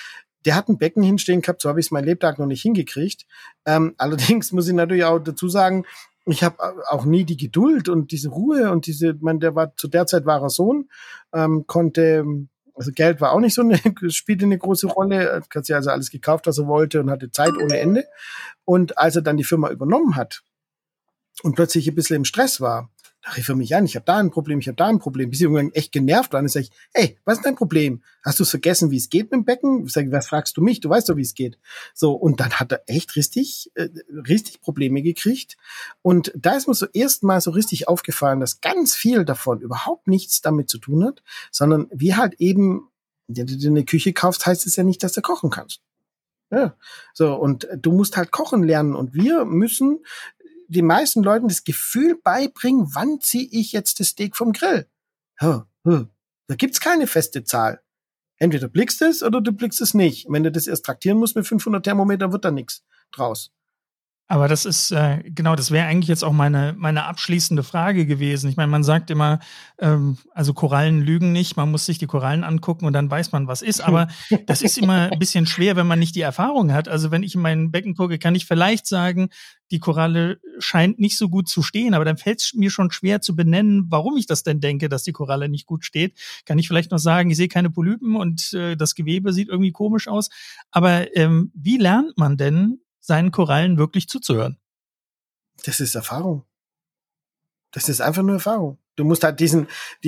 der hat ein Becken hinstehen gehabt, so habe ich es mein Lebtag noch nicht hingekriegt. Allerdings muss ich natürlich auch dazu sagen, ich habe auch nie die Geduld und diese Ruhe und der war zu der Zeit war er Sohn, also Geld war auch nicht spielte eine große Rolle, hat sich also alles gekauft, was er wollte und hatte Zeit ohne Ende. Und als er dann die Firma übernommen hat und plötzlich ein bisschen im Stress war, da rief er mich an, ich habe da ein Problem, bis ich irgendwann echt genervt war. Und dann sage ich, hey, was ist dein Problem? Hast du es vergessen, wie es geht mit dem Becken? Ich sage, was fragst du mich? Du weißt doch, wie es geht. So, und dann hat er echt richtig Probleme gekriegt. Und da ist mir so erstmal so richtig aufgefallen, dass ganz viel davon überhaupt nichts damit zu tun hat, sondern wie halt eben, wenn du dir eine Küche kaufst, heißt es ja nicht, dass du kochen kannst. Ja, so, und du musst halt kochen lernen. Und wir müssen den meisten Leuten das Gefühl beibringen, wann ziehe ich jetzt das Steak vom Grill? Da gibt's keine feste Zahl. Entweder blickst du es oder du blickst es nicht. Wenn du das erst traktieren musst mit 500 Thermometer, wird da nichts draus. Aber das ist, genau, das wäre eigentlich jetzt auch meine abschließende Frage gewesen. Ich meine, man sagt immer, also Korallen lügen nicht, man muss sich die Korallen angucken und dann weiß man, was ist. Aber das ist immer ein bisschen schwer, wenn man nicht die Erfahrung hat. Also wenn ich in mein Becken gucke, kann ich vielleicht sagen, die Koralle scheint nicht so gut zu stehen, aber dann fällt es mir schon schwer zu benennen, warum ich das denn denke, dass die Koralle nicht gut steht. Kann ich vielleicht noch sagen, ich sehe keine Polypen und das Gewebe sieht irgendwie komisch aus. Aber wie lernt man denn, seinen Korallen wirklich zuzuhören? Das ist Erfahrung. Das ist einfach nur Erfahrung. Du musst halt diesen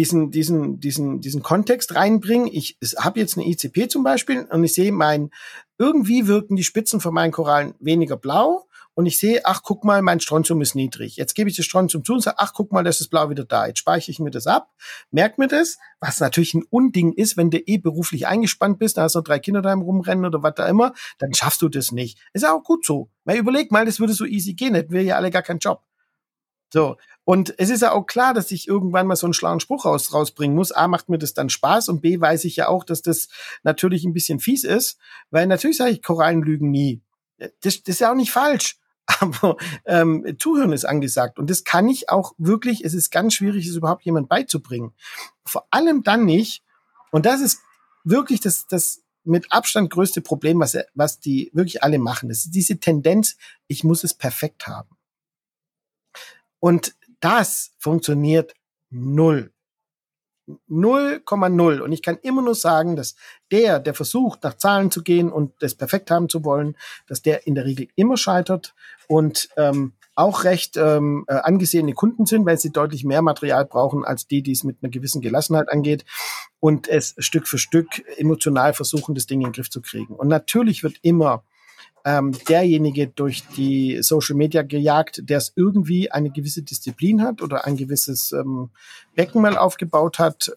Kontext reinbringen. Ich habe jetzt eine ICP zum Beispiel und ich sehe irgendwie wirken die Spitzen von meinen Korallen weniger blau und ich sehe, ach, guck mal, mein Strontium ist niedrig. Jetzt gebe ich das Strontium zu und sage, ach, guck mal, das ist blau wieder da. Jetzt speichere ich mir das ab, merke mir das, was natürlich ein Unding ist, wenn du beruflich eingespannt bist, da hast du 3 Kinder daheim rumrennen oder was da immer, dann schaffst du das nicht. Ist auch gut so. Weil überleg mal, das würde so easy gehen, hätten wir ja alle gar keinen Job. So. Und es ist ja auch klar, dass ich irgendwann mal so einen schlauen Spruch rausbringen muss. A, macht mir das dann Spaß und B, weiß ich ja auch, dass das natürlich ein bisschen fies ist, weil natürlich sage ich, Korallen lügen nie. Das ist ja auch nicht falsch. Aber Zuhören ist angesagt. Und das kann ich auch wirklich, es ist ganz schwierig, es überhaupt jemand beizubringen. Vor allem dann nicht, und das ist wirklich das mit Abstand größte Problem, was die wirklich alle machen. Das ist diese Tendenz, ich muss es perfekt haben. Und das funktioniert 0. 0,0. Und ich kann immer nur sagen, dass der versucht, nach Zahlen zu gehen und das perfekt haben zu wollen, dass der in der Regel immer scheitert und auch recht angesehene Kunden sind, weil sie deutlich mehr Material brauchen als die es mit einer gewissen Gelassenheit angeht und es Stück für Stück emotional versuchen, das Ding in den Griff zu kriegen. Und natürlich wird immer derjenige durch die Social Media gejagt, der es irgendwie eine gewisse Disziplin hat oder ein gewisses Becken mal aufgebaut hat.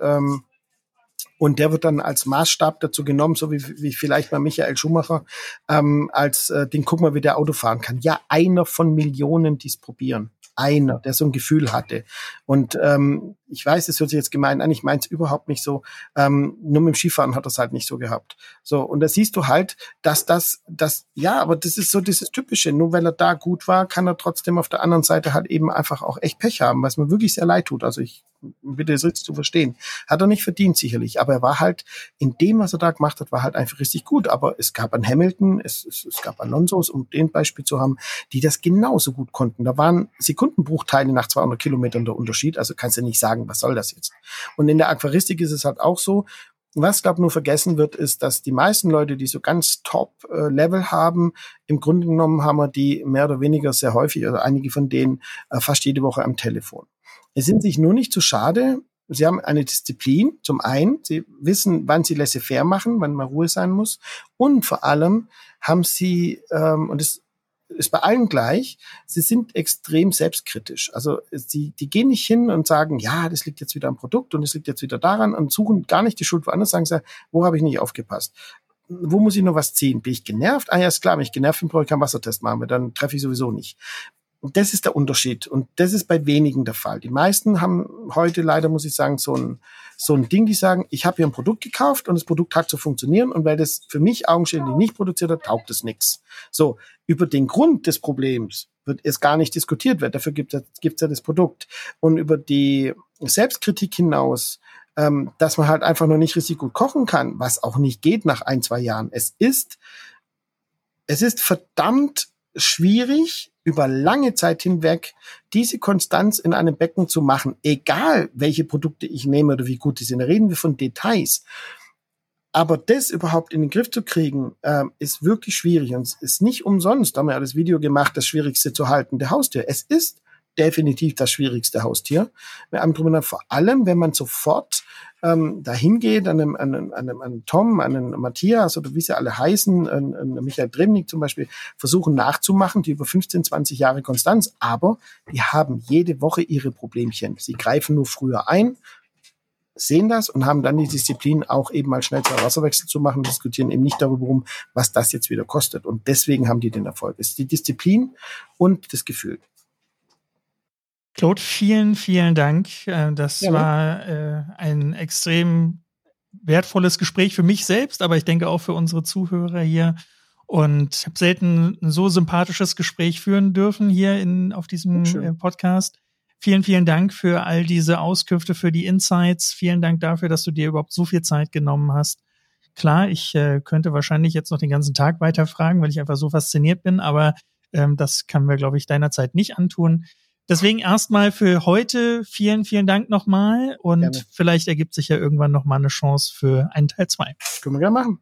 Und der wird dann als Maßstab dazu genommen, so wie vielleicht mal Michael Schumacher, als den guck mal, wie der Auto fahren kann. Ja, einer von Millionen, die es probieren. Einer, der so ein Gefühl hatte. Und ich weiß, es hört sich jetzt gemein an, ich meine es überhaupt nicht so. Nur mit dem Skifahren hat er es halt nicht so gehabt. So, und da siehst du halt, dass ja, aber das ist so dieses Typische. Nur weil er da gut war, kann er trotzdem auf der anderen Seite halt eben einfach auch echt Pech haben, was mir wirklich sehr leid tut. Also ich bitte es richtig zu verstehen. Hat er nicht verdient, sicherlich. Aber er war halt, in dem, was er da gemacht hat, war halt einfach richtig gut. Aber es gab einen Hamilton, es gab Alonsos, um den Beispiel zu haben, die das genauso gut konnten. Da waren Sekundenbruchteile nach 200 Kilometern der Unterschied. Also kannst du nicht sagen, was soll das jetzt? Und in der Aquaristik ist es halt auch so, was, glaube ich, nur vergessen wird, ist, dass die meisten Leute, die so ganz Top-Level haben, im Grunde genommen haben wir die mehr oder weniger sehr häufig, oder einige von denen fast jede Woche am Telefon. Es sind sich nur nicht zu schade. Sie haben eine Disziplin, zum einen. Sie wissen, wann sie laissez-faire machen, wann mal Ruhe sein muss. Und vor allem haben sie, und das ist bei allen gleich, sie sind extrem selbstkritisch. Also die gehen nicht hin und sagen, ja, das liegt jetzt wieder am Produkt und das liegt jetzt wieder daran und suchen gar nicht die Schuld woanders, sagen sie, wo habe ich nicht aufgepasst? Wo muss ich noch was ziehen? Bin ich genervt? Ah ja, ist klar, wenn ich genervt bin, brauche ich keinen Wassertest machen, weil dann treffe ich sowieso nicht. Und das ist der Unterschied. Und das ist bei wenigen der Fall. Die meisten haben heute leider, muss ich sagen, so ein Ding, die sagen, ich habe hier ein Produkt gekauft und das Produkt hat zu funktionieren und weil das für mich augenscheinlich nicht produziert hat, taugt es nichts. So, über den Grund des Problems wird erst gar nicht diskutiert werden. Dafür gibt's ja das Produkt. Und über die Selbstkritik hinaus dass man halt einfach noch nicht richtig gut kochen kann, was auch nicht geht nach 1-2 Jahren. Es ist verdammt schwierig, über lange Zeit hinweg diese Konstanz in einem Becken zu machen, egal welche Produkte ich nehme oder wie gut die sind. Da reden wir von Details. Aber das überhaupt in den Griff zu kriegen, ist wirklich schwierig. Und es ist nicht umsonst, da haben wir ja das Video gemacht, das schwierigste zu haltende Haustier. Es ist definitiv das schwierigste Haustier. Vor allem, wenn man sofort dahin geht, an einem Tom, an einem Matthias oder wie sie alle heißen, an Michael Dremnik zum Beispiel, versuchen nachzumachen, die über 15, 20 Jahre Konstanz, aber die haben jede Woche ihre Problemchen. Sie greifen nur früher ein, sehen das und haben dann die Disziplin, auch eben mal schnell 2 Wasserwechsel zu machen, diskutieren eben nicht darüber rum, was das jetzt wieder kostet. Und deswegen haben die den Erfolg. Es ist die Disziplin und das Gefühl. Claude, vielen, vielen Dank. Das war ein extrem wertvolles Gespräch für mich selbst, aber ich denke auch für unsere Zuhörer hier. Und ich habe selten ein so sympathisches Gespräch führen dürfen hier auf diesem Podcast. Vielen, vielen Dank für all diese Auskünfte, für die Insights. Vielen Dank dafür, dass du dir überhaupt so viel Zeit genommen hast. Klar, ich könnte wahrscheinlich jetzt noch den ganzen Tag weiterfragen, weil ich einfach so fasziniert bin, aber das können wir, glaube ich, deiner Zeit nicht antun. Deswegen erstmal für heute vielen, vielen Dank nochmal und gerne. Vielleicht ergibt sich ja irgendwann nochmal eine Chance für einen Teil 2. Können wir gerne machen.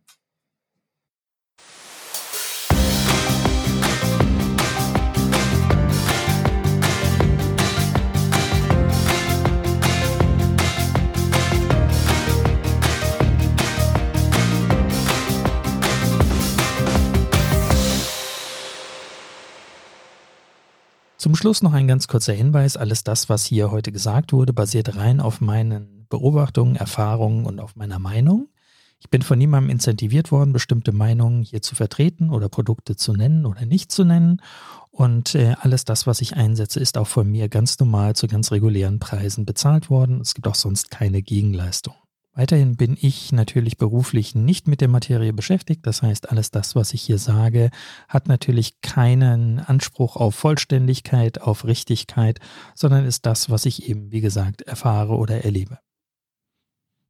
Zum Schluss noch ein ganz kurzer Hinweis. Alles das, was hier heute gesagt wurde, basiert rein auf meinen Beobachtungen, Erfahrungen und auf meiner Meinung. Ich bin von niemandem incentiviert worden, bestimmte Meinungen hier zu vertreten oder Produkte zu nennen oder nicht zu nennen. Und alles das, was ich einsetze, ist auch von mir ganz normal zu ganz regulären Preisen bezahlt worden. Es gibt auch sonst keine Gegenleistung. Weiterhin bin ich natürlich beruflich nicht mit der Materie beschäftigt. Das heißt, alles das, was ich hier sage, hat natürlich keinen Anspruch auf Vollständigkeit, auf Richtigkeit, sondern ist das, was ich eben, wie gesagt, erfahre oder erlebe.